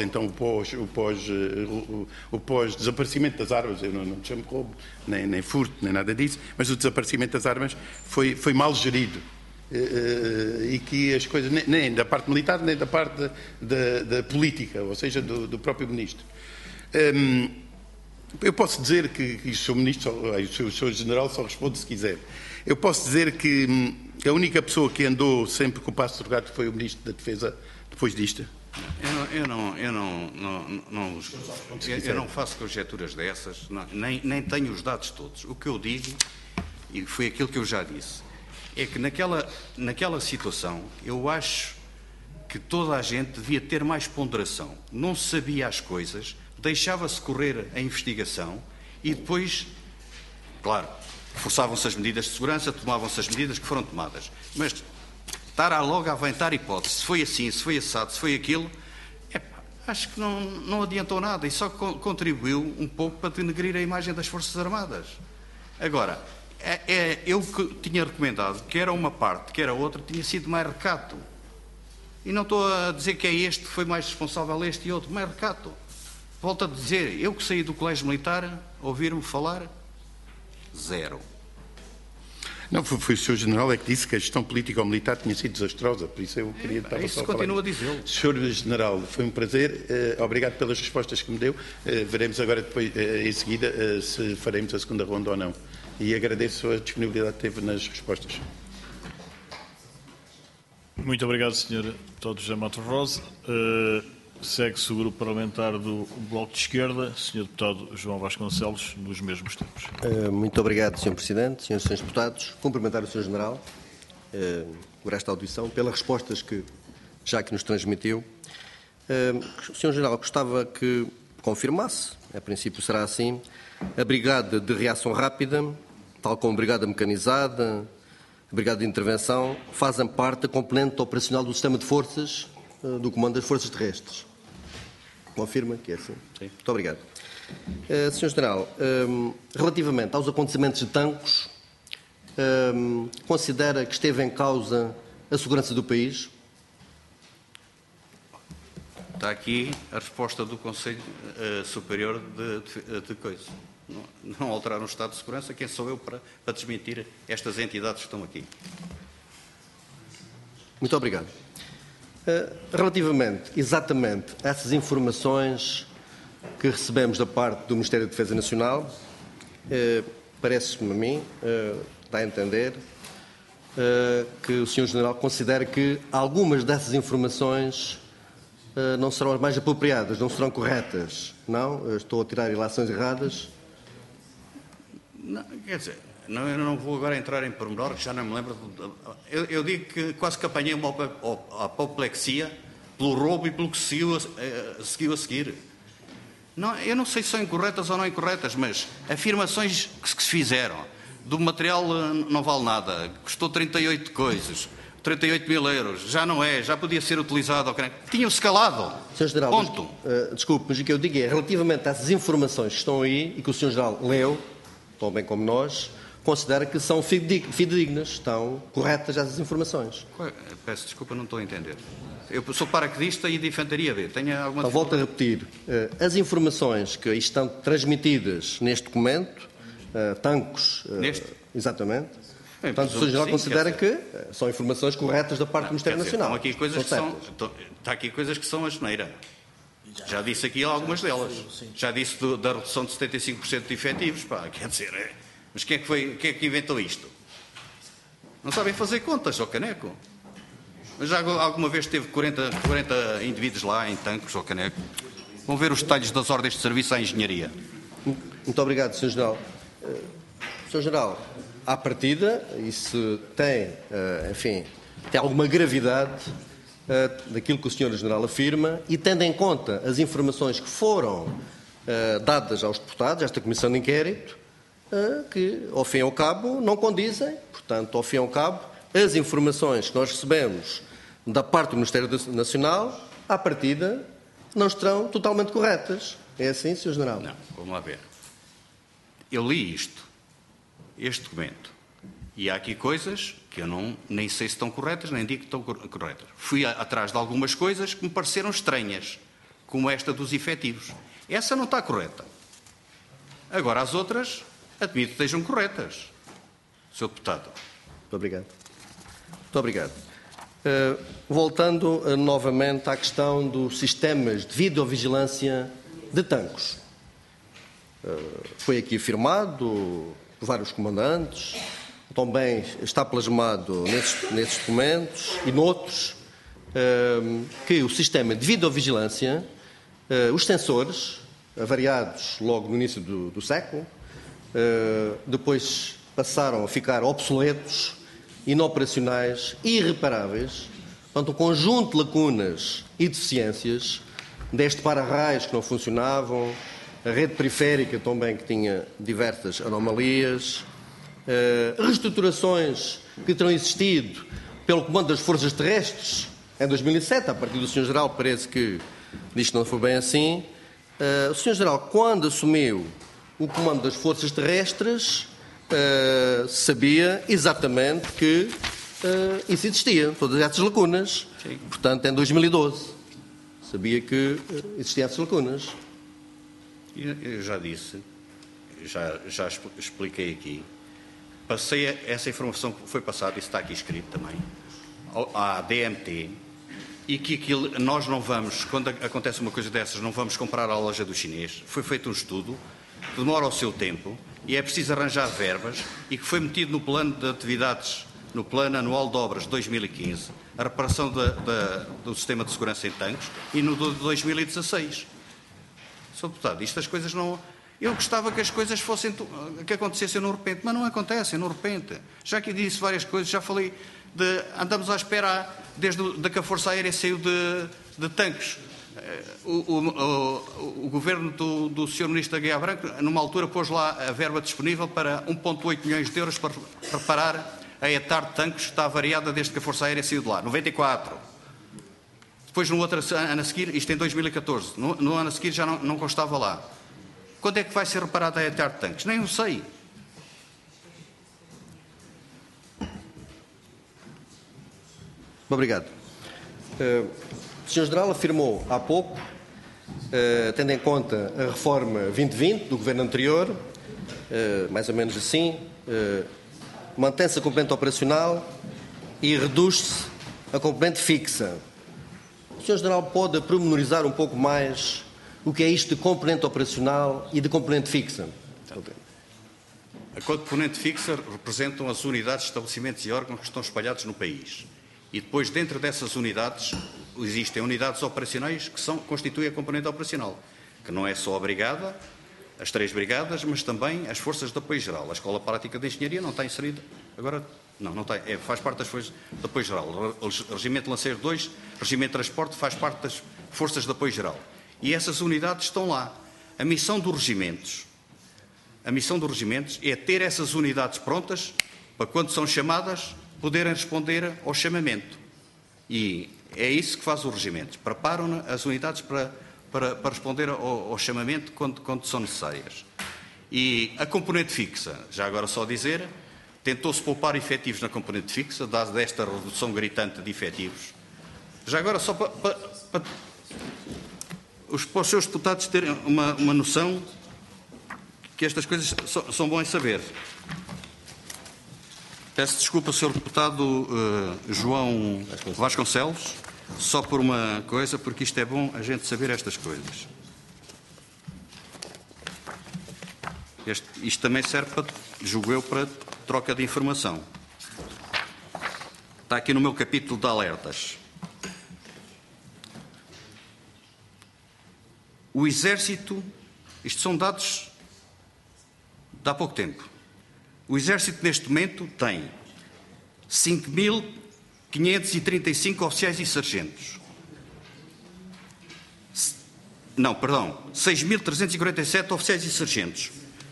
S4: pós-desaparecimento das armas, eu não chamo de roubo, nem furto, nem nada disso, mas o desaparecimento das armas foi mal gerido. E que as coisas, nem da parte militar, nem da parte da política, ou seja, do próprio Ministro. Eu posso dizer que, e o Sr. Ministro, o Sr. General só responde se quiser, eu posso dizer que a única pessoa que andou sempre com o passo trocado foi o Ministro da Defesa depois disto.
S5: Eu não faço conjecturas dessas, nem tenho os dados todos. O que eu digo, e foi aquilo que eu já disse, é que naquela situação eu acho que toda a gente devia ter mais ponderação. Não sabia as coisas, deixava-se correr a investigação e depois, claro, forçavam-se as medidas de segurança, tomavam-se as medidas que foram tomadas. Mas estar logo a aventar hipóteses, se foi assim, se foi assado, se foi aquilo, acho que não adiantou nada e só contribuiu um pouco para denegrir a imagem das Forças Armadas. Agora, eu que tinha recomendado, quer uma parte, quer a outra, tinha sido mais recato. E não estou a dizer que é este que foi mais responsável, este e outro, mais recato. Volto a dizer, eu que saí do Colégio Militar, ouvir-me falar, zero.
S4: Não, foi o Sr. General é que disse que a gestão política ou militar tinha sido desastrosa, por isso eu queria estar
S5: isso continua a dizê-lo.
S4: Sr. General, foi um prazer, obrigado pelas respostas que me deu, veremos agora depois, em seguida, se faremos a segunda ronda ou não. E agradeço a disponibilidade que teve nas respostas.
S1: Muito obrigado, Sr. Deputado José Matos Rosa. Segue-se o grupo parlamentar do Bloco de Esquerda, Sr. Deputado João Vasconcelos, nos mesmos tempos.
S6: Muito obrigado, Sr. Presidente, Srs. e Srs. Deputados. Cumprimentar o Sr. General por esta audição, pelas respostas que já que nos transmitiu. Sr. General, gostava que confirmasse, a princípio será assim, a Brigada de Reação Rápida, tal como a Brigada Mecanizada, a Brigada de Intervenção, fazem parte da componente operacional do sistema de forças do Comando das Forças Terrestres. Confirma que é assim?
S5: Sim.
S6: Muito obrigado. Sr. General, relativamente aos acontecimentos de Tancos, considera que esteve em causa a segurança do país?
S5: Está aqui a resposta do Conselho Superior de coisa. Não alteraram o estado de segurança, quem sou eu para desmentir estas entidades que estão aqui?
S6: Muito obrigado. Relativamente, exatamente, a essas informações que recebemos da parte do Ministério da Defesa Nacional, parece-me a mim, dá a entender, que o Sr. General considera que algumas dessas informações não serão as mais apropriadas, não serão corretas. Não? Estou a tirar ilações erradas.
S5: Não, quer dizer, eu não vou agora entrar em pormenor, que já não me lembro. Eu digo que quase que apanhei uma apoplexia pelo roubo e pelo que seguiu a seguir. Não, eu não sei se são incorretas ou não incorretas, mas afirmações que se fizeram do material não vale nada, custou 38 coisas, 38 mil euros, já não é, já podia ser utilizado. Tinham-se calado.
S6: Sr. General,
S5: ponto.
S6: Desculpe, mas o que eu digo é, relativamente a essas informações que estão aí e que o Sr. General leu, tão bem como nós, considera que são fidedignas, estão corretas essas informações.
S5: Peço desculpa, não estou a entender. Eu sou paraquedista e de infantaria B. Tenho alguma...
S6: Então, volto a repetir. As informações que estão transmitidas neste documento, Tancos...
S5: Neste?
S6: Exatamente. Portanto, o Sr. General considera que são informações corretas da parte do Ministério Nacional.
S5: Estão aqui coisas está aqui coisas que são a geneira. Já disse aqui algumas delas. Já disse da redução de 75% de efetivos. Pá, quer dizer, mas quem é que inventou isto? Não sabem fazer contas, ó caneco. Mas já alguma vez teve 40 indivíduos lá em Tancos, ó caneco? Vão ver os detalhes das ordens de serviço à engenharia.
S6: Muito obrigado, Sr. General. Sr. General, à partida, isso tem, enfim, tem alguma gravidade daquilo que o Sr. General afirma e tendo em conta as informações que foram dadas aos deputados, esta Comissão de Inquérito, que, ao fim e ao cabo, não condizem. Portanto, ao fim e ao cabo, as informações que nós recebemos da parte do Ministério Nacional, à partida, não estarão totalmente corretas. É assim, Sr. General?
S5: Não, vamos lá ver. Eu li este documento, e há aqui coisas que eu nem sei se estão corretas, nem digo que estão corretas. Fui atrás de algumas coisas que me pareceram estranhas, como esta dos efetivos. Essa não está correta. Agora, as outras, admito que estejam corretas, Sr. Deputado.
S6: Muito obrigado. Muito obrigado. Voltando novamente à questão dos sistemas de videovigilância de Tancos. Foi aqui afirmado por vários comandantes, também está plasmado nesses documentos e noutros, que o sistema de videovigilância, os sensores, avariados logo no início do século, depois passaram a ficar obsoletos, inoperacionais, irreparáveis, portanto, um conjunto de lacunas e deficiências, deste para-raios que não funcionavam, a rede periférica também que tinha diversas anomalias, reestruturações que terão existido pelo Comando das Forças Terrestres em 2007, a partir do Sr. General parece que diz que não foi bem assim. O Sr. General, quando assumiu o Comando das Forças Terrestres, sabia exatamente que isso existia, todas essas lacunas.
S5: Sim.
S6: Portanto, em 2012, sabia que existiam essas lacunas.
S5: Eu já disse, já expliquei aqui, passei essa informação que foi passada, isso está aqui escrito também, à DMT, e que aquilo, nós não vamos, quando acontece uma coisa dessas, não vamos comprar à loja do chinês. Foi feito um estudo, demora o seu tempo, e é preciso arranjar verbas, e que foi metido no plano de atividades, no plano anual de obras de 2015, a reparação do sistema de segurança em Tancos, e no de 2016. Sr. Deputado, estas coisas não... Eu gostava que as coisas que acontecessem no repente, mas não acontecem no repente. Já que disse várias coisas, já falei andamos à espera desde que a Força Aérea saiu de Tancos. O governo do Sr. Ministro da Guia Branco, numa altura, pôs lá a verba disponível para 1,8 milhões de euros para reparar a ETAR de Tancos, que está avariada desde que a Força Aérea saiu de lá. 94. Depois, no outro ano a seguir, isto em 2014, no ano a seguir já não constava lá. Quando é que vai ser reparada a hectare de tanques? Nem o sei.
S6: Obrigado. O Sr. General afirmou há pouco, tendo em conta a reforma 2020 do governo anterior, mais ou menos assim, mantém-se a componente operacional e reduz-se a componente fixa. O Sr. General pode pormenorizar um pouco mais o que é isto de componente operacional e de componente fixa?
S5: A componente fixa representam as unidades, estabelecimentos e órgãos que estão espalhados no país. E depois, dentro dessas unidades, existem unidades operacionais que constituem a componente operacional, que não é só a brigada, as 3 brigadas, mas também as forças de apoio geral. A Escola Prática de Engenharia não está inserida, agora não está, faz parte das forças de apoio geral. O Regimento de Lanceiro 2, Regimento de Transporte, faz parte das forças de apoio geral. E essas unidades estão lá. A missão dos regimentos é ter essas unidades prontas para, quando são chamadas, poderem responder ao chamamento. E é isso que faz os regimentos. Preparam as unidades para responder ao chamamento quando são necessárias. E a componente fixa, já agora só dizer, tentou-se poupar efetivos na componente fixa, dada esta redução gritante de efetivos. Já agora só para os seus deputados terem uma noção que estas coisas são bons em saber. Peço desculpa, Sr. Deputado João Vasconcelos, só por uma coisa, porque isto é bom a gente saber estas coisas. Isto também serve, julgo eu, para troca de informação. Está aqui no meu capítulo de alertas. O Exército, isto são dados de há pouco tempo. O Exército, neste momento, tem 5.535 oficiais e sargentos. 6.347 oficiais e sargentos.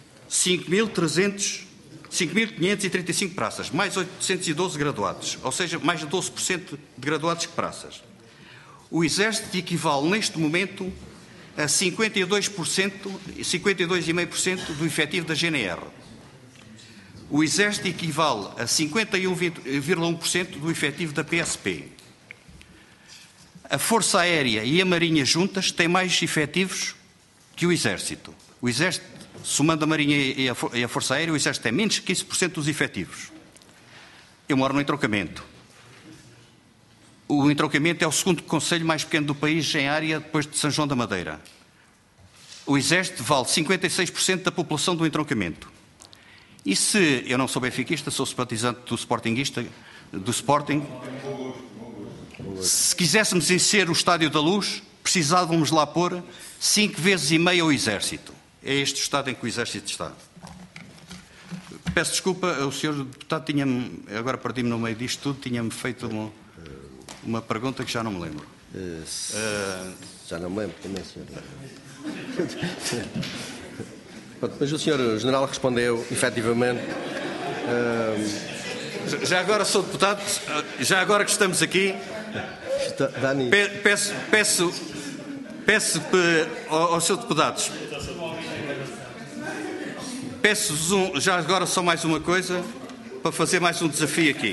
S5: 5.535 praças, mais 812 graduados, ou seja, mais de 12% de graduados que praças. O Exército equivale, neste momento, a 52,5% do efetivo da GNR. O Exército equivale a 51,1% do efetivo da PSP. A Força Aérea e a Marinha juntas têm mais efetivos que o Exército. O Exército, somando a Marinha e a Força Aérea, o Exército tem menos que 15% dos efetivos. Eu moro no entroncamento. O entroncamento é o segundo concelho mais pequeno do país em área, depois de São João da Madeira. O Exército vale 56% da população do entroncamento. E se eu não sou benfiquista, sou simpatizante do Sportingista, do Sporting, se quiséssemos encher o Estádio da Luz, precisávamos lá pôr 5 vezes e meia o Exército. É este o estado em que o Exército está. Peço desculpa, o Sr. Deputado tinha-me, agora perdi-me no meio disto tudo, tinha-me feito uma pergunta que já não me lembro.
S6: Já não me lembro também, Sr. Mas o Sr. General respondeu, efetivamente.
S5: Já agora, Sr. Deputado, já agora que estamos aqui, peço aos Sr. Deputados, peço-vos já agora só mais uma coisa, para fazer mais um desafio aqui.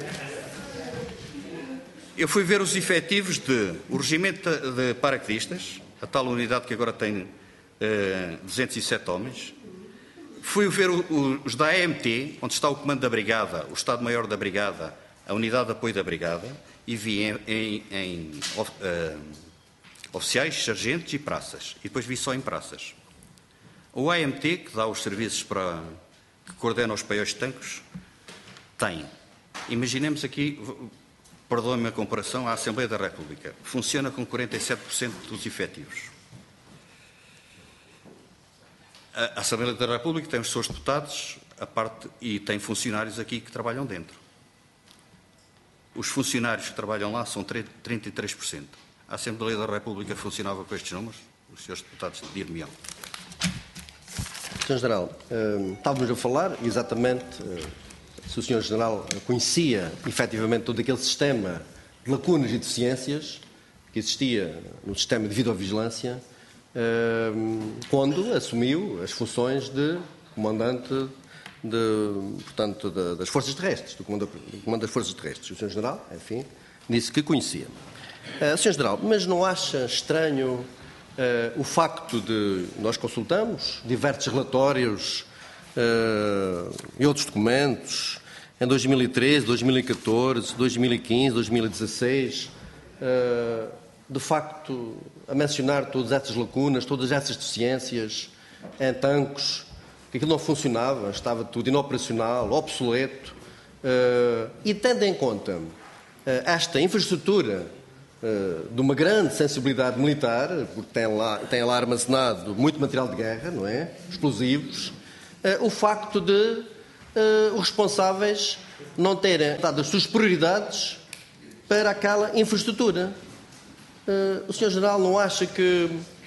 S5: Eu fui ver os efetivos do Regimento de Paraquedistas, a tal unidade que agora tem 207 homens. Fui ver os da AMT, onde está o comando da brigada, o Estado-Maior da brigada, a unidade de apoio da brigada, e vi em oficiais, sargentos e praças. E depois vi só em praças. O AMT, que dá os serviços que coordena os paióis de tanques, tem. Imaginemos aqui, perdoem-me a comparação, a Assembleia da República. Funciona com 47% dos efetivos. A Assembleia da República tem os seus deputados e tem funcionários aqui que trabalham dentro. Os funcionários que trabalham lá são 33%. A Assembleia da República funcionava com estes números? Os senhores deputados dir-me-ão.
S6: Sr. General, estávamos a falar exatamente se o Sr. General conhecia efetivamente todo aquele sistema de lacunas e deficiências que existia no sistema de videovigilância quando assumiu as funções de comandante portanto, das Forças Terrestres, do comando das Forças Terrestres. O Sr. General, enfim, disse que conhecia. Sr. General, mas não acha estranho o facto de nós consultamos diversos relatórios e outros documentos em 2013, 2014, 2015, 2016, de facto, a mencionar todas essas lacunas, todas essas deficiências em tanques, que aquilo não funcionava, estava tudo inoperacional, obsoleto, e tendo em conta esta infraestrutura de uma grande sensibilidade militar, porque tem lá armazenado muito material de guerra, não é? Explosivos, o facto de os responsáveis não terem dado as suas prioridades para aquela infraestrutura. O Sr. General não acha que,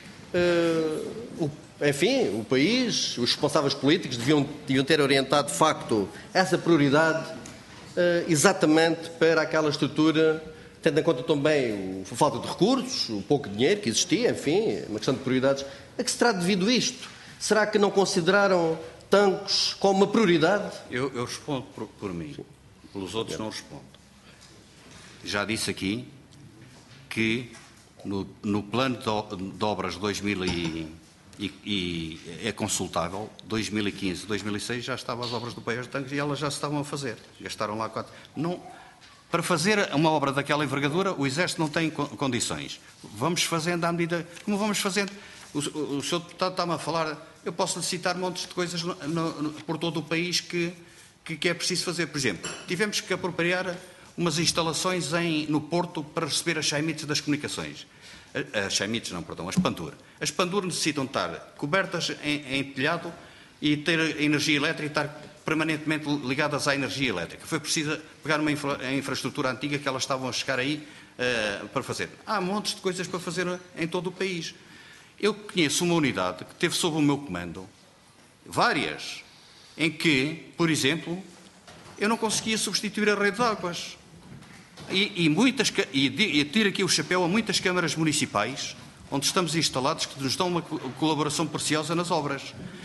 S6: enfim, o país, os responsáveis políticos deviam ter orientado, de facto, essa prioridade exatamente para aquela estrutura, tendo em conta também a falta de recursos, o pouco dinheiro que existia, enfim, uma questão de prioridades. A que se terá devido isto? Será que não consideraram tanques como uma prioridade?
S5: Eu respondo por mim. Pelos outros não respondo. Já disse aqui que no plano de obras 2000 e é consultável, 2015, 2006 já estavam as obras do país de tanques e elas já se estavam a fazer. Gastaram lá 4. Não, para fazer uma obra daquela envergadura, o Exército não tem condições. Vamos fazendo à medida... Como vamos fazendo? O Sr. Deputado está-me a falar... Eu posso lhe citar montes de coisas por todo o país que é preciso fazer. Por exemplo, tivemos que apropriar umas instalações no Porto para receber as chaimites das comunicações. As chaimites não, perdão, as Pandur. As Pandur necessitam estar cobertas em telhado e ter energia elétrica e estar permanentemente ligadas à energia elétrica. Foi preciso pegar uma infraestrutura antiga que elas estavam a chegar aí para fazer. Há montes de coisas para fazer em todo o país. Eu conheço uma unidade que teve sob o meu comando, várias, em que, por exemplo, eu não conseguia substituir a rede de águas. E tiro aqui o chapéu a muitas câmaras municipais, onde estamos instalados, que nos dão uma colaboração preciosa nas obras.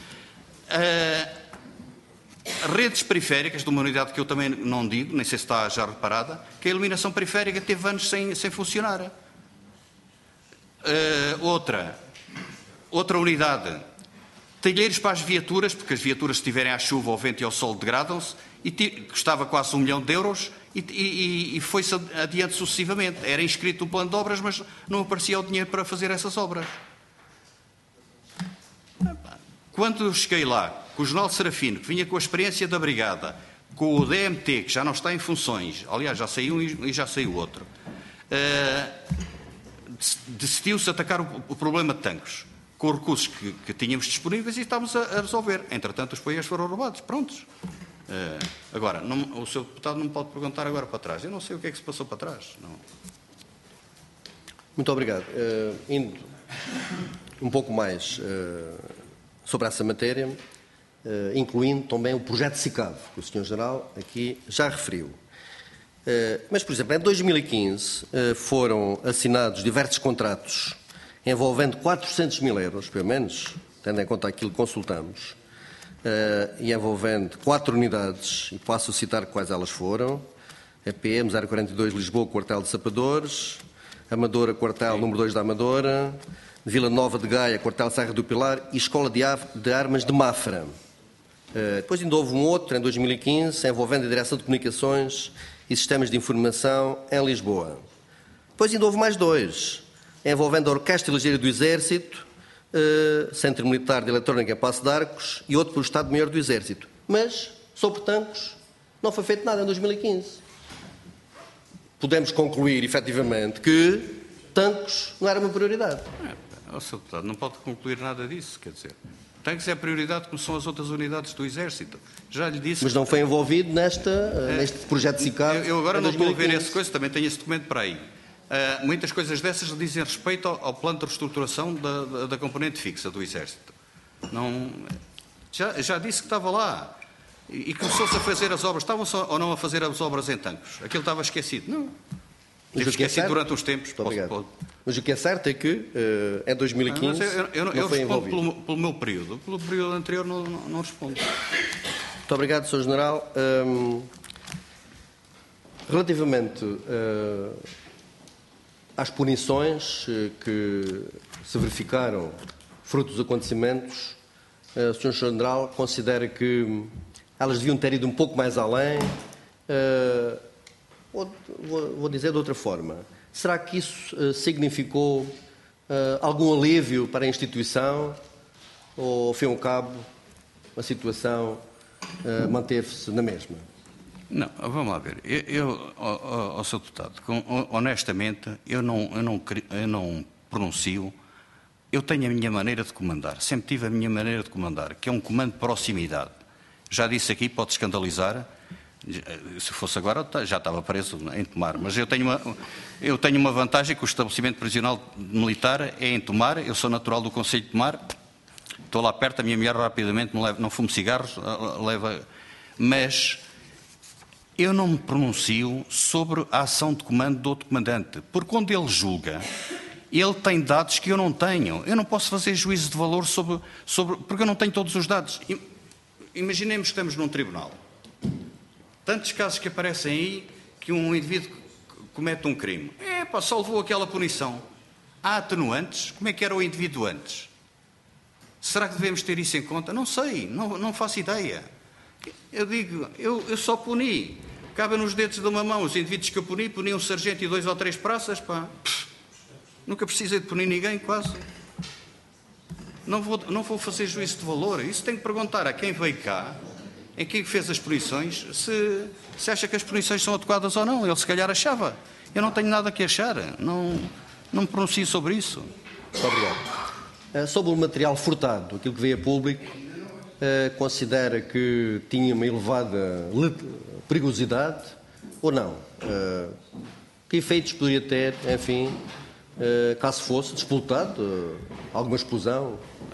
S5: Redes periféricas, de uma unidade que eu também não digo, nem sei se está já reparada, que a iluminação periférica teve anos sem funcionar. Outra unidade, talheiros para as viaturas, porque as viaturas, se estiverem à chuva, ao vento e ao sol, degradam-se, e custava quase 1 milhão de euros e foi-se adiante sucessivamente. Era inscrito no plano de obras, mas não aparecia o dinheiro para fazer essas obras. Quando eu cheguei lá, com o Jornal Serafino, que vinha com a experiência da Brigada, com o DMT, que já não está em funções, aliás, já saiu um e já saiu outro, decidiu-se atacar o problema de tanques, com recursos que tínhamos disponíveis e estávamos a resolver. Entretanto, os países foram roubados. Prontos. Agora, o Sr. Deputado não me pode perguntar agora para trás. Eu não sei o que é que se passou para trás. Não.
S6: Muito obrigado. Indo um pouco mais sobre essa matéria, incluindo também o projeto SICAV, que o Sr. General aqui já referiu. Mas, por exemplo, em 2015 foram assinados diversos contratos envolvendo 400 mil euros, pelo menos, tendo em conta aquilo que consultamos, e envolvendo 4 unidades, e passo a citar quais elas foram: a PM 042 Lisboa, quartel de Sapadores, Amadora, quartel número 2 da Amadora, Vila Nova de Gaia, quartel Serra do Pilar e Escola de Armas de Mafra. Depois ainda houve um outro, em 2015, envolvendo a Direção de Comunicações e Sistemas de Informação em Lisboa. Depois ainda houve mais 2, envolvendo a Orquestra Ligeira do Exército, Centro Militar de Eletrónica em Passo de Arcos e outro para o Estado-Maior do Exército. Mas, sobre tanques, não foi feito nada em 2015. Podemos concluir, efetivamente, que tanques não era uma prioridade.
S5: Sr. Deputado, não pode concluir nada disso, quer dizer. Tanques é prioridade como são as outras unidades do Exército. Já lhe disse...
S6: Mas não foi envolvido neste projeto de SICAV.
S5: Eu agora não estou a ver essa coisa, também tenho esse documento para aí. Muitas coisas dessas dizem respeito ao plano de reestruturação da componente fixa do Exército. Não, já disse que estava lá e começou-se a fazer as obras. Estavam-se ou não a fazer as obras em tanques? Aquilo estava esquecido? Não. Teve esquecido durante uns tempos.
S6: Mas o que é certo é que em 2015
S5: eu respondo pelo meu período. Pelo período anterior não respondo.
S6: Muito obrigado, Sr. General. Relativamente às punições que se verificaram fruto dos acontecimentos, o Sr. General considera que elas deviam ter ido um pouco mais além? Vou dizer de outra forma. Será que isso significou algum alívio para a instituição? Ou, ao fim e ao cabo, a situação manteve-se na mesma?
S5: Não, vamos lá ver. Sr. Deputado, honestamente, eu não pronuncio. Eu tenho a minha maneira de comandar. Sempre tive a minha maneira de comandar, que é um comando de proximidade. Já disse aqui, pode escandalizar. Se fosse agora, já estava preso em Tomar. Mas eu tenho uma vantagem, que o estabelecimento prisional militar é em Tomar. Eu sou natural do Concelho de Tomar. Estou lá perto, a minha mulher rapidamente não fumo cigarros, leva... Mas eu não me pronuncio sobre a ação de comando do outro comandante, porque quando ele julga, ele tem dados que eu não tenho. Eu não posso fazer juízo de valor sobre porque eu não tenho todos os dados. Imaginemos que estamos num tribunal. Tantos casos que aparecem aí que um indivíduo comete um crime. Só levou aquela punição. Há atenuantes? Como é que era o indivíduo antes? Será que devemos ter isso em conta? Não sei, não faço ideia. Eu digo, eu só puni. Cabe nos dedos de uma mão os indivíduos que eu puni um sargento e 2 ou 3 praças, Nunca precisei de punir ninguém, quase. Não vou fazer juízo de valor. Isso tem que perguntar a quem veio cá, em quem fez as punições, se acha que as punições são adequadas ou não. Ele se calhar achava. Eu não tenho nada que achar. Não me pronuncio sobre isso.
S6: Muito obrigado. Sobre o material furtado, aquilo que veio a público, considera que tinha uma elevada perigosidade ou não? Que efeitos poderia ter, enfim, caso fosse disputado alguma explosão?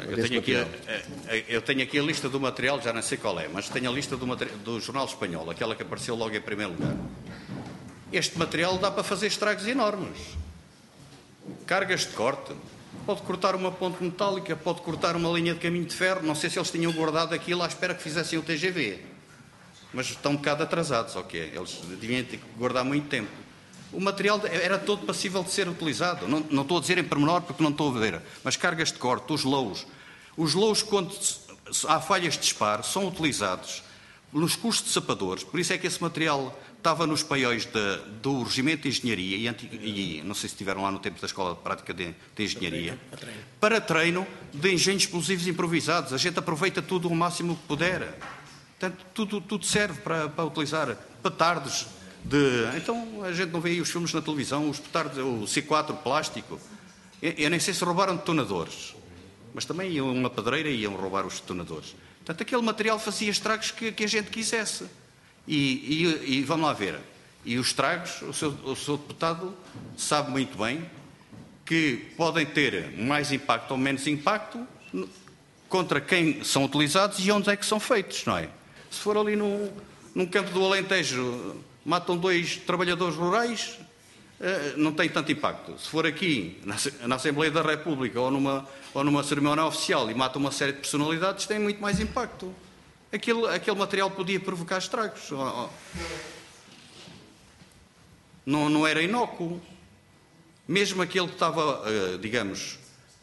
S5: Eu tenho aqui a lista do material, já não sei qual é, mas tenho a lista do Jornal Espanhol, aquela que apareceu logo em primeiro lugar. Este material dá para fazer estragos enormes. Cargas de corte. Pode cortar uma ponte metálica, pode cortar uma linha de caminho de ferro. Não sei se eles tinham guardado aquilo à espera que fizessem o TGV. Mas estão um bocado atrasados, ok? Eles deviam ter que guardar muito tempo. O material era todo passível de ser utilizado. Não estou a dizer em pormenor porque não estou a ver. Mas cargas de corte, os lows. Os lows, quando há falhas de disparo, são utilizados nos cursos de sapadores. Por isso é que esse material estava nos paióis do Regimento de Engenharia, e não sei se estiveram lá no tempo da Escola de Prática de Engenharia, para treino de engenhos explosivos improvisados. A gente aproveita tudo o máximo que puder. Portanto, tudo serve para utilizar petardos. Então, a gente não vê aí os filmes na televisão, os petardos, o C4 plástico. Eu nem sei se roubaram detonadores, mas também iam uma pedreira e iam roubar os detonadores. Portanto, aquele material fazia estragos que a gente quisesse. E vamos lá ver. E os estragos, o seu deputado sabe muito bem que podem ter mais impacto ou menos impacto contra quem são utilizados e onde é que são feitos, não é? Se for ali num campo do Alentejo, matam 2 trabalhadores rurais, não tem tanto impacto. Se for aqui, na Assembleia da República ou numa cerimónia oficial e matam uma série de personalidades, tem muito mais impacto. Aquele material podia provocar estragos. Não era inócuo. Mesmo aquele que estava, digamos,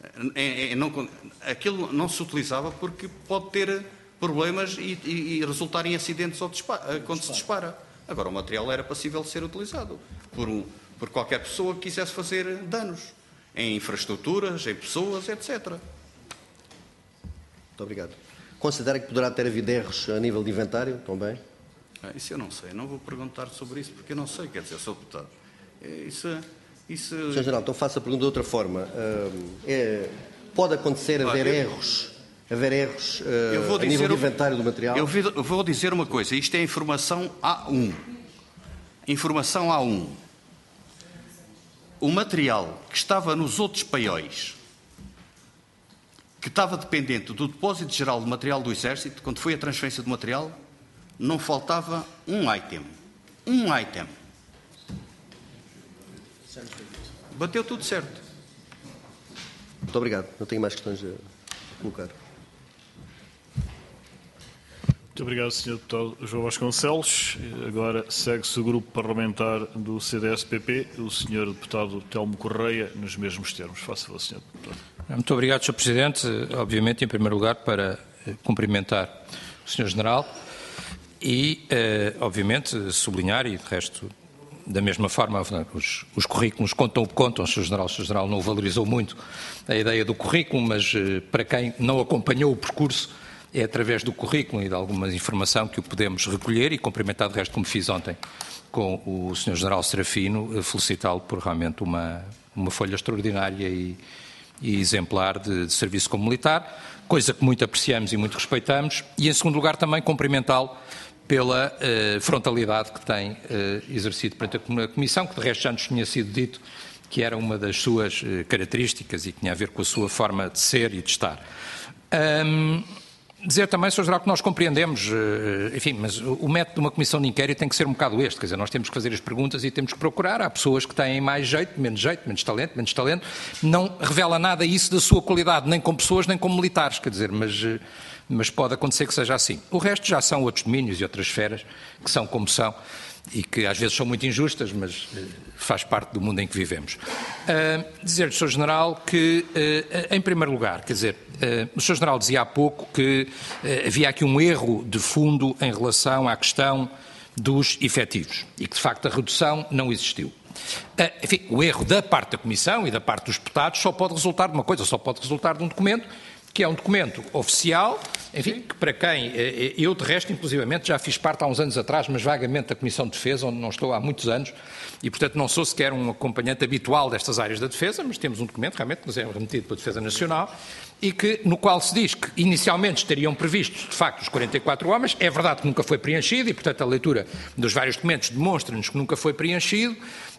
S5: aquilo não se utilizava porque pode ter problemas e resultar em acidentes quando se dispara. Agora, o material era passível de ser utilizado por qualquer pessoa que quisesse fazer danos em infraestruturas, em pessoas, etc.
S6: Muito obrigado. Considera que poderá ter havido erros a nível de inventário também?
S5: Isso eu não sei. Não vou perguntar sobre isso porque eu não sei. Quer dizer, sou deputado. Sr.
S6: General, então faço a pergunta de outra forma. Pode acontecer haver erros a nível de inventário do material?
S5: Eu vou dizer uma coisa. Isto é informação A1. Informação A1. O material que estava nos outros paióis, que estava dependente do Depósito Geral de Material do Exército, quando foi a transferência do material, não faltava um item. Um item. Bateu tudo certo.
S6: Muito obrigado. Não tenho mais questões a colocar.
S1: Muito obrigado, Sr. Deputado João Vasconcelos. Agora segue-se o grupo parlamentar do CDS-PP, o Sr. Deputado Telmo Correia, nos mesmos termos. Faça favor, Sr. Deputado.
S7: Muito obrigado, Sr. Presidente. Obviamente, em primeiro lugar, para cumprimentar o Sr. General e, obviamente, sublinhar, e de resto, da mesma forma, os currículos contam o que contam. O Sr. General não valorizou muito a ideia do currículo, mas para quem não acompanhou o percurso, é através do currículo e de alguma informação que o podemos recolher, e cumprimentar de resto, como fiz ontem com o Sr. General Serafino, felicitá-lo por realmente uma folha extraordinária e exemplar de serviço como militar, coisa que muito apreciamos e muito respeitamos, e em segundo lugar também cumprimentá-lo pela frontalidade que tem exercido perante a Comissão, que de resto já nos tinha sido dito que era uma das suas características e que tinha a ver com a sua forma de ser e de estar. Dizer também, Sr. General, que nós compreendemos, enfim, mas o método de uma comissão de inquérito tem que ser um bocado este, quer dizer, nós temos que fazer as perguntas e temos que procurar, há pessoas que têm mais jeito, menos talento, não revela nada isso da sua qualidade, nem com pessoas, nem com militares, quer dizer, mas pode acontecer que seja assim. O resto já são outros domínios e outras esferas que são como são e que às vezes são muito injustas, mas faz parte do mundo em que vivemos. Dizer-lhe, Sr. General, que, em primeiro lugar, quer dizer, o Sr. General dizia há pouco que havia aqui um erro de fundo em relação à questão dos efetivos e que, de facto, a redução não existiu. Enfim, o erro da parte da Comissão e da parte dos deputados só pode resultar de uma coisa, só pode resultar de um documento, que é um documento oficial, enfim, que para quem, eu de resto, inclusivamente, já fiz parte há uns anos atrás, mas vagamente da Comissão de Defesa, onde não estou há muitos anos, e portanto não sou sequer um acompanhante habitual destas áreas da defesa, mas temos um documento realmente que nos é remetido pela Defesa Nacional, e no qual se diz que inicialmente estariam previstos, de facto, os 44 homens, é verdade que nunca foi preenchido, e portanto a leitura dos vários documentos demonstra-nos que nunca foi preenchido,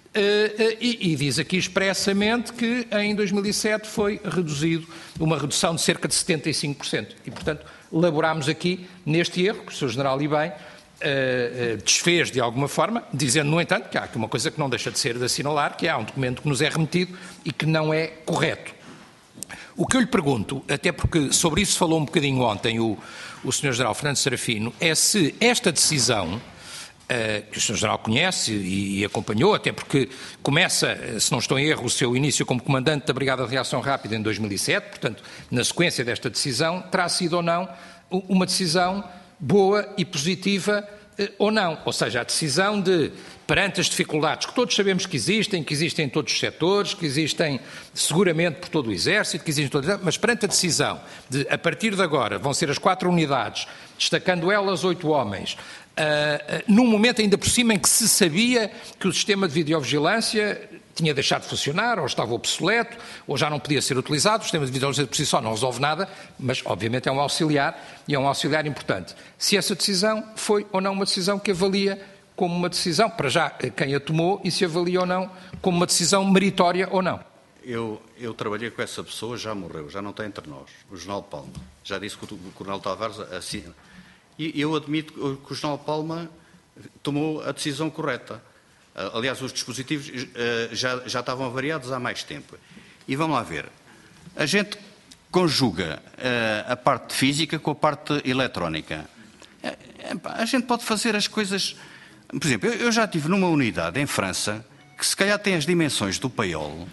S7: e diz aqui expressamente que em 2007 foi reduzido, uma redução de cerca de 75%. E, portanto, laborámos aqui neste erro, que o Sr. General e bem desfez de alguma forma, dizendo, no entanto, que há aqui uma coisa que não deixa de ser de assinalar, que há um documento que nos é remetido e que não é correto. O que eu lhe pergunto, até porque sobre isso falou um bocadinho ontem o Sr. General Fernando Serafino, é se esta decisão que o Sr. General conhece e acompanhou, até porque começa, se não estou em erro, o seu início como comandante da Brigada de Reação Rápida em 2007, portanto, na sequência desta decisão, terá sido ou não uma decisão boa e positiva ou não. Ou seja, a decisão de, perante as dificuldades que todos sabemos que existem em todos os setores, que existem seguramente por todo o Exército, que existem por todo o Exército, mas perante a decisão de, a partir de agora, vão ser as 4 unidades, destacando elas 8 homens, num momento ainda por cima em que se sabia que o sistema de videovigilância tinha deixado de funcionar, ou estava obsoleto, ou já não podia ser utilizado. O sistema de videovigilância por si só não resolve nada, mas obviamente é um auxiliar, e é um auxiliar importante. Se essa decisão foi ou não uma decisão que avalia como uma decisão, para já quem a tomou, e se avalia ou não como uma decisão meritória ou não.
S5: Eu trabalhei com essa pessoa, já morreu, já não está entre nós, o General Palma. Já disse que o Coronel Tavares assina. E eu admito que o General Palma tomou a decisão correta. Aliás, os dispositivos já estavam avariados há mais tempo. E vamos lá ver. A gente conjuga a parte física com a parte eletrónica. A gente pode fazer as coisas... Por exemplo, eu já estive numa unidade em França que se calhar tem as dimensões do paiol.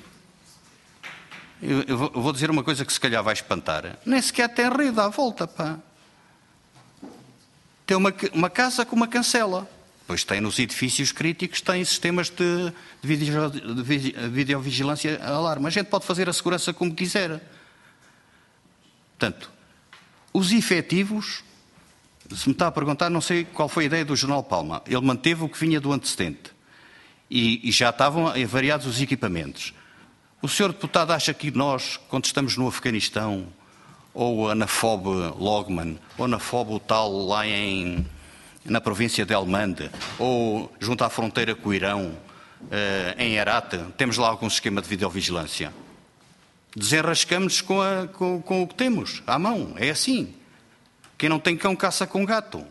S5: Eu vou dizer uma coisa que se calhar vai espantar. Nem sequer tem rede à volta, pá. Tem uma casa com uma cancela. Pois tem nos edifícios críticos, tem sistemas de videovigilância alarme. A gente pode fazer a segurança como quiser. Portanto, os efetivos, se me está a perguntar, não sei qual foi a ideia do General Palma. Ele manteve o que vinha do antecedente. E já estavam variados os equipamentos. O Sr. Deputado acha que nós, quando estamos no Afeganistão, ou a NAFOB Logman, ou a NAFOB tal lá na província de Helmand, ou junto à fronteira com o Irão, em Herat, temos lá algum esquema de videovigilância. Desenrascamos com o que temos, à mão, é assim. Quem não tem cão caça com gato.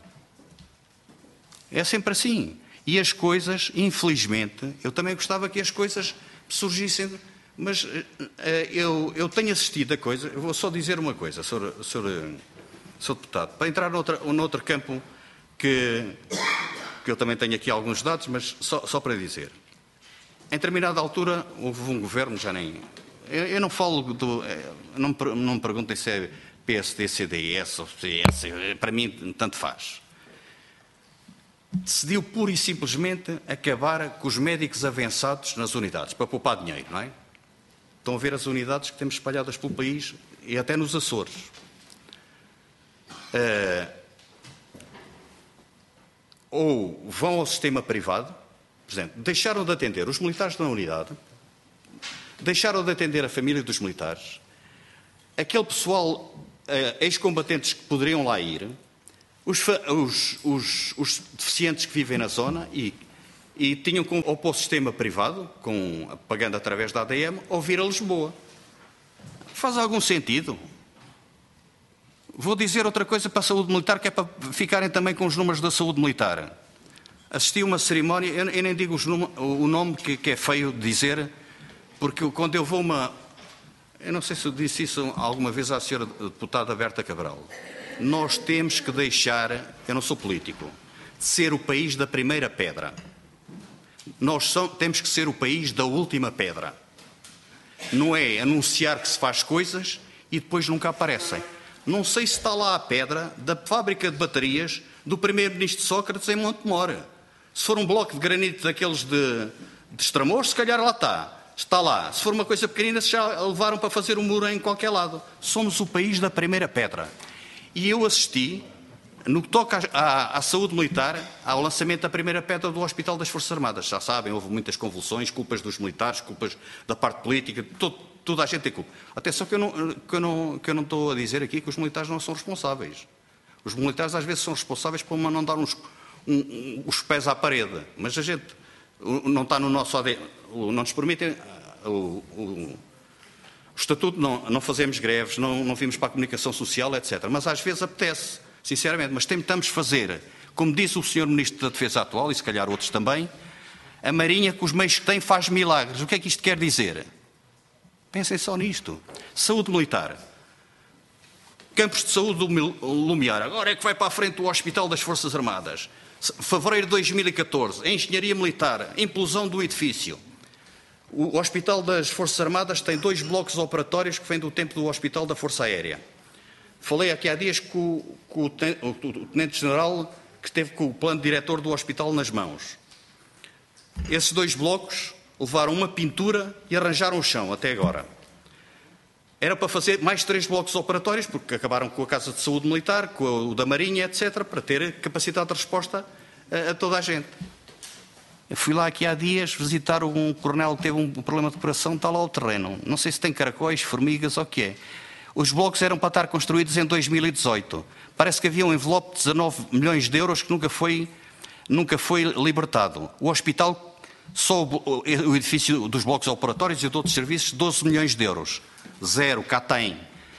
S5: É sempre assim. E as coisas, infelizmente, eu também gostava que as coisas surgissem. Mas eu tenho assistido a coisa. Eu vou só dizer uma coisa, Sr. Deputado, para entrar noutro campo que eu também tenho aqui alguns dados, mas só para dizer. Em determinada altura houve um governo, já nem... Eu não falo do... Não me perguntem se é PSD, CDS ou PS, para mim tanto faz. Decidiu pura e simplesmente acabar com os médicos avançados nas unidades, para poupar dinheiro, não é? Estão a ver as unidades que temos espalhadas pelo país e até nos Açores. Ou vão ao sistema privado, por exemplo, deixaram de atender os militares na unidade, deixaram de atender a família dos militares, aquele pessoal, ex-combatentes que poderiam lá ir, os deficientes que vivem na zona e tinham que ou para o sistema privado, pagando através da ADM, ou vir a Lisboa. Faz algum sentido? Vou dizer outra coisa para a saúde militar, que é para ficarem também com os números da saúde militar. Assisti a uma cerimónia, eu nem digo o nome que é feio de dizer, porque quando eu vou eu não sei se eu disse isso alguma vez à senhora deputada Berta Cabral. Nós temos que deixar, eu não sou político, de ser o país da primeira pedra. Nós temos que ser o país da última pedra. Não é anunciar que se faz coisas e depois nunca aparecem. Não sei se está lá a pedra da fábrica de baterias do primeiro-ministro Sócrates em Montemor. Se for um bloco de granito daqueles de Estramor, se calhar lá está. Está lá. Se for uma coisa pequenina, se já levaram para fazer um muro em qualquer lado. Somos o país da primeira pedra. E eu assisti, no que toca à saúde militar, ao lançamento da primeira pedra do Hospital das Forças Armadas. Já sabem, houve muitas convulsões, culpas dos militares, culpas da parte política, toda a gente tem culpa. Atenção que eu não estou a dizer aqui que os militares não são responsáveis. Os militares às vezes são responsáveis por não dar os pés à parede. Mas a gente não está no nosso ADN, não nos permitem o estatuto, não fazemos greves, não vimos para a comunicação social, etc. Mas às vezes apetece, sinceramente. Mas tentamos fazer, como disse o Sr. Ministro da Defesa atual, e se calhar outros também, a Marinha, com os meios que tem, faz milagres. O que é que isto quer dizer? Pensem só nisto. Saúde militar. Campos de saúde do Lumiar. Agora é que vai para a frente o Hospital das Forças Armadas. Fevereiro de 2014. Engenharia militar. Implosão do edifício. O Hospital das Forças Armadas tem 2 blocos operatórios que vêm do tempo do Hospital da Força Aérea. Falei aqui há dias com o Tenente-General que esteve com o plano diretor do hospital nas mãos. Esses 2 blocos levaram uma pintura e arranjaram o chão até agora. Era para fazer mais 3 blocos operatórios, porque acabaram com a Casa de Saúde Militar, com o da Marinha, etc., para ter capacidade de resposta a toda a gente. Eu fui lá aqui há dias visitar um coronel que teve um problema de coração, está lá ao terreno. Não sei se tem caracóis, formigas ou o que é. Os blocos eram para estar construídos em 2018. Parece que havia um envelope de 19 milhões de euros que nunca foi libertado. O hospital, só o edifício dos blocos operatórios e de outros serviços, 12 milhões de euros. Zero, cá tem.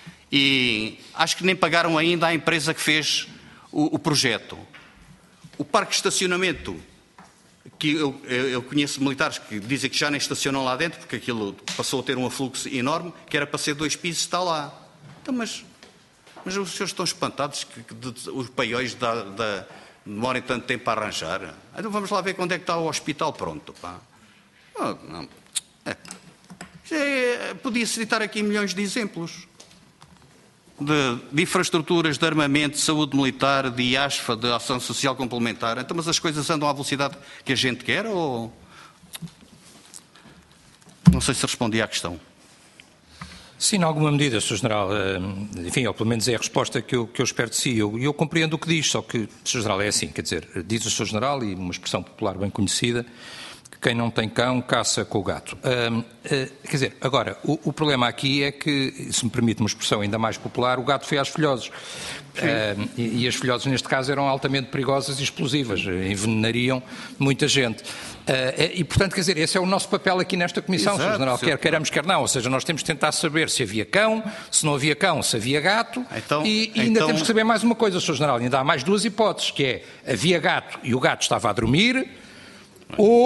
S5: E acho que nem pagaram ainda à empresa que fez o projeto. O parque de estacionamento, que eu conheço militares que dizem que já nem estacionam lá dentro, porque aquilo passou a ter um afluxo enorme, que era para ser 2 pisos, está lá. Então, mas os senhores estão espantados que os paióis demorem tanto tempo a arranjar? Então vamos lá ver quando é que está o hospital pronto. Pá. Podia-se citar aqui milhões de exemplos de infraestruturas, de armamento, de saúde militar, de IASFA, de ação social complementar. Então, mas as coisas andam à velocidade que a gente quer ou... Não sei se respondi à questão.
S7: Sim, em alguma medida, Sr. General. Enfim, ou pelo menos é a resposta que eu espero de si. Eu compreendo o que diz, só que, Sr. General, é assim, quer dizer, diz o Sr. General, e uma expressão popular bem conhecida, que quem não tem cão caça com o gato. Quer dizer, agora, o problema aqui é que, se me permite uma expressão ainda mais popular, o gato foi às filhoses. E as filhoses, neste caso, eram altamente perigosas e explosivas, envenenariam muita gente. E, portanto, quer dizer, esse é o nosso papel aqui nesta Comissão, Sr. General, quer queiramos, quer não. Ou seja, nós temos que tentar saber se havia cão, se não havia cão, se havia gato. E ainda temos que saber mais uma coisa, Sr. General, ainda há mais 2 hipóteses, que é, havia gato e o gato estava a dormir, ou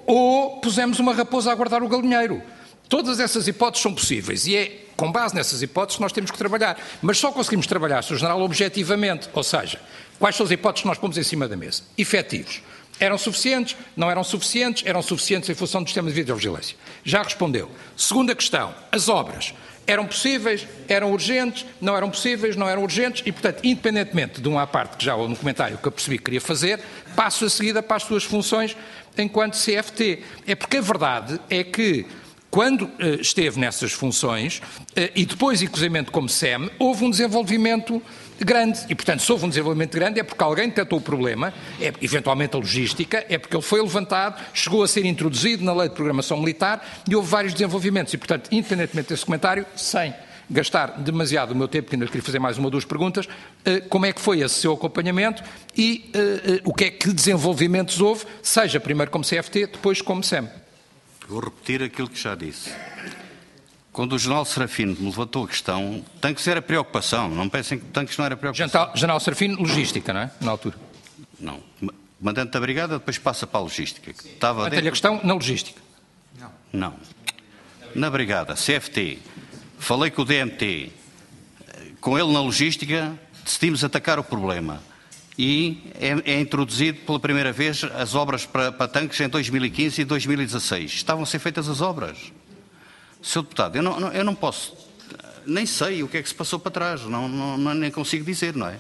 S7: ou pusemos uma raposa a guardar o galinheiro. Todas essas hipóteses são possíveis e é com base nessas hipóteses que nós temos que trabalhar. Mas só conseguimos trabalhar, Sr. General, objetivamente. Ou seja, quais são as hipóteses que nós pomos em cima da mesa? Efetivos. Eram suficientes? Não eram suficientes? Eram suficientes em função do sistema de videovigilância. Já respondeu. Segunda questão, as obras. Eram possíveis? Eram urgentes? Não eram possíveis? Não eram urgentes? E, portanto, independentemente de uma à parte que já no comentário que eu percebi que queria fazer, passo a seguida para as suas funções enquanto CFT. É porque a verdade é que quando esteve nessas funções e depois, inclusivamente como SEM, houve um desenvolvimento grande. E, portanto, se houve um desenvolvimento grande é porque alguém detectou o problema, é eventualmente a logística, é porque ele foi levantado, chegou a ser introduzido na Lei de Programação Militar e houve vários desenvolvimentos. E, portanto, independentemente desse comentário, sem gastar demasiado o meu tempo, que ainda queria fazer mais uma ou duas perguntas, como é que foi esse seu acompanhamento e que desenvolvimentos houve, seja primeiro como CFT, depois como SEM?
S5: Vou repetir aquilo que já disse. Quando o General Serafino me levantou a questão, tanques era preocupação, não pensem que tanques não era preocupação.
S7: General Serafino, logística, não é? Na altura.
S5: Não. Comandante da Brigada depois passa para a logística. Estava
S7: dentro... a questão na logística.
S5: Não. Na Brigada, CFT, falei com o DMT, com ele na logística, decidimos atacar o problema. E é introduzido pela primeira vez as obras para tanques em 2015 e 2016. Estavam a ser feitas as obras. Sr. Deputado, eu não posso, nem sei o que é que se passou para trás, nem consigo dizer, não é?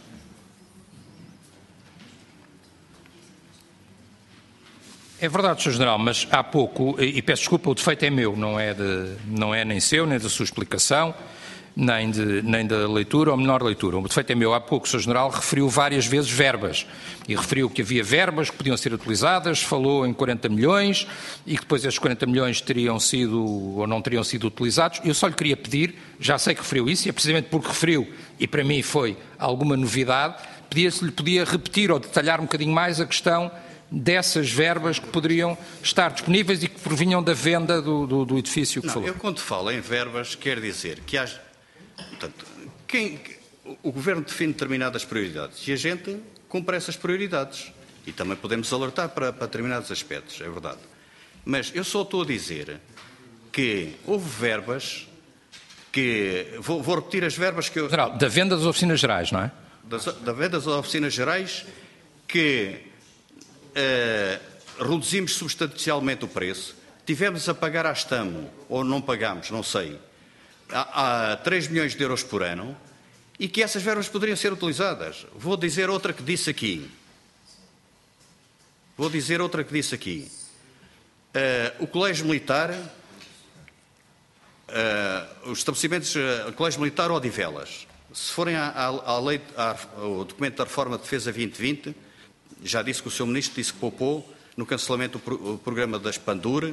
S7: É verdade, Sr. General, mas há pouco, e peço desculpa, o defeito é meu, não é nem seu, nem da sua explicação, nem da leitura ou menor leitura. O defeito é meu. Há pouco o Sr. General referiu várias vezes verbas e referiu que havia verbas que podiam ser utilizadas, falou em 40 milhões e que depois esses 40 milhões teriam sido ou não teriam sido utilizados. Eu só lhe queria pedir, já sei que referiu isso e é precisamente porque referiu, e para mim foi alguma novidade, pedia se lhe podia repetir ou detalhar um bocadinho mais a questão dessas verbas que poderiam estar disponíveis e que provinham da venda do edifício que falou.
S5: Eu quando falo em verbas quero dizer que há... Portanto, o Governo define determinadas prioridades e a gente cumpre essas prioridades. E também podemos alertar para determinados aspectos, é verdade. Mas eu só estou a dizer que houve verbas que... Vou repetir as verbas que eu...
S7: General, da venda das oficinas gerais, não é?
S5: Da venda das oficinas gerais que reduzimos substancialmente o preço, tivemos a pagar à Astamo, ou não pagámos, não sei, a 3 milhões de euros por ano e que essas verbas poderiam ser utilizadas. Vou dizer outra que disse aqui. O Colégio Militar, os estabelecimentos, o Colégio Militar Odivelas, se forem ao documento da Reforma de Defesa 2020, já disse que o Sr. Ministro disse que poupou no cancelamento do programa das Pandur,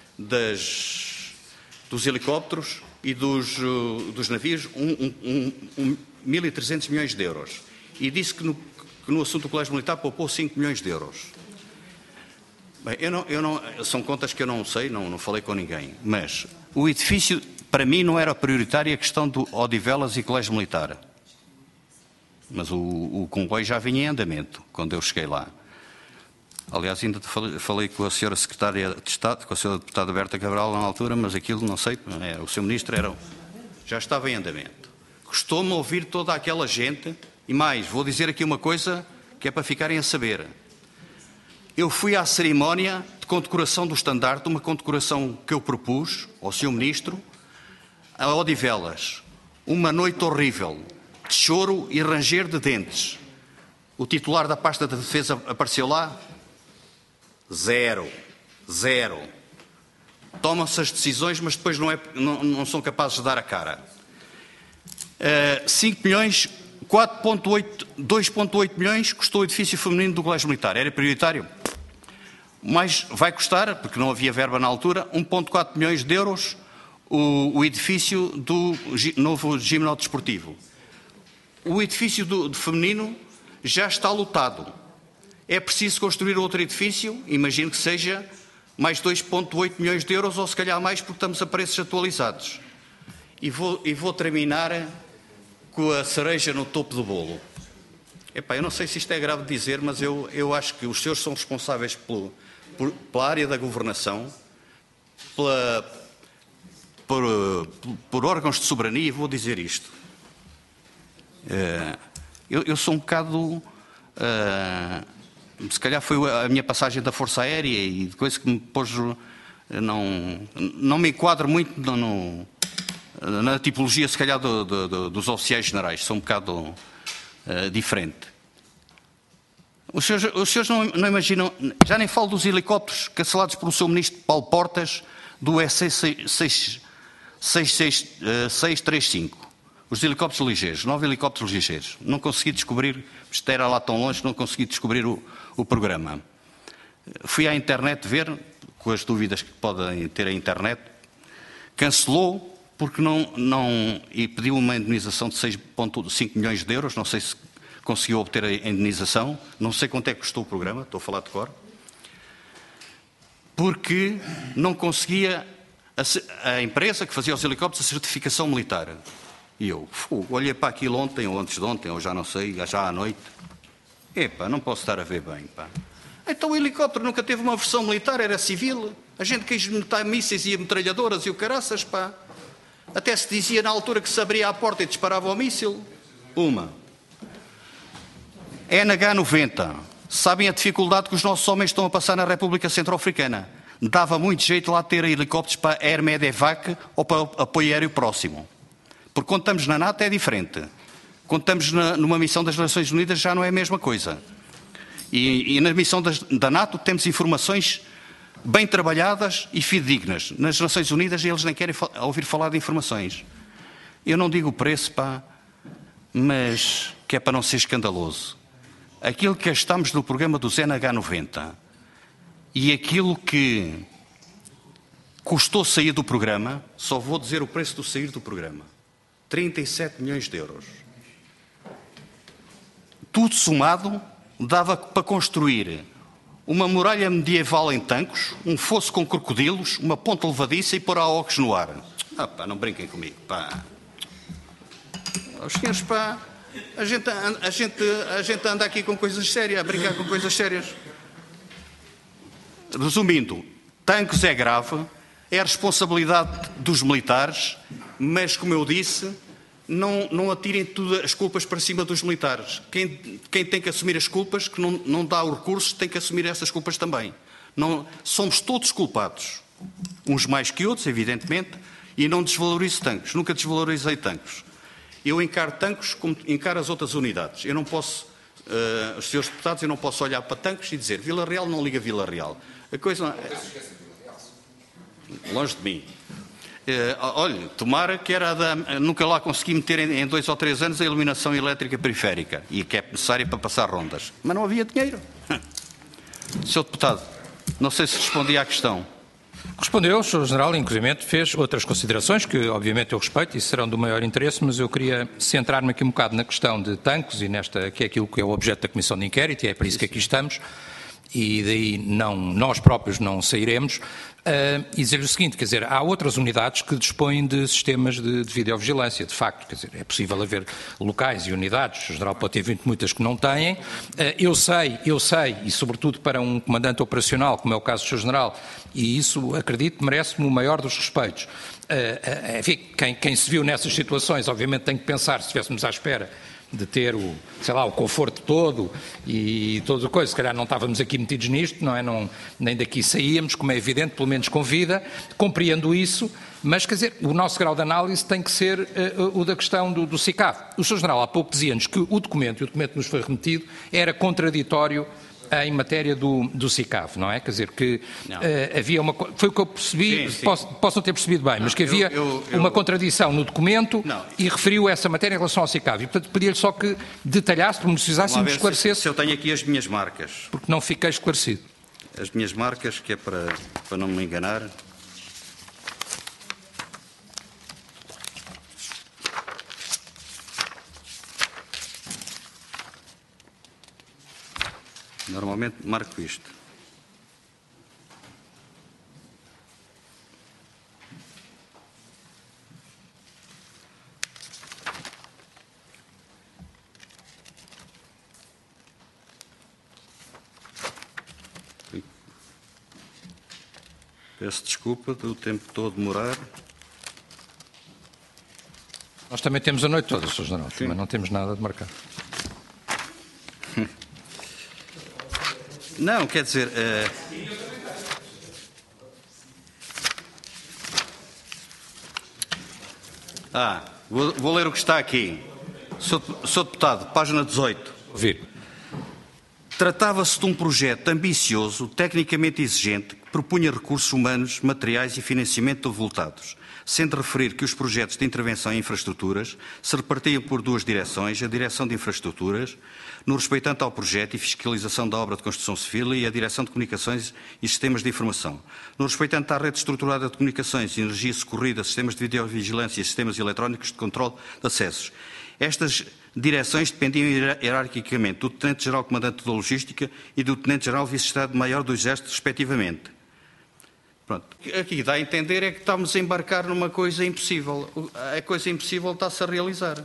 S5: dos helicópteros e dos navios 1.300 milhões de euros. E disse que no assunto do Colégio Militar poupou 5 milhões de euros. Bem, são contas que eu não sei, não falei com ninguém. Mas o edifício, para mim, não era prioritária a questão do Odivelas e Colégio Militar. Mas o comboio já vinha em andamento, quando eu cheguei lá. Aliás, ainda falei com a senhora Secretária de Estado, com a senhora Deputada Berta Cabral na altura, mas aquilo, não sei, o Sr. Ministro já estava em andamento. Gostou-me ouvir toda aquela gente, e mais, vou dizer aqui uma coisa que é para ficarem a saber. Eu fui à cerimónia de condecoração do estandarte, uma condecoração que eu propus ao Sr. Ministro, a Odivelas. Uma noite horrível, de choro e ranger de dentes. O titular da pasta da defesa apareceu lá? Zero. Tomam-se as decisões, mas depois não são capazes de dar a cara. 5 milhões, 2,8 milhões custou o edifício feminino do Colégio Militar. Era prioritário? Mas vai custar, porque não havia verba na altura, 1,4 milhões de euros o edifício do novo ginásio desportivo. O edifício do feminino já está lotado. É preciso construir outro edifício, imagino que seja mais 2,8 milhões de euros, ou se calhar mais, porque estamos a preços atualizados. E vou terminar com a cereja no topo do bolo. Eu não sei se isto é grave de dizer, mas eu acho que os senhores são responsáveis pela área da governação, por órgãos de soberania, vou dizer isto. Eu sou um bocado... se calhar foi a minha passagem da Força Aérea e de coisa que me pôs... Não me enquadro muito na tipologia, se calhar, dos oficiais generais. Sou um bocado diferente. Os senhores não imaginam... Já nem falo dos helicópteros cancelados pelo seu ministro Paulo Portas do EC-635. Os helicópteros ligeiros, 9 helicópteros ligeiros. Não consegui descobrir, isto era lá tão longe, não consegui descobrir o programa. Fui à internet ver, com as dúvidas que podem ter a internet, cancelou porque e pediu uma indenização de 6,5 milhões de euros, não sei se conseguiu obter a indenização, não sei quanto é que custou o programa, estou a falar de cor, porque não conseguia a empresa que fazia os helicópteros a certificação militar. E eu olhei para aquilo ontem, ou antes de ontem, ou já não sei, já à noite. Epá, não posso estar a ver bem, pá. Então o helicóptero nunca teve uma versão militar, era civil. A gente quis meter mísseis e metralhadoras e o caraças, pá. Até se dizia na altura que se abria a porta e disparava o míssil. Uma. NH90. Sabem a dificuldade que os nossos homens estão a passar na República Centro-Africana. Dava muito jeito lá ter helicópteros para Air Medevac ou para apoio aéreo próximo. Porque quando estamos na NATO é diferente. Quando estamos numa missão das Nações Unidas já não é a mesma coisa. E na missão da NATO temos informações bem trabalhadas e fidedignas. Nas Nações Unidas eles nem querem ouvir falar de informações. Eu não digo o preço, pá, mas que é para não ser escandaloso. Aquilo que gastamos no programa do NH90 e aquilo que custou sair do programa, só vou dizer o preço do sair do programa. 37 milhões de euros. Tudo somado dava para construir uma muralha medieval em Tancos, um fosso com crocodilos, uma ponte levadiça e pôr AOCs no ar. Pá, não brinquem comigo, pá. Os senhores, pá, a gente anda aqui com coisas sérias, a brincar com coisas sérias. Resumindo, Tancos é grave, é a responsabilidade dos militares, mas, como eu disse, não atirem todas as culpas para cima dos militares. Quem tem que assumir as culpas, que não dá os recursos, tem que assumir essas culpas também. Somos todos culpados. Uns mais que outros, evidentemente, e não desvalorizo Tancos. Nunca desvalorizei Tancos. Eu encaro Tancos como encaro as outras unidades. Eu não posso, os senhores deputados, eu não posso olhar para Tancos e dizer Vila Real não liga Vila Real. A coisa... Longe de mim. Olha, tomara que nunca lá consegui meter em 2 ou 3 anos a iluminação elétrica periférica e que é necessária para passar rondas. Mas não havia dinheiro. Sr. Deputado, não sei se respondi à questão.
S7: Respondeu, o Sr. General, inclusive fez outras considerações que obviamente eu respeito e serão do maior interesse, mas eu queria centrar-me aqui um bocado na questão de Tancos e que é aquilo que é o objeto da Comissão de Inquérito e é para isso que aqui estamos. E daí nós próprios não sairemos, e dizer-lhe o seguinte, quer dizer, há outras unidades que dispõem de sistemas de videovigilância, de facto, quer dizer, é possível haver locais e unidades, o General pode ter muitas que não têm, eu sei, e sobretudo para um comandante operacional, como é o caso do Sr. General, e isso, acredito, merece-me o maior dos respeitos. Enfim, quem se viu nessas situações, obviamente tem que pensar, se estivéssemos à espera de ter o conforto todo e toda a coisa, se calhar não estávamos aqui metidos nisto, não é? Nem daqui saíamos, como é evidente, pelo menos com vida, compreendo isso, mas quer dizer, o nosso grau de análise tem que ser o da questão do SICAV. O Sr. General há pouco dizia-nos que o documento que nos foi remetido era contraditório em matéria do SICAV, não é? Quer dizer, que havia uma... Foi o que eu percebi, sim. Posso não ter percebido bem, mas que havia uma contradição no documento e referiu essa matéria em relação ao SICAV. E, portanto, pedia-lhe só que detalhasse, precisasse e me esclarecesse.
S5: Se eu tenho aqui as minhas marcas.
S7: Porque não fiquei esclarecido.
S5: As minhas marcas, que é para não me enganar. Normalmente marco isto. Peço desculpa do tempo todo demorar.
S7: Nós também temos a noite toda, Sr. General, também não temos nada de marcar.
S5: Não, quer dizer... Vou ler o que está aqui. Sr. Deputado, página 18.
S7: Ouvir.
S5: Tratava-se de um projeto ambicioso, tecnicamente exigente, que propunha recursos humanos, materiais e financiamento avultados, sendo referir que os projetos de intervenção em infraestruturas se repartiam por duas direções, a Direção de Infraestruturas, no respeitante ao projeto e fiscalização da obra de construção civil, e a Direção de Comunicações e Sistemas de Informação. No respeitante à rede estruturada de comunicações, energia socorrida, sistemas de videovigilância e sistemas eletrónicos de controle de acessos. Estas direções dependiam hierarquicamente do Tenente-Geral Comandante da Logística e do Tenente-Geral Vice-Estado-Maior do Exército, respectivamente. Pronto. Aqui dá a entender é que estamos a embarcar numa coisa impossível. A coisa impossível está-se a realizar.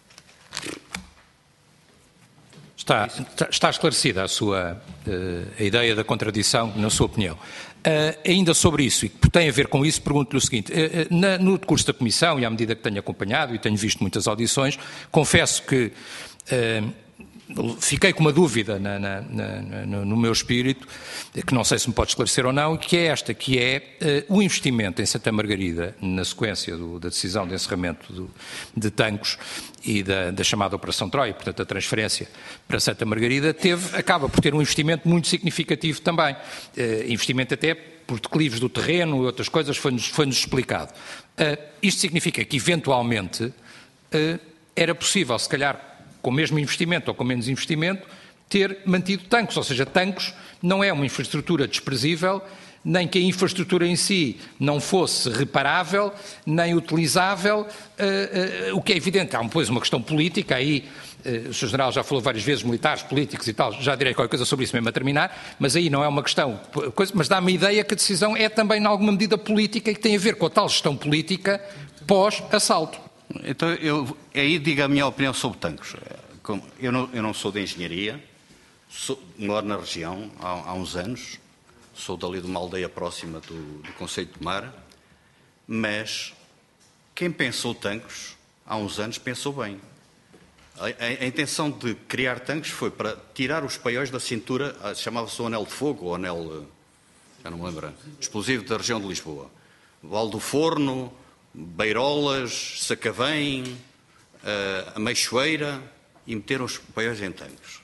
S7: Está esclarecida a ideia da contradição, na sua opinião. Ainda sobre isso, e que tem a ver com isso, pergunto-lhe o seguinte. No decurso da Comissão, e à medida que tenho acompanhado e tenho visto muitas audições, confesso que fiquei com uma dúvida no meu espírito, que não sei se me pode esclarecer ou não, que é esta, que é o investimento em Santa Margarida, na sequência da decisão de encerramento de Tancos e da chamada Operação Troia, portanto a transferência para Santa Margarida, acaba por ter um investimento muito significativo também. Investimento até por declives do terreno e outras coisas, foi-nos explicado. Isto significa que, eventualmente, era possível, se calhar, com o mesmo investimento ou com menos investimento, ter mantido Tancos. Ou seja, Tancos não é uma infraestrutura desprezível, nem que a infraestrutura em si não fosse reparável, nem utilizável, o que é evidente. Há depois uma questão política, aí o Sr. General já falou várias vezes, militares, políticos e tal, já direi qualquer coisa sobre isso mesmo a terminar, mas aí não é uma questão, mas dá-me a ideia que a decisão é também, em alguma medida, política e que tem a ver com a tal gestão política pós-assalto.
S5: Então, aí digo a minha opinião sobre Tancos. Eu não sou de engenharia, moro na região há uns anos, sou dali de uma aldeia próxima do Concelho de Tomar, mas quem pensou Tancos há uns anos pensou bem. A intenção de criar Tancos foi para tirar os paióis da cintura, chamava-se o anel de fogo, ou anel, já não me lembro, explosivo da região de Lisboa. Val do Forno, Beirolas, Sacavém, a Meixoeira, e meteram os paióis em Tancos.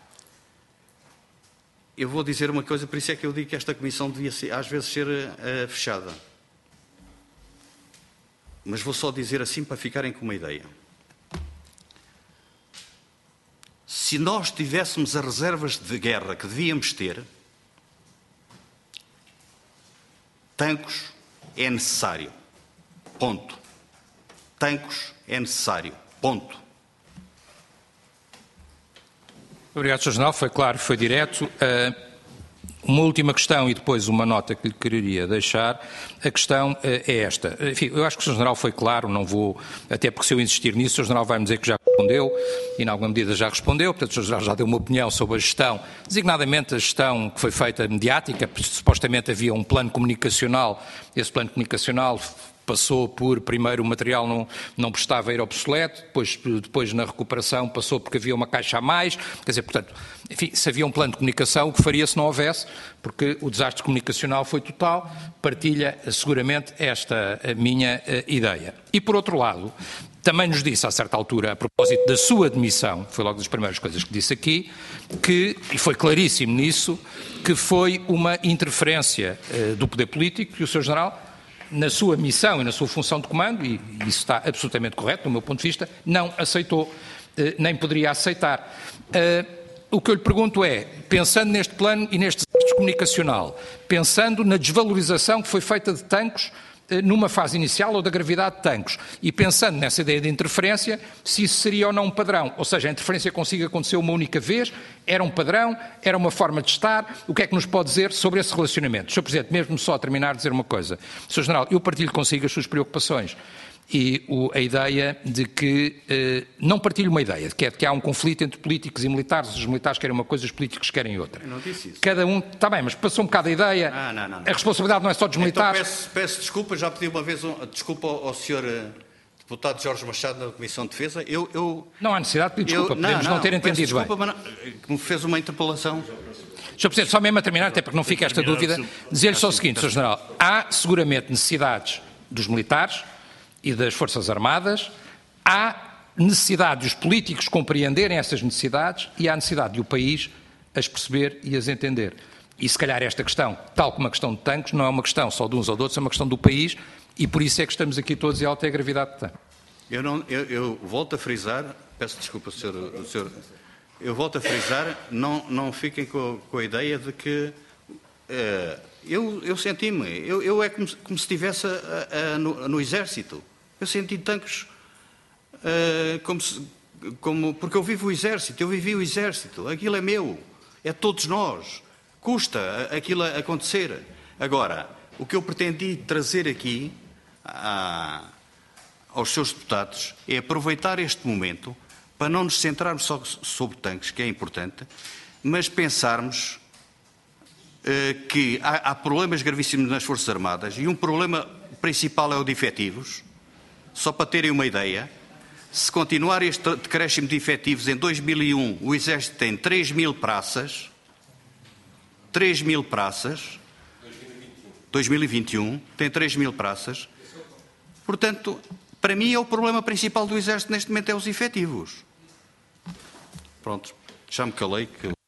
S5: Eu vou dizer uma coisa, por isso é que eu digo que esta comissão devia às vezes ser fechada. Mas vou só dizer assim para ficarem com uma ideia. Se nós tivéssemos as reservas de guerra que devíamos ter, Tancos é necessário. Ponto. Tancos é necessário. Ponto.
S7: Obrigado, Sr. General. Foi claro, foi direto. Uma última questão e depois uma nota que lhe queria deixar. A questão é esta. Enfim, eu acho que o Sr. General foi claro, não vou, até porque se eu insistir nisso, o Sr. General vai-me dizer que já respondeu e, em alguma medida, já respondeu. Portanto, o Sr. General já deu uma opinião sobre a gestão, designadamente a gestão que foi feita mediática. Supostamente havia um plano comunicacional. Esse plano comunicacional passou por, primeiro, o material não prestava, era obsoleto, depois na recuperação passou porque havia uma caixa a mais, quer dizer, portanto, enfim, se havia um plano de comunicação, o que faria se não houvesse, porque o desastre comunicacional foi total, partilha seguramente esta minha ideia. E, por outro lado, também nos disse, a certa altura, a propósito da sua demissão, foi logo das primeiras coisas que disse aqui, e foi claríssimo nisso, que foi uma interferência do poder político que o Sr. General, na sua missão e na sua função de comando, e isso está absolutamente correto, do meu ponto de vista, não aceitou, nem poderia aceitar. O que eu lhe pergunto é, pensando neste plano e neste desastre comunicacional, pensando na desvalorização que foi feita de Tancos numa fase inicial ou da gravidade de Tancos, e pensando nessa ideia de interferência, se isso seria ou não um padrão, ou seja, a interferência consigo aconteceu uma única vez, era um padrão, era uma forma de estar, o que é que nos pode dizer sobre esse relacionamento? Sr. Presidente, mesmo só a terminar, dizer uma coisa. Sr. General, eu partilho consigo as suas preocupações e a ideia de que não partilho uma ideia, que é de que há um conflito entre políticos e militares, os militares querem uma coisa, os políticos querem outra.
S5: Eu não disse isso.
S7: Cada um, está bem, mas passou um bocado a ideia,
S5: Não.
S7: a responsabilidade não é só dos militares.
S5: Então peço desculpa, já pedi uma vez desculpa ao senhor deputado Jorge Machado na Comissão de Defesa.
S7: Não há necessidade de pedir desculpa, podemos não ter entendido bem.
S5: Desculpa, mas me fez uma interpelação.
S7: Sr. Presidente, só mesmo a terminar, até porque não fica esta dúvida, dizer-lhe só o seguinte, Sr. General, há seguramente necessidades dos militares e das Forças Armadas, há necessidade dos políticos compreenderem essas necessidades e há necessidade de o país as perceber e as entender. E se calhar esta questão, tal como a questão de tanques, não é uma questão só de uns ou de outros, é uma questão do país e por isso é que estamos aqui todos e ela tem a gravidade que tem.
S5: Eu volto a frisar, peço desculpa, senhor, eu volto a frisar, não fiquem com a ideia de que eu senti-me, eu é como se estivesse no Exército. Eu senti tanques porque eu vivo o Exército, eu vivi o Exército, aquilo é meu, é todos nós, custa aquilo acontecer. Agora, o que eu pretendi trazer aqui aos seus deputados é aproveitar este momento para não nos centrarmos só sobre tanques, que é importante, mas pensarmos que há problemas gravíssimos nas Forças Armadas e um problema principal é o de efetivos. Só para terem uma ideia, se continuar este decréscimo de efetivos, em 2001 o Exército tem 3.000 praças, 2021 tem 3.000 praças, portanto, para mim é o problema principal do Exército neste momento é os efetivos. Pronto, já me calei.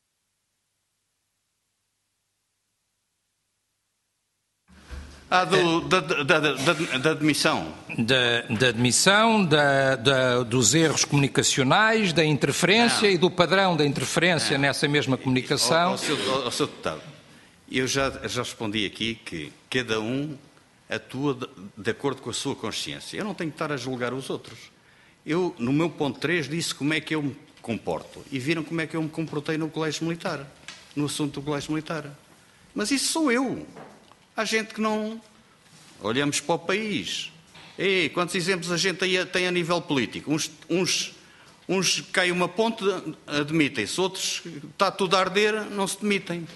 S5: Da admissão.
S7: Da admissão, dos erros comunicacionais, da interferência e do padrão da interferência nessa mesma comunicação.
S5: Ao seu deputado, eu já respondi aqui que cada um atua de acordo com a sua consciência. Eu não tenho que estar a julgar os outros. Eu, no meu ponto 3, disse como é que eu me comporto. E viram como é que eu me comportei no Colégio Militar, no assunto do Colégio Militar. Mas isso sou eu. Há gente que não... Olhamos para o país. Ei, quantos exemplos a gente tem a nível político? Uns caem uma ponte, admitem-se. Outros, está tudo a arder, não se demitem.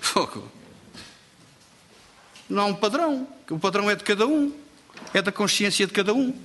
S5: Não há um padrão. O padrão é de cada um. É da consciência de cada um.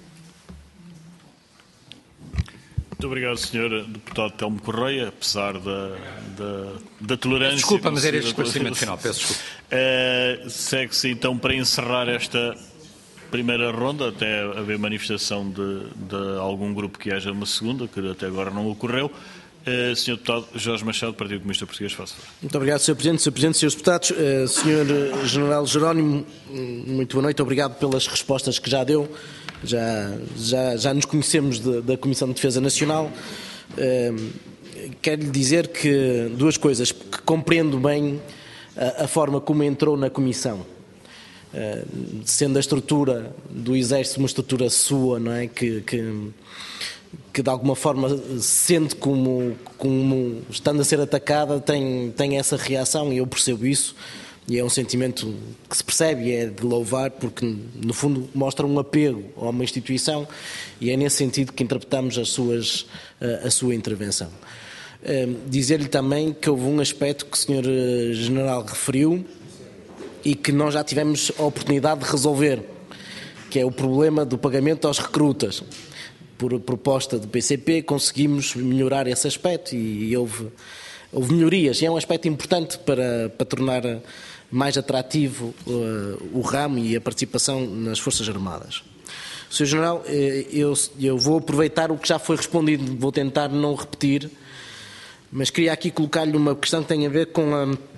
S1: Muito obrigado, Sr. Deputado Telmo Correia, apesar da tolerância...
S7: Desculpa, mas era este esclarecimento final, peço desculpa.
S1: Segue-se então para encerrar esta primeira ronda, até haver manifestação de algum grupo que haja uma segunda, que até agora não ocorreu. Sr. Deputado Jorge Machado, Partido Comunista Português, faça favor.
S8: Muito obrigado, Sr. Presidente. Sr. Presidente, Srs. Deputados, Sr. General Jerónimo, muito boa noite, obrigado pelas respostas que já deu. Já nos conhecemos da Comissão de Defesa Nacional. Quero lhe dizer que duas coisas, que compreendo bem a forma como entrou na Comissão. Sendo a estrutura do Exército uma estrutura sua, não é? Que de alguma forma sente como estando a ser atacada tem essa reação e eu percebo isso. E é um sentimento que se percebe e é de louvar porque, no fundo, mostra um apego a uma instituição e é nesse sentido que interpretamos a sua intervenção. Dizer-lhe também que houve um aspecto que o Sr. General referiu e que nós já tivemos a oportunidade de resolver, que é o problema do pagamento aos recrutas. Por proposta do PCP conseguimos melhorar esse aspecto e houve melhorias e é um aspecto importante para tornar mais atrativo o ramo e a participação nas Forças Armadas. Sr. General, eu vou aproveitar o que já foi respondido, vou tentar não repetir, mas queria aqui colocar-lhe uma questão que tem a ver com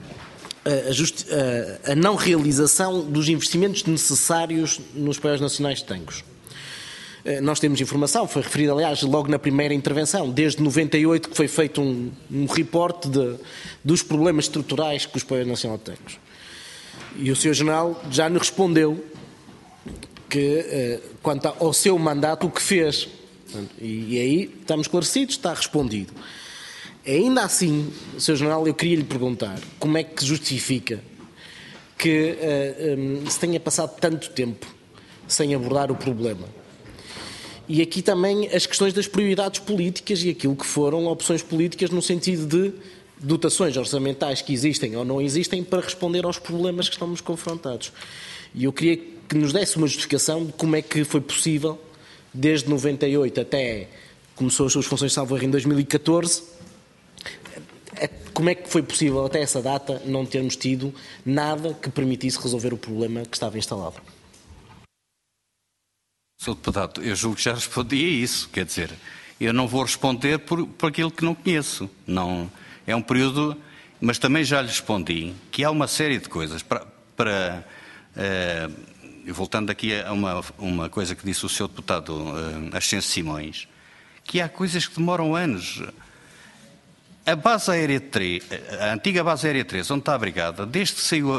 S8: a não realização dos investimentos necessários nos Países Nacionais de Tanques. Nós temos informação, foi referido aliás logo na primeira intervenção, desde 98 que foi feito um reporte dos problemas estruturais que os Países Nacionais de Tanques. E o Sr. General já nos respondeu que, quanto ao seu mandato, o que fez. E aí estamos esclarecidos, está respondido. Ainda assim, Sr. General, eu queria lhe perguntar como é que justifica que se tenha passado tanto tempo sem abordar o problema. E aqui também as questões das prioridades políticas e aquilo que foram opções políticas no sentido de dotações orçamentais que existem ou não existem para responder aos problemas que estamos confrontados. E eu queria que nos desse uma justificação de como é que foi possível, desde 98 até começou as suas funções, salvo erro, em 2014, como é que foi possível até essa data não termos tido nada que permitisse resolver o problema que estava instalado?
S5: Sr. Deputado, eu julgo que já respondi a isso, quer dizer, eu não vou responder por aquilo que não conheço, não, é um período, mas também já lhe respondi que há uma série de coisas voltando aqui a uma coisa que disse o Sr. Deputado Ascenso Simões, que há coisas que demoram anos. A base aérea 3, a antiga base aérea 3, onde está a brigada, desde que saiu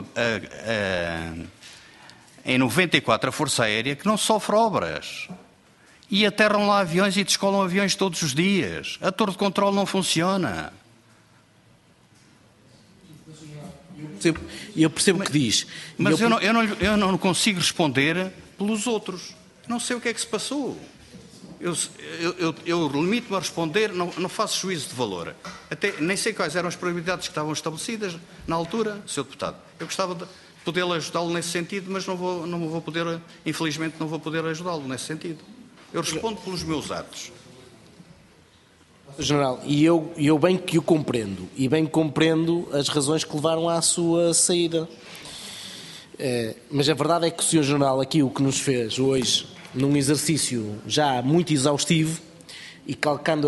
S5: em 94 a Força Aérea, que não sofre obras. E aterram lá aviões e descolam aviões todos os dias. A torre de controle não funciona.
S8: Eu percebo o que diz.
S5: Mas eu não consigo responder pelos outros. Não sei o que é que se passou. Eu limito-me a responder, não faço juízo de valor. Até nem sei quais eram as prioridades que estavam estabelecidas na altura, Sr. Deputado. Eu gostava de poder ajudá-lo nesse sentido, mas não vou poder, infelizmente, não vou poder ajudá-lo nesse sentido. Eu respondo pelos meus atos.
S8: General, e eu bem que o compreendo, e bem compreendo as razões que levaram à sua saída. Mas a verdade é que o Sr. General aqui o que nos fez hoje, num exercício já muito exaustivo, e calcando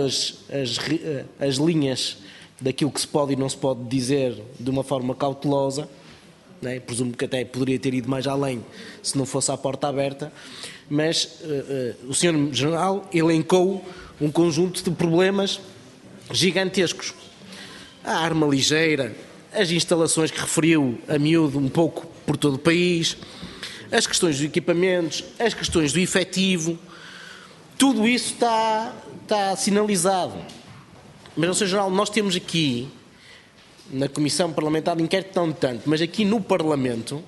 S8: as linhas daquilo que se pode e não se pode dizer de uma forma cautelosa, né? Presumo que até poderia ter ido mais além se não fosse à porta aberta, mas o Sr. General elencou um conjunto de problemas gigantescos. A arma ligeira, as instalações que referiu a miúdo um pouco por todo o país, as questões dos equipamentos, as questões do efetivo, tudo isso está sinalizado. Mas, Sr. General, nós temos aqui, na Comissão Parlamentar de Inquérito não tanto, mas aqui no Parlamento,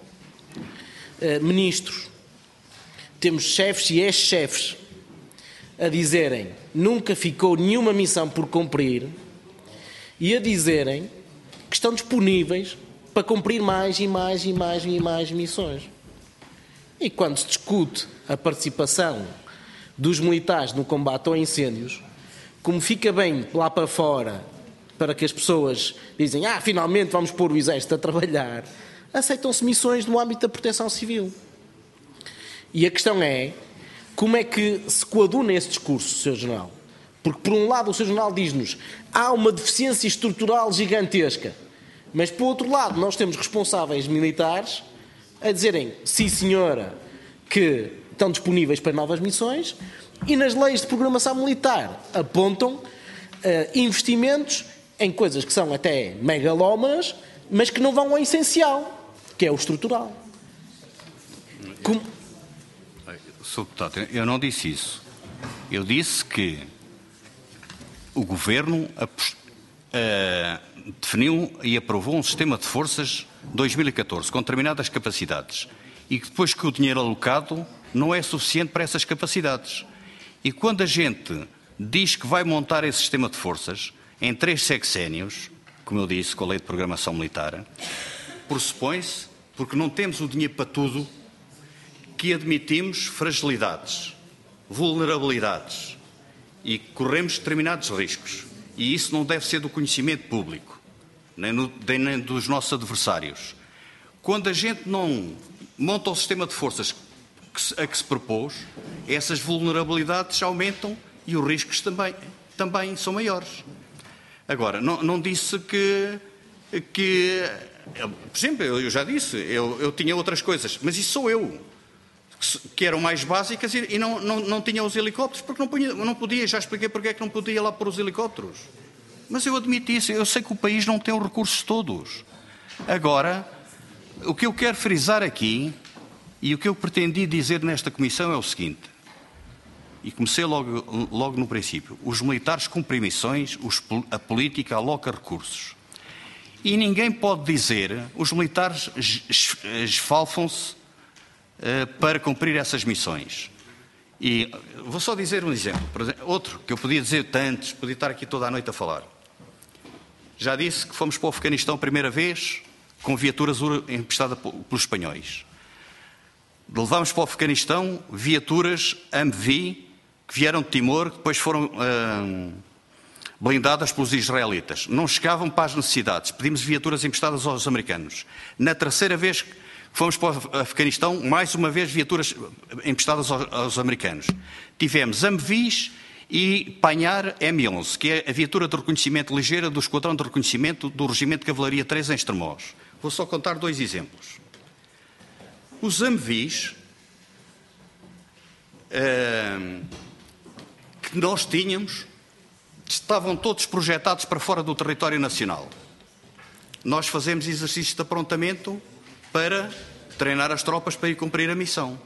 S8: ministros, temos chefes e ex-chefes a dizerem nunca ficou nenhuma missão por cumprir e a dizerem que estão disponíveis para cumprir mais e mais e mais e mais missões. E quando se discute a participação dos militares no combate a incêndios, como fica bem lá para fora para que as pessoas dizem finalmente vamos pôr o Exército a trabalhar, aceitam-se missões no âmbito da proteção civil. E a questão é como é que se coaduna esse discurso, Sr. General? Porque, por um lado, o Sr. General diz-nos há uma deficiência estrutural gigantesca, mas, por outro lado, nós temos responsáveis militares a dizerem, sim, senhora, que estão disponíveis para novas missões, e nas leis de programação militar apontam investimentos em coisas que são até megalómanas, mas que não vão ao essencial, que é o estrutural.
S5: Sr. Deputado, eu não disse isso. Eu disse que o Governo definiu e aprovou um sistema de forças 2014 com determinadas capacidades e que depois que o dinheiro alocado não é suficiente para essas capacidades. E quando a gente diz que vai montar esse sistema de forças em 3 sexénios, como eu disse, com a Lei de Programação Militar, pressupõe-se, porque não temos o dinheiro para tudo, que admitimos fragilidades, vulnerabilidades e corremos determinados riscos. E isso não deve ser do conhecimento público, nem dos nossos adversários. Quando a gente não monta o sistema de forças a que se propôs, essas vulnerabilidades aumentam e os riscos também são maiores. Agora, não disse que por exemplo, eu já disse, eu tinha outras coisas, mas isso sou eu, que eram mais básicas e não tinha os helicópteros, porque não podia, já expliquei porque é que não podia lá pôr os helicópteros. Mas eu admito isso, eu sei que o país não tem os recursos todos. Agora, o que eu quero frisar aqui, e o que eu pretendi dizer nesta comissão é o seguinte, e comecei logo no princípio, os militares cumprem missões, a política aloca recursos. E ninguém pode dizer, os militares esfalfam-se para cumprir essas missões. E vou só dizer um exemplo. Por exemplo, outro, que eu podia dizer tantos, podia estar aqui toda a noite a falar. Já disse que fomos para o Afeganistão a primeira vez com viaturas emprestadas pelos espanhóis. Levámos para o Afeganistão viaturas Humvee que vieram de Timor, que depois foram blindadas pelos israelitas. Não chegavam para as necessidades. Pedimos viaturas emprestadas aos americanos. Na terceira vez que fomos para o Afeganistão, mais uma vez viaturas emprestadas aos americanos. Tivemos Humvees e Panhar M11, que é a viatura de reconhecimento ligeira do Esquadrão de Reconhecimento do Regimento de Cavalaria 3 em Estremoz. Vou só contar 2 exemplos. Os Humvees que nós tínhamos estavam todos projetados para fora do território nacional. Nós fazemos exercícios de aprontamento para treinar as tropas para ir cumprir a missão.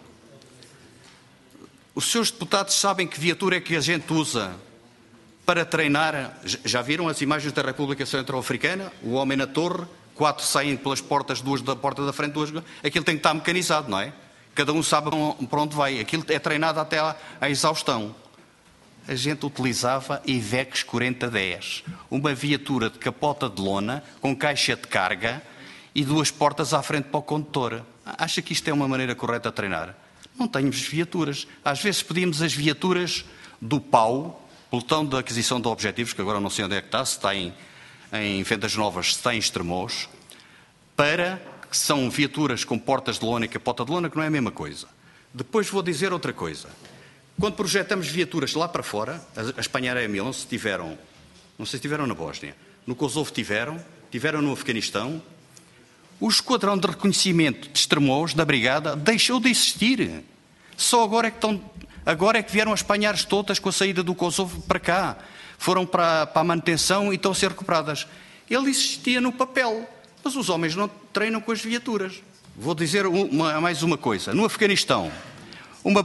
S5: Os seus deputados sabem que viatura é que a gente usa para treinar? Já viram as imagens da República Centro-Africana? O homem na torre, 4 saem pelas portas, 2 da porta da frente, 2... Aquilo tem que estar mecanizado, não é? Cada um sabe para onde vai. Aquilo é treinado até à exaustão. A gente utilizava Iveco 4010, uma viatura de capota de lona, com caixa de carga e 2 portas à frente para o condutor. Acha que isto é uma maneira correta de treinar? Não temos viaturas. Às vezes pedimos as viaturas do PAU, Pelotão de Aquisição de Objetivos, que agora não sei onde é que está, se está em Vendas Novas, se está em Estremoz, que são viaturas com portas de lona e capota de lona, que não é a mesma coisa. Depois vou dizer outra coisa. Quando projetamos viaturas lá para fora, as Panhar M11 tiveram, não sei se tiveram na Bósnia, no Kosovo tiveram no Afeganistão. O Esquadrão de Reconhecimento de Estremoz, da Brigada, deixou de existir. Só agora é que vieram as Panhares todas com a saída do Kosovo para cá. Foram para a manutenção e estão a ser recuperadas. Ele existia no papel, mas os homens não treinam com as viaturas. Vou dizer mais uma coisa. No Afeganistão, uma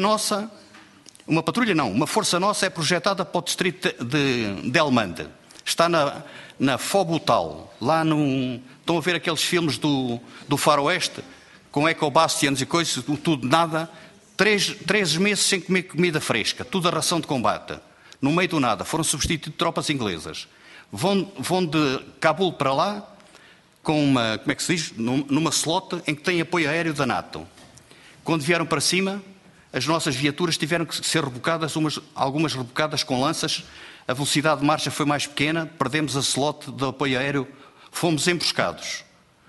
S5: força nossa é projetada para o distrito de Helmand. Está na Fobutal, lá no... Estão a ver aqueles filmes do faroeste, com ecobastians e coisas, tudo nada. 3 meses sem comer comida fresca, tudo a ração de combate. No meio do nada, foram substituídos tropas inglesas. Vão de Cabul para lá, com uma, como é que se diz? Numa slot em que tem apoio aéreo da NATO. Quando vieram para cima, as nossas viaturas tiveram que ser rebocadas, algumas rebocadas com lanças. A velocidade de marcha foi mais pequena, perdemos a slot de apoio aéreo, fomos emboscados.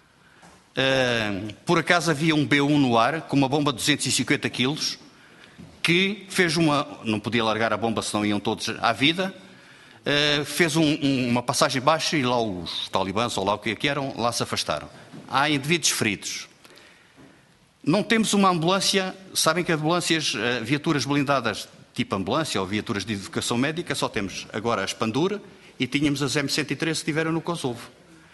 S5: Por acaso havia um B1 no ar, com uma bomba de 250 kg, que fez não podia largar a bomba, senão iam todos à vida, fez uma passagem baixa e lá os talibãs, ou lá o que eram, lá se afastaram. Há indivíduos feridos. Não temos uma ambulância, sabem que ambulâncias, viaturas blindadas tipo ambulância ou viaturas de educação médica, só temos agora as Pandura e tínhamos as M113 que estiveram no Kosovo.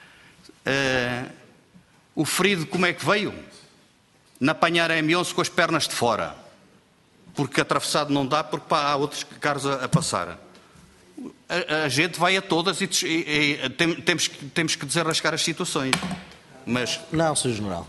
S5: O ferido como é que veio? Na Panhar M11 com as pernas de fora, porque atravessado não dá, porque há outros carros a passar. A gente vai a todas e temos que desarrascar as situações. Mas...
S8: Não, Sr. General,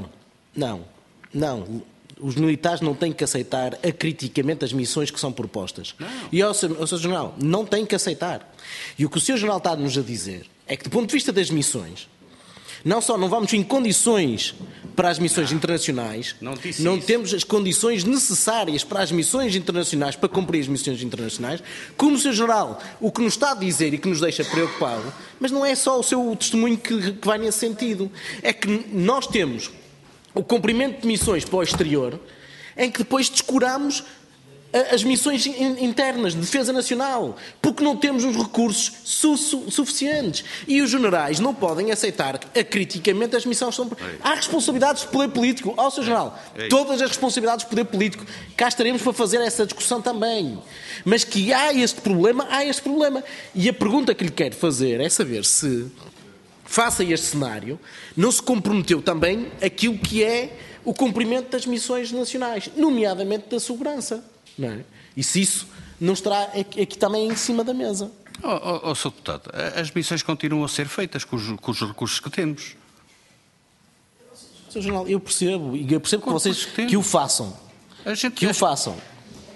S8: não. Os militares não têm que aceitar acriticamente as missões que são propostas. Não. E ao Sr. General, não têm que aceitar. E o que o Sr. General está-nos a dizer é que, do ponto de vista das missões, não só não vamos em condições para as missões internacionais, não temos as condições necessárias para as missões internacionais, para cumprir as missões internacionais, como o Sr. General, o que nos está a dizer e que nos deixa preocupado, mas não é só o seu testemunho que vai nesse sentido. É que nós temos o cumprimento de missões para o exterior, em que depois descuramos as missões internas de defesa nacional, porque não temos os recursos suficientes. E os generais não podem aceitar acriticamente as missões. Há responsabilidades de poder político. Ó, Sr. General, todas as responsabilidades de poder político. Cá estaremos para fazer essa discussão também. Mas que há este problema. E a pergunta que lhe quero fazer é saber se, face a este cenário, não se comprometeu também aquilo que é o cumprimento das missões nacionais, nomeadamente da segurança. Não é? E se isso não estará aqui também em cima da mesa?
S5: Sr. Deputado, as missões continuam a ser feitas com os recursos que temos.
S8: Sr. General, eu percebo que vocês que o façam. O façam.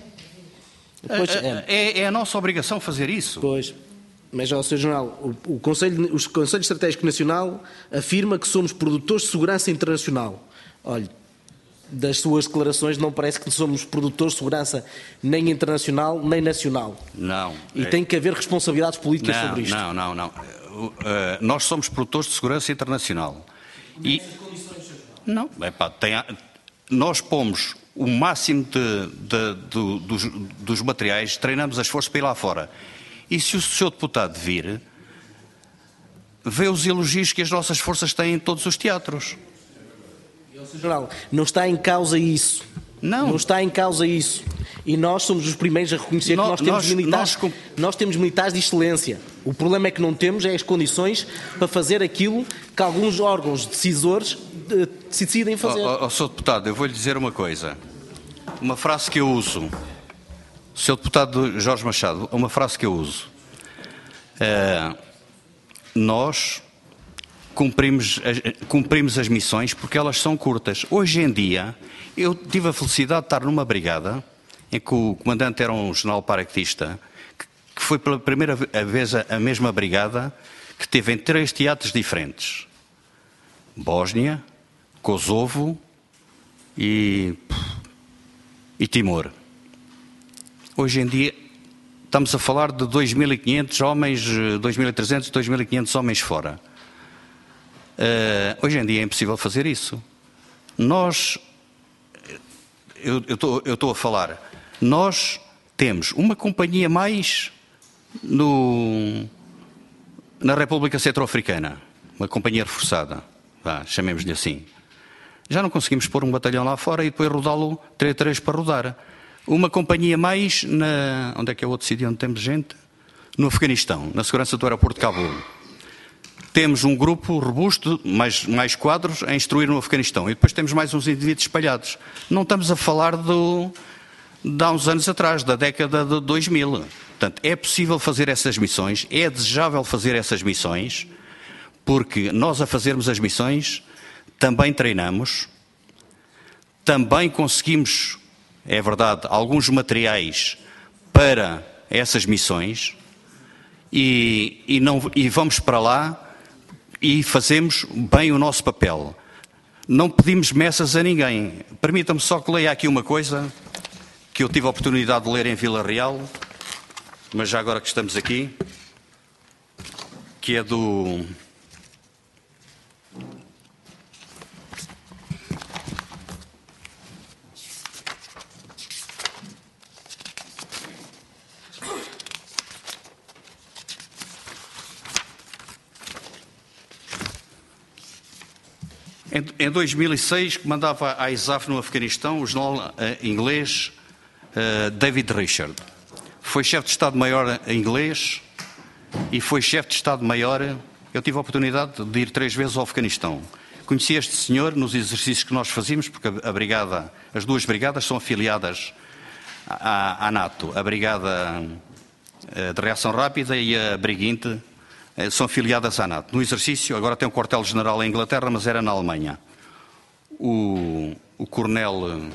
S8: Pois,
S5: É a nossa obrigação fazer isso.
S8: Pois. Mas, ó, Sr. General, o Conselho Estratégico Nacional afirma que somos produtores de segurança internacional. Olha, das suas declarações não parece que somos produtores de segurança nem internacional nem nacional.
S5: Não.
S8: E tem que haver responsabilidades políticas sobre isto.
S5: Não. Nós somos produtores de segurança internacional. E não, nós pomos o máximo dos materiais, treinamos as forças para ir lá fora. E se o Sr. Deputado vir, vê os elogios que as nossas forças têm em todos os teatros.
S8: Sr. General, não está em causa isso. Não está em causa isso. E nós somos os primeiros a reconhecer que nós temos militares. Nós temos militares de excelência. O problema é que não temos as condições para fazer aquilo que alguns órgãos decisores decidem fazer.
S5: Sr. Deputado, eu vou-lhe dizer uma coisa. Uma frase que eu uso. Sr. Deputado Jorge Machado, uma frase que eu uso. Nós cumprimos as missões porque elas são curtas. Hoje em dia, eu tive a felicidade de estar numa brigada em que o comandante era um general paraquedista, que foi pela primeira vez a mesma brigada que teve em 3 teatros diferentes. Bósnia, Kosovo e Timor. Hoje em dia estamos a falar de 2.500 homens, 2.300, 2.500 homens fora. Hoje em dia é impossível fazer isso. Eu estou a falar, nós temos uma companhia mais na República Centro-Africana, uma companhia reforçada, chamemos-lhe assim. Já não conseguimos pôr um batalhão lá fora e depois rodá-lo 3 para rodar. Uma companhia mais onde é que é o outro sítio onde temos gente? No Afeganistão, na segurança do aeroporto de Cabul. Temos um grupo robusto, mais quadros, a instruir no Afeganistão. E depois temos mais uns indivíduos espalhados. Não estamos a falar de há uns anos atrás, da década de 2000. Portanto, é possível fazer essas missões, é desejável fazer essas missões, porque nós a fazermos as missões também treinamos, também conseguimos, é verdade, alguns materiais para essas missões e vamos para lá e fazemos bem o nosso papel. Não pedimos messas a ninguém. Permitam-me só que leia aqui uma coisa que eu tive a oportunidade de ler em Vila Real, mas já agora que estamos aqui, que é do... Em 2006, comandava a ISAF no Afeganistão o general inglês David Richard. Foi chefe de Estado-Maior inglês e foi chefe de Estado-Maior. Eu tive a oportunidade de ir 3 vezes ao Afeganistão. Conheci este senhor nos exercícios que nós fazíamos, porque as 2 brigadas são afiliadas à NATO. A Brigada de Reação Rápida e a Briginte são afiliadas à NATO. No exercício, agora tem um quartel-general em Inglaterra, mas era na Alemanha. O coronel,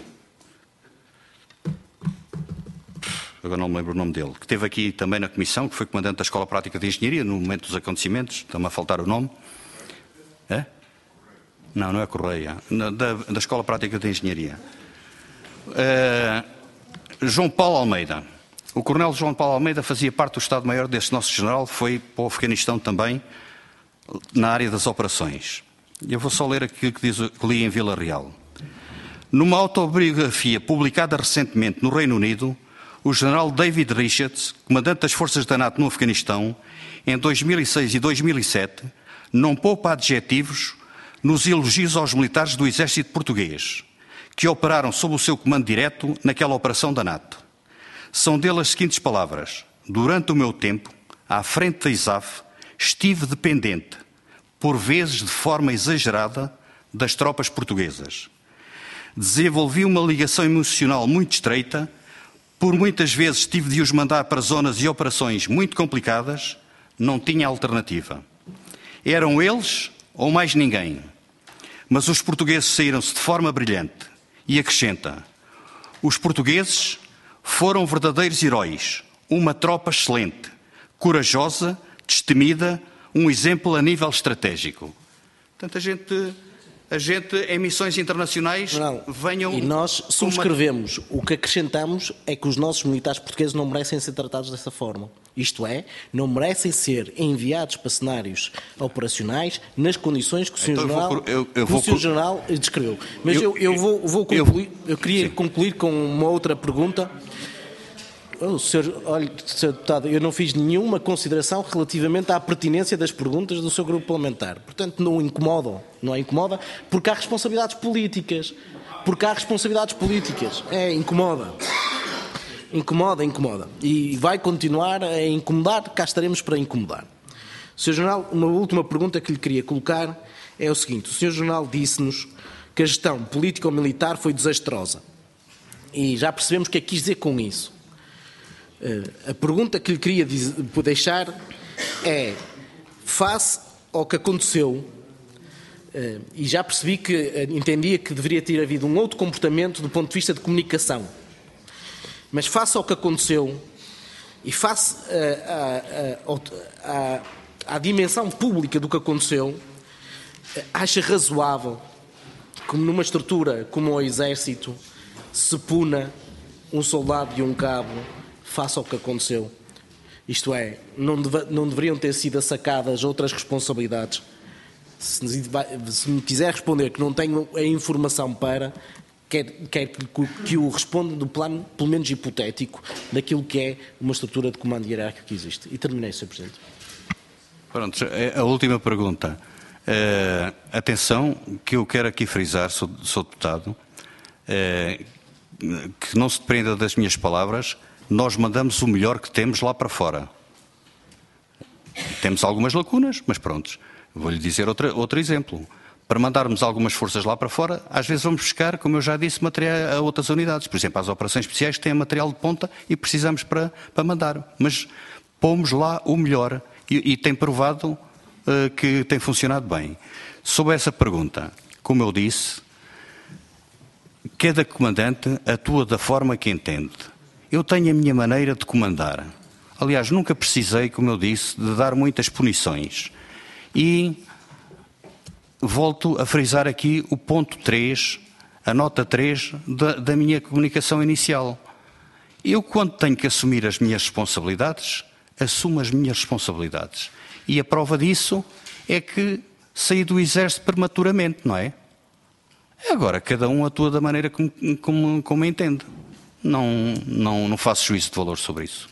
S5: agora não me lembro o nome dele, que esteve aqui também na comissão, que foi comandante da Escola Prática de Engenharia, no momento dos acontecimentos, está-me a faltar o nome. É? Não é Correia, da Escola Prática de Engenharia. João Paulo Almeida. O coronel João Paulo Almeida fazia parte do Estado-Maior deste nosso general, foi para o Afeganistão também, na área das operações. Eu vou só ler aquilo que li em Vila Real. Numa autobiografia publicada recentemente no Reino Unido, o general David Richards, comandante das forças da NATO no Afeganistão, em 2006 e 2007, não poupa adjetivos nos elogios aos militares do exército português, que operaram sob o seu comando direto naquela operação da NATO. São dele as seguintes palavras: durante o meu tempo, à frente da ISAF, estive dependente, por vezes de forma exagerada, das tropas portuguesas. Desenvolvi uma ligação emocional muito estreita, por muitas vezes tive de os mandar para zonas e operações muito complicadas, não tinha alternativa. Eram eles ou mais ninguém. Mas os portugueses saíram-se de forma brilhante. E acrescenta: os portugueses Foram verdadeiros heróis, uma tropa excelente, corajosa, destemida, um exemplo a nível estratégico. Portanto, a gente em missões internacionais venham...
S8: E nós subscrevemos. O que acrescentamos é que os nossos militares portugueses não merecem ser tratados dessa forma. Isto é, não merecem ser enviados para cenários operacionais nas condições que o Sr. General descreveu. Mas eu vou concluir. Eu queria concluir com uma outra pergunta. Sr. Deputado, eu não fiz nenhuma consideração relativamente à pertinência das perguntas do seu grupo parlamentar. Portanto, não é incomoda, porque há responsabilidades políticas. Incomoda. E vai continuar a incomodar, cá estaremos para incomodar. Sr. General, uma última pergunta que lhe queria colocar é o seguinte. O Sr. General disse-nos que a gestão político-militar foi desastrosa. E já percebemos o que é que quis dizer com isso. A pergunta que lhe queria deixar é, face ao que aconteceu, e já percebi que entendia que deveria ter havido um outro comportamento do ponto de vista de comunicação, mas face ao que aconteceu e face à dimensão pública do que aconteceu, acha razoável que numa estrutura como o Exército se puna um soldado e um cabo face ao que aconteceu? Isto é, não deveriam ter sido assacadas outras responsabilidades? Se me quiser responder que não tenho a informação para, quer que o responda do plano, pelo menos hipotético, daquilo que é uma estrutura de comando hierárquico que existe. E terminei, Sr. Presidente.
S5: Pronto, a última pergunta. Atenção, que eu quero aqui frisar, Sr. Deputado, que não se dependa das minhas palavras. Nós mandamos o melhor que temos lá para fora. Temos algumas lacunas, mas pronto. Vou-lhe dizer outro exemplo. Para mandarmos algumas forças lá para fora, às vezes vamos buscar, como eu já disse, material a outras unidades. Por exemplo, às operações especiais têm material de ponta e precisamos para mandar. Mas pomos lá o melhor e tem provado que tem funcionado bem. Sobre essa pergunta, como eu disse, cada comandante atua da forma que entende. Eu tenho a minha maneira de comandar. Aliás, nunca precisei, como eu disse, de dar muitas punições. E volto a frisar aqui o ponto 3, a nota 3 da minha comunicação inicial. Eu, quando tenho que assumir as minhas responsabilidades, assumo as minhas responsabilidades. E a prova disso é que saí do Exército prematuramente, não é? Agora, cada um atua da maneira como entende. Não faço juízo de valor sobre isso.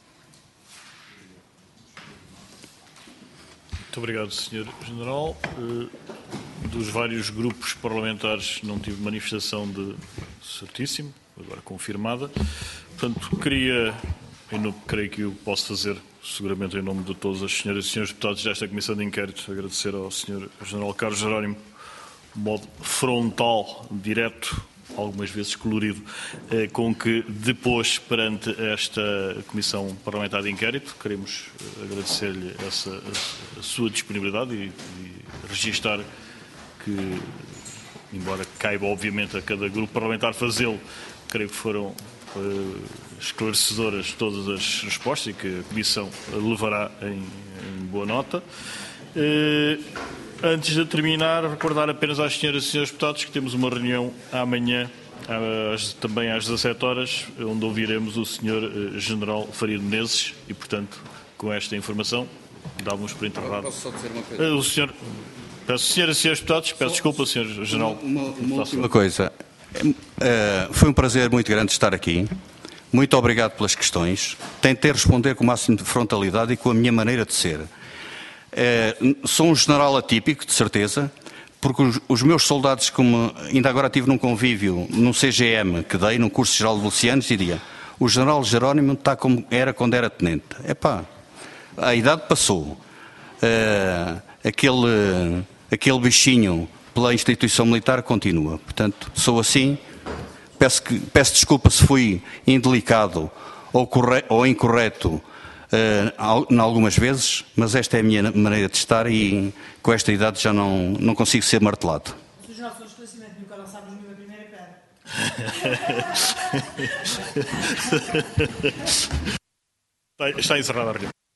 S1: Muito obrigado, Sr. General. Dos vários grupos parlamentares não tive manifestação de certíssimo, agora confirmada. Portanto, creio que eu posso fazer, seguramente em nome de todas as senhoras e senhores deputados desta Comissão de Inquérito, agradecer ao Sr. General Carlos Jerónimo de modo frontal, direto, algumas vezes colorido, com que depôs perante esta Comissão Parlamentar de Inquérito. Queremos agradecer-lhe a sua disponibilidade e registar que, embora caiba obviamente a cada grupo parlamentar fazê-lo, creio que foram esclarecedoras todas as respostas e que a Comissão levará em boa nota. Antes de terminar, recordar apenas às senhoras e senhores deputados que temos uma reunião amanhã, também às 17 horas, onde ouviremos o Sr. General Faria de Menezes e, portanto, com esta informação, dávamos por enterrado.
S5: Posso só dizer uma coisa?
S1: Peço, senhoras e senhores deputados, peço desculpa, Sr. General.
S5: Uma coisa. Foi um prazer muito grande estar aqui. Muito obrigado pelas questões. Tentei responder com o máximo de frontalidade e com a minha maneira de ser. Sou um general atípico, de certeza, porque os meus soldados, como ainda agora estive num convívio, num CGM que dei, num curso geral de Lucianos, diria: o general Jerónimo está como era quando era tenente. Epá, a idade passou. Aquele bichinho pela instituição militar continua. Portanto, sou assim. Peço desculpa se fui indelicado ou incorreto em algumas vezes, mas esta é a minha maneira de estar e com esta idade já não consigo ser martelado.
S9: Sr. General, só esclarecimento, nunca lançámos nenhuma primeira pedra.
S1: Está encerrada a reunião.